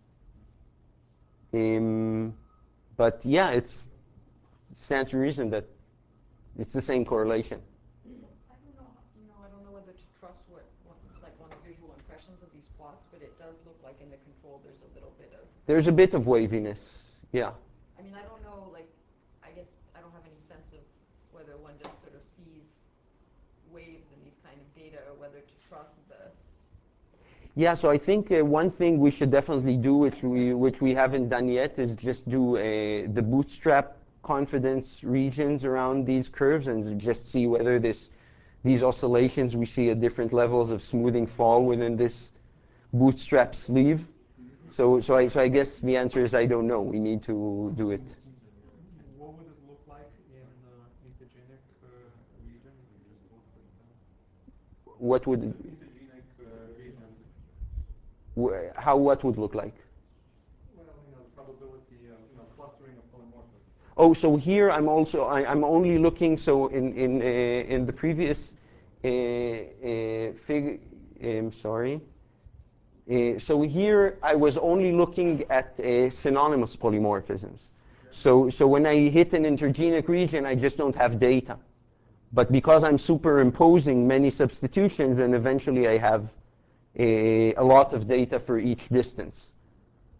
Um, but yeah, it's stands to reason that it's the same correlation. So I don't know, you know, I don't know whether to trust what, what, like one's visual impressions of these plots, but it does look like in the control there's a little bit of... There's a bit of waviness, yeah. I mean, I don't know, like, I guess I don't have any sense of whether one just sort of sees waves in these kind of data or whether to trust the... Yeah, so I think uh, one thing we should definitely do, which we which we haven't done yet, is just do a, the bootstrap confidence regions around these curves and just see whether this these oscillations we see at different levels of smoothing fall within this bootstrap sleeve. So so I so I guess the answer is I don't know. We need to do it. What would it look like in uh, intergenic uh, region? If you just looked at uh, What would intergenic uh, region? wh- how what would look like? Well, you know, the probability of, you know, clustering of polymorphisms. Oh, so here I'm also I, I'm only looking. So in in uh, in the previous uh, uh, fig, um, sorry. Uh, so here I was only looking at uh, synonymous polymorphisms. So so when I hit an intergenic region, I just don't have data. But because I'm superimposing many substitutions, then eventually I have a, a lot of data for each distance.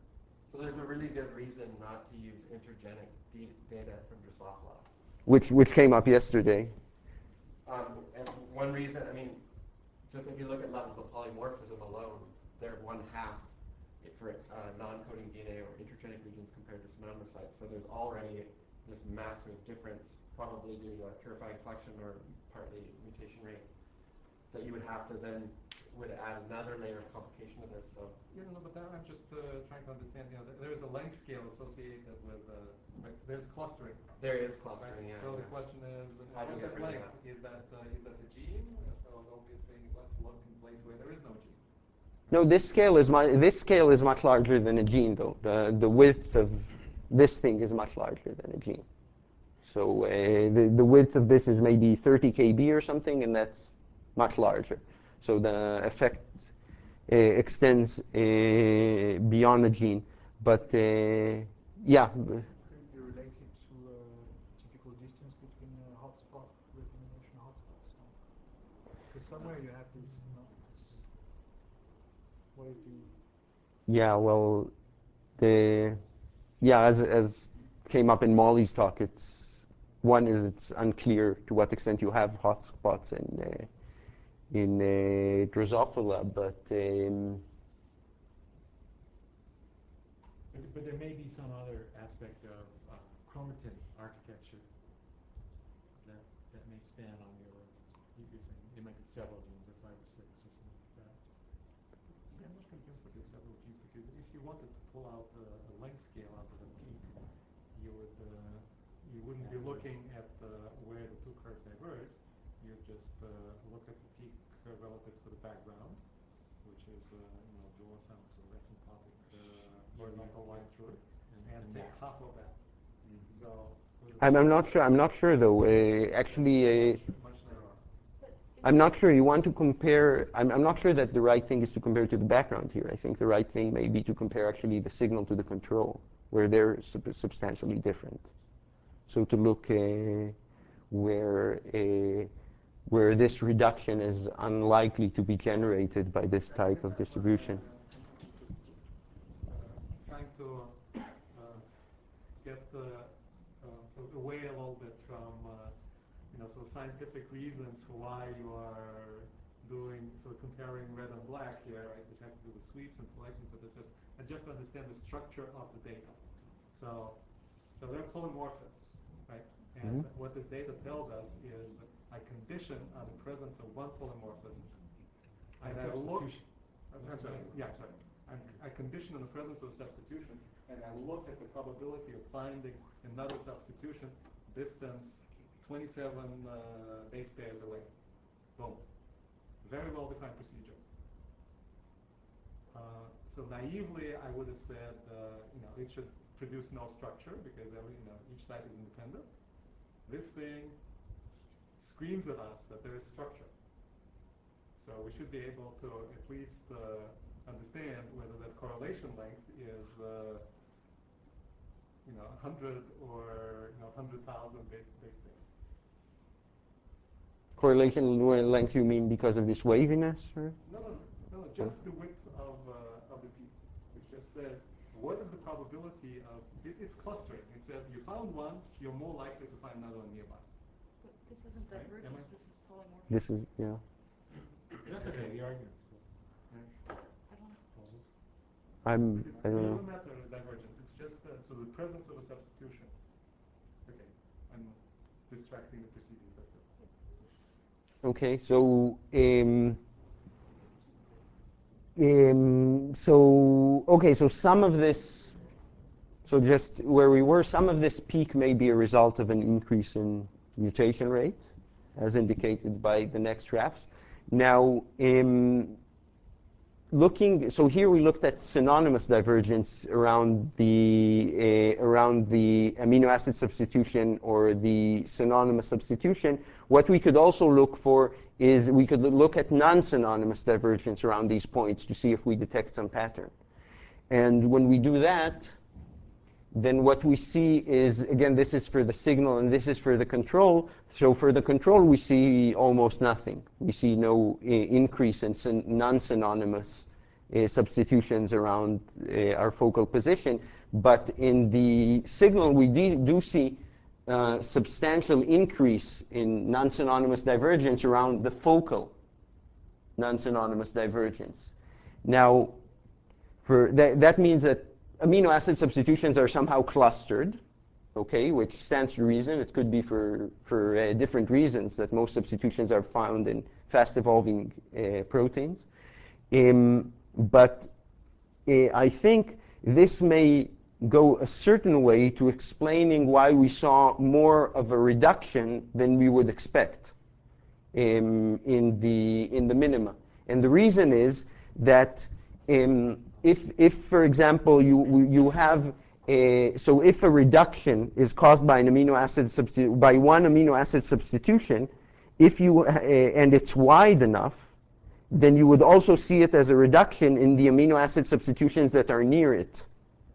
So there's a really good reason not to use intergenic d data from Drosophila. Which, which came up yesterday. Um, and one reason, I mean, just if you look at levels of polymorphism alone, they're one half for uh, non-coding D N A or intergenic regions compared to synonymous sites. So there's already this massive difference, probably due to purifying selection or partly mutation rate, that you would have to then would add another layer of complication to this. So yeah, no, but I'm just uh, trying to understand. You know, there is a length scale associated with uh, right, there's clustering. There is clustering. Right? Yeah. So yeah. the question is, how do you what's get that rid of length? that? Is that uh, is that the gene? So obviously, let's look in place where there is no gene. No, this scale is my, this scale is much larger than a gene, though. The the width of this thing is much larger than a gene. So uh, the the width of this is maybe thirty K B or something, and that's much larger. So the effect uh, extends uh, beyond the gene. But uh, yeah. Could it be related to a typical distance between uh, hotspot recombination hotspots? Because somewhere you have this. No, it's, what is the? Yeah. Well, the yeah as as came up in Molly's talk, it's one is it's unclear to what extent you have hotspots in uh, in uh, Drosophila, but um, But, but there may be some other aspect of uh, chromatin architecture that that may span on your, you're saying there might be several genes or five or six or something like that. See, I'm not convinced that there's several genes, because if you wanted to pull out a, a length scale out of a peak, you would uh, you wouldn't be looking at uh, where the two curves diverge. You'd just uh, look at the peak uh, relative to the background, which is uh, you know draw some sort of asymptotic uh, horizontal line through it, and, and take half of that. Mm-hmm. So I'm I'm not sure. I'm not sure though. Uh, actually. Uh, much, much narrower. I'm not sure. You want to compare. I'm, I'm not sure that the right thing is to compare to the background here. I think the right thing may be to compare actually the signal to the control, where they're sub substantially different. So to look uh, where uh, where this reduction is unlikely to be generated by this type of distribution. Trying to uh, get the uh, so away a little bit from uh, you know so scientific reasons for why you are doing so comparing red and black here, right, which has to do with sweeps and selections. So this is and just understand the structure of the data. So so they're polymorphisms, right? And mm-hmm. what this data tells us is I condition on the presence of one polymorphism. And I look. I'm sorry. Yeah, I'm sorry. I'm, I condition on the presence of a substitution, and I look at the probability of finding another substitution distance twenty-seven uh, base pairs away. Boom. Very well-defined procedure. Uh, so naively, I would have said, uh, you know, it should produce no structure because every, you know, each site is independent. This thing screams at us that there is structure. So we should be able to at least uh, understand whether that correlation length is, uh, you know, one hundred or you know, one hundred thousand base base pairs. Correlation length, you mean because of this waviness? Or? No, no, no, no, just the width of uh, of the peak, which just says what is the probability of it, it's clustering. It says you found one, you're more likely to find another one nearby. But this isn't divergence. Right? This is polymorphism. This is yeah. That's okay. The argument's still. Yeah. I don't know. I'm. It, I don't it know. doesn't matter the divergence. It's just uh, so the presence of a substitution. Okay, I'm distracting the proceedings. That's good. Okay, so um, um, so okay, so some of this, so just where we were, some of this peak may be a result of an increase in mutation rate, as indicated by the next graphs. Now, um, looking, so here we looked at synonymous divergence around the uh, around the amino acid substitution or the synonymous substitution. What we could also look for is we could look at non-synonymous divergence around these points to see if we detect some pattern. And when we do that, then what we see is, again, this is for the signal and this is for the control. So for the control, we see almost nothing. We see no uh, increase in non-synonymous uh, substitutions around uh, our focal position. But in the signal, we do, do see uh, substantial increase in non-synonymous divergence around the focal non-synonymous divergence. Now, for that, that means that amino acid substitutions are somehow clustered, okay, which stands to reason. It could be for, for uh, different reasons that most substitutions are found in fast-evolving uh, proteins. Um, but uh, I think this may go a certain way to explaining why we saw more of a reduction than we would expect um, in the in the minima. And the reason is that um, if, if, for example, you you have a, so if a reduction is caused by an amino acid substitute by one amino acid substitution, if you uh, and it's wide enough, then you would also see it as a reduction in the amino acid substitutions that are near it.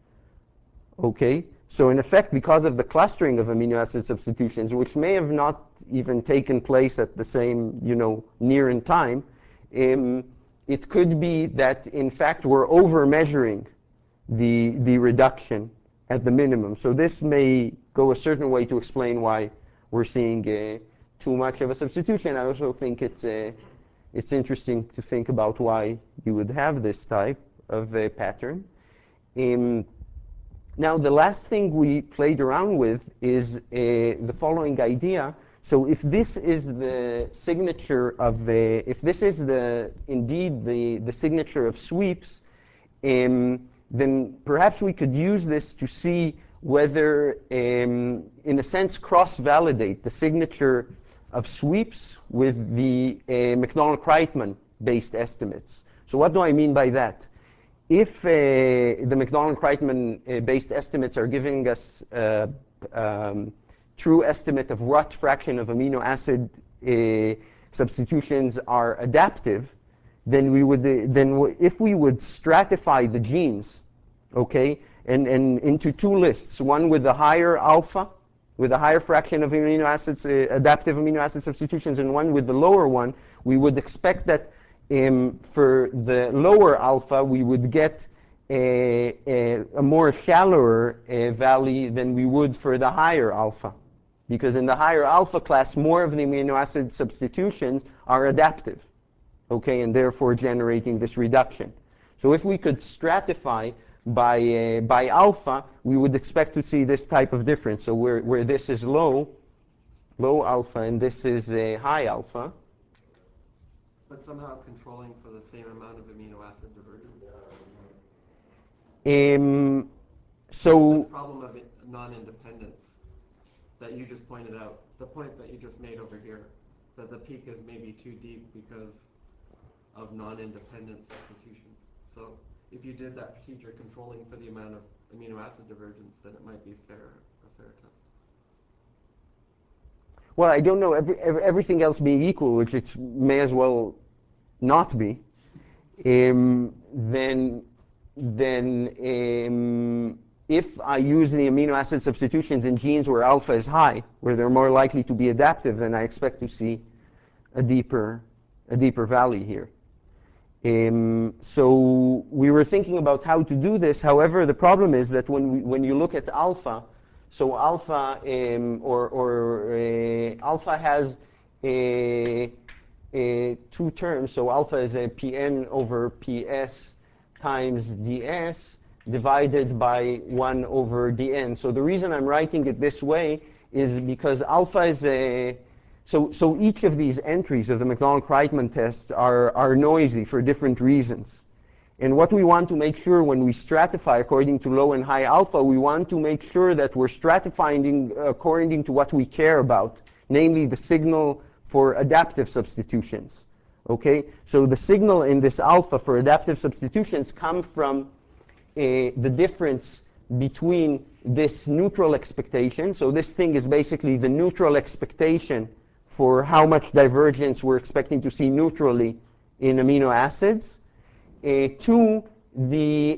Okay, so in effect, because of the clustering of amino acid substitutions, which may have not even taken place at the same, you know, near in time, um, it could be that in fact we're over measuring the the reduction at the minimum. So this may go a certain way to explain why we're seeing uh, too much of a substitution. I also think it's uh, it's interesting to think about why you would have this type of uh, pattern. Um, Now, the last thing we played around with is uh, the following idea. So if this is the signature of the, if this is the, indeed the, the signature of sweeps, um, then perhaps we could use this to see whether, um, in a sense, cross-validate the signature of sweeps with the uh, Macdonald-Kreitman based estimates. So what do I mean by that? If uh, the Macdonald-Kreitman uh, based estimates are giving us uh, um, true estimate of what fraction of amino acid uh, substitutions are adaptive, then we would uh, then w if we would stratify the genes, okay, and, and into two lists, one with a higher alpha, with a higher fraction of amino acids, uh, adaptive amino acid substitutions, and one with the lower one, we would expect that Um, for the lower alpha, we would get a, a, a more shallower uh, valley than we would for the higher alpha. Because in the higher alpha class, more of the amino acid substitutions are adaptive, okay, and therefore generating this reduction. So if we could stratify by, uh, by alpha, we would expect to see this type of difference. So where, where this is low, low alpha, and this is a high alpha, but somehow controlling for the same amount of amino acid divergence. Um, so this problem of non-independence that you just pointed out, the point that you just made over here, that the peak is maybe too deep because of non-independent substitutions. So if you did that procedure controlling for the amount of amino acid divergence, then it might be fair, a fair test. Well, I don't know, every, every, everything else being equal, which it may as well not be, um, then, then um, if I use the amino acid substitutions in genes where alpha is high, where they're more likely to be adaptive, then I expect to see a deeper, a deeper valley here. Um, so we were thinking about how to do this. However, the problem is that when, we, when you look at alpha, so alpha um, or, or uh, alpha has a, a two terms. So alpha is a Pn over Ps times ds divided by one over dn. So the reason I'm writing it this way is because alpha is a, so, so each of these entries of the Macdonald-Kreitman test are, are noisy for different reasons. And what we want to make sure when we stratify according to low and high alpha, we want to make sure that we're stratifying according to what we care about, namely the signal for adaptive substitutions. Okay? So the signal in this alpha for adaptive substitutions come from uh, the difference between this neutral expectation. So this thing is basically the neutral expectation for how much divergence we're expecting to see neutrally in amino acids. Uh, to the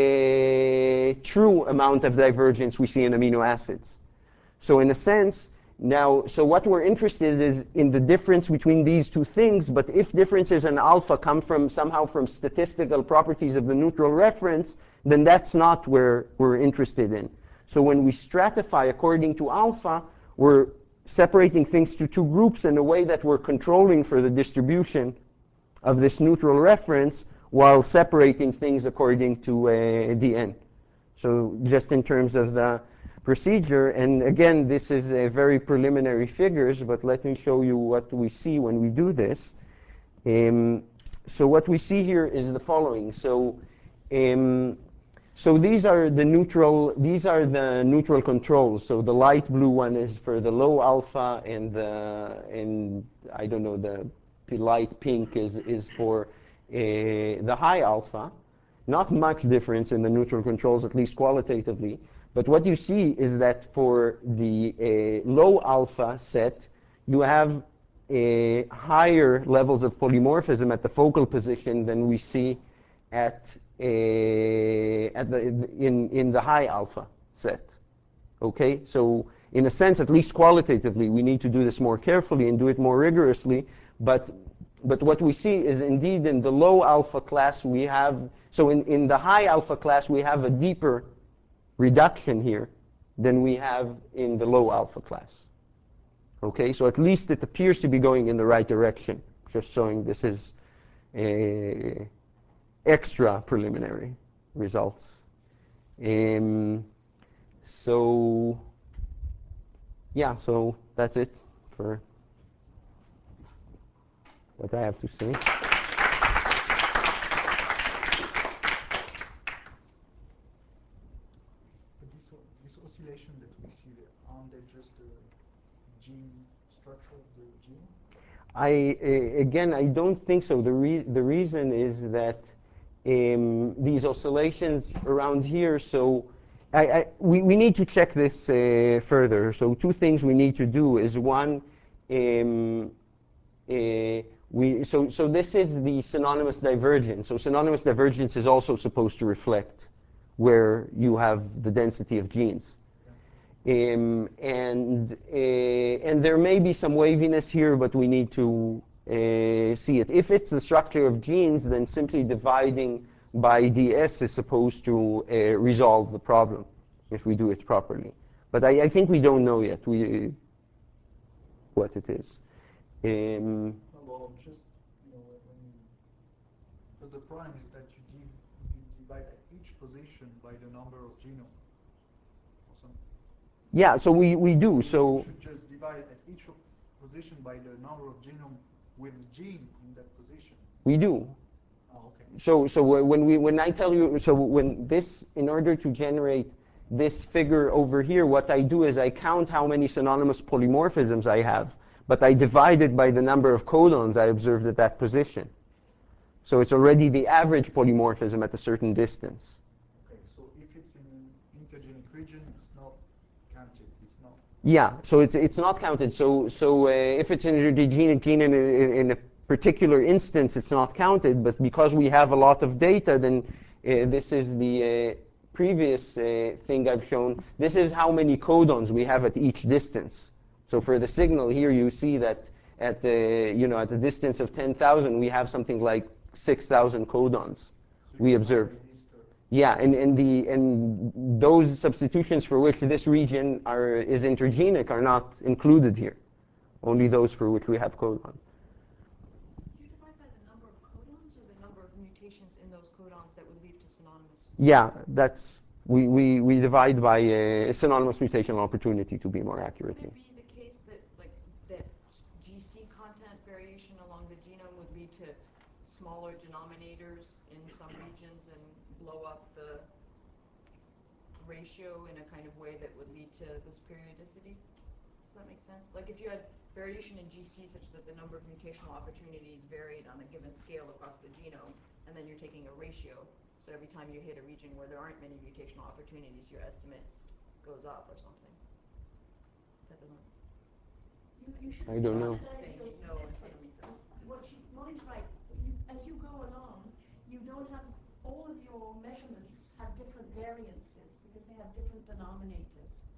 uh, true amount of divergence we see in amino acids. So in a sense, Now, so what we're interested in is in the difference between these two things, but if differences in alpha come from somehow from statistical properties of the neutral reference, then that's not where we're interested in. So when we stratify according to alpha, we're separating things to two groups in a way that we're controlling for the distribution of this neutral reference while separating things according to uh, dn. So just in terms of the procedure, and again, this is a very preliminary figures, but let me show you what we see when we do this. Um, so what we see here is the following. So, um, so these are the neutral. These are the neutral controls. So the light blue one is for the low alpha, and the and I don't know the light pink is is for uh, the high alpha. Not much difference in the neutral controls, at least qualitatively. But what you see is that for the uh, low alpha set, you have uh, higher levels of polymorphism at the focal position than we see at, uh, at the, in, in the high alpha set. Okay, so in a sense, at least qualitatively, we need to do this more carefully and do it more rigorously. But, but what we see is indeed in the low alpha class, we have, so in, in the high alpha class, we have a deeper reduction here than we have in the low alpha class. Okay, so at least it appears to be going in the right direction, just showing this is a extra preliminary results. Um, so, yeah, so that's it for what I have to say. But this, o- this oscillation that we see there, aren't they just the gene structure of the gene? I, uh, again, I don't think so. The, re the reason is that um, these oscillations around here, so I, I, we, we need to check this uh, further. So two things we need to do is one, um, uh, we, so, so this is the synonymous divergence. So synonymous divergence is also supposed to reflect where you have the density of genes. Um, and, uh, and there may be some waviness here, but we need to uh, see it. If it's the structure of genes, then simply dividing by ds is supposed to uh, resolve the problem if we do it properly. But I, I think we don't know yet we, what it is. Um, No, well, just, you know, when you, because the prime is that you, div, you divide at each position by the number of genome or something. yeah, so we, we do. You So should just divide at each of position by the number of genome with gene in that position. we do. Oh, okay. So, so when we, when I tell you, so when this, in order to generate this figure over here, what I do is I count how many synonymous polymorphisms I have, but I divide it by the number of codons I observed at that position. So it's already the average polymorphism at a certain distance. Okay, so if it's in an intergenic region, it's not counted. It's not. Yeah, so it's it's not counted. So so uh, if it's an intergenic gene in a, in a particular instance, it's not counted. But because we have a lot of data, then uh, this is the uh, previous uh, thing I've shown. This is how many codons we have at each distance. So for the signal here, you see that at the you know at the distance of ten thousand, we have something like six thousand codons. So We you observe. divide this curve. Yeah, and, and the and those substitutions for which this region are is intergenic are not included here. Only those for which we have codon. Do you divide by the number of codons or the number of mutations in those codons that would lead to synonymous? Yeah, that's we, we, we divide by a synonymous mutational opportunity to be more accurate. Could it be the case that like that G C content variation along the genome would lead to smaller denominators in some regions and blow up the ratio in a kind of way that would lead to this periodicity? Does that make sense? Like if you had variation in G C such that the number of mutational opportunities varied on a given scale across the genome, and then you're taking a ratio, so every time you hit a region where there aren't many mutational opportunities, your estimate goes up or something. That doesn't. You, you should I don't know. standardize Saying those no in front of me. distances. What you, Molly's right. You, as you go along, you don't have, all of your measurements have different variances because they have different denominators.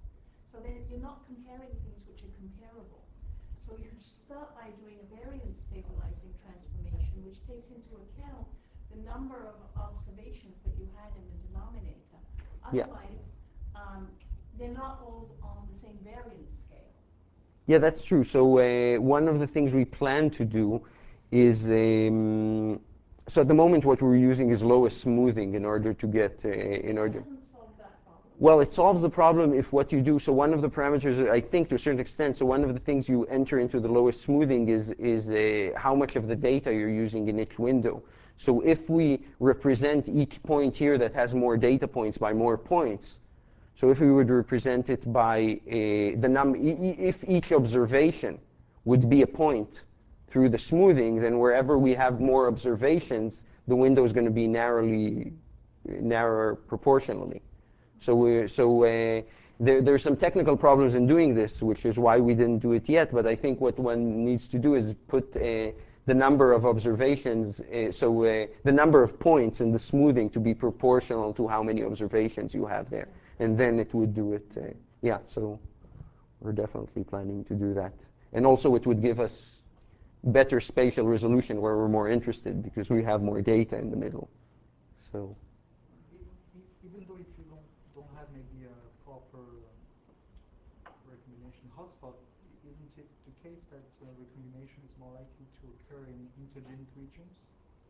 So then you're not comparing things which are comparable. So you start by doing a variance stabilizing transformation, which takes into account the number of observations that you had in the denominator. Yeah. Otherwise, um, they're not all on the same variance scale. Yeah, that's true. So uh, one of the things we plan to do is, um, so at the moment what we're using is lowest smoothing in order to get, uh, in order. It doesn't solve that problem. Well, it solves the problem if what you do, so one of the parameters, I think to a certain extent, so one of the things you enter into the lowest smoothing is, is uh, how much of the data you're using in each window. So if we represent each point here that has more data points by more points, so if we would represent it by a, the num, e- e- if each observation would be a point through the smoothing, then wherever we have more observations, the window is going to be narrowly, narrower proportionally. So we, so uh, there, there's some technical problems in doing this, which is why we didn't do it yet. But I think what one needs to do is put uh, the number of observations, uh, so uh, the number of points in the smoothing to be proportional to how many observations you have there. And then it would do it, uh, yeah, so we're definitely planning to do that. And also it would give us better spatial resolution where we're more interested because we have more data in the middle. So. E- e- Even though if you don't, don't have maybe a proper um, recombination hotspot, i- isn't it the case that uh, recombination is more likely to occur in intergenic regions?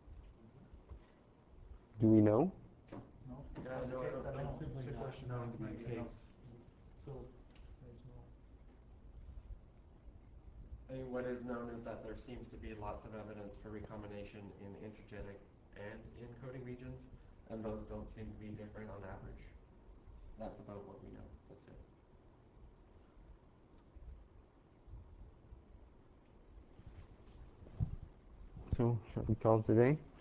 Do we know? No? It's Yeah, not no, the I case, don't- I I don't know. Simply It's a not question known mark, to be maybe the not. case. So, there's no. I mean, what is known is that there seems to be lots of evidence for recombination in intergenic and in coding regions, and those don't seem to be different on average. That's about what we know. That's it. So, shall we call it a day?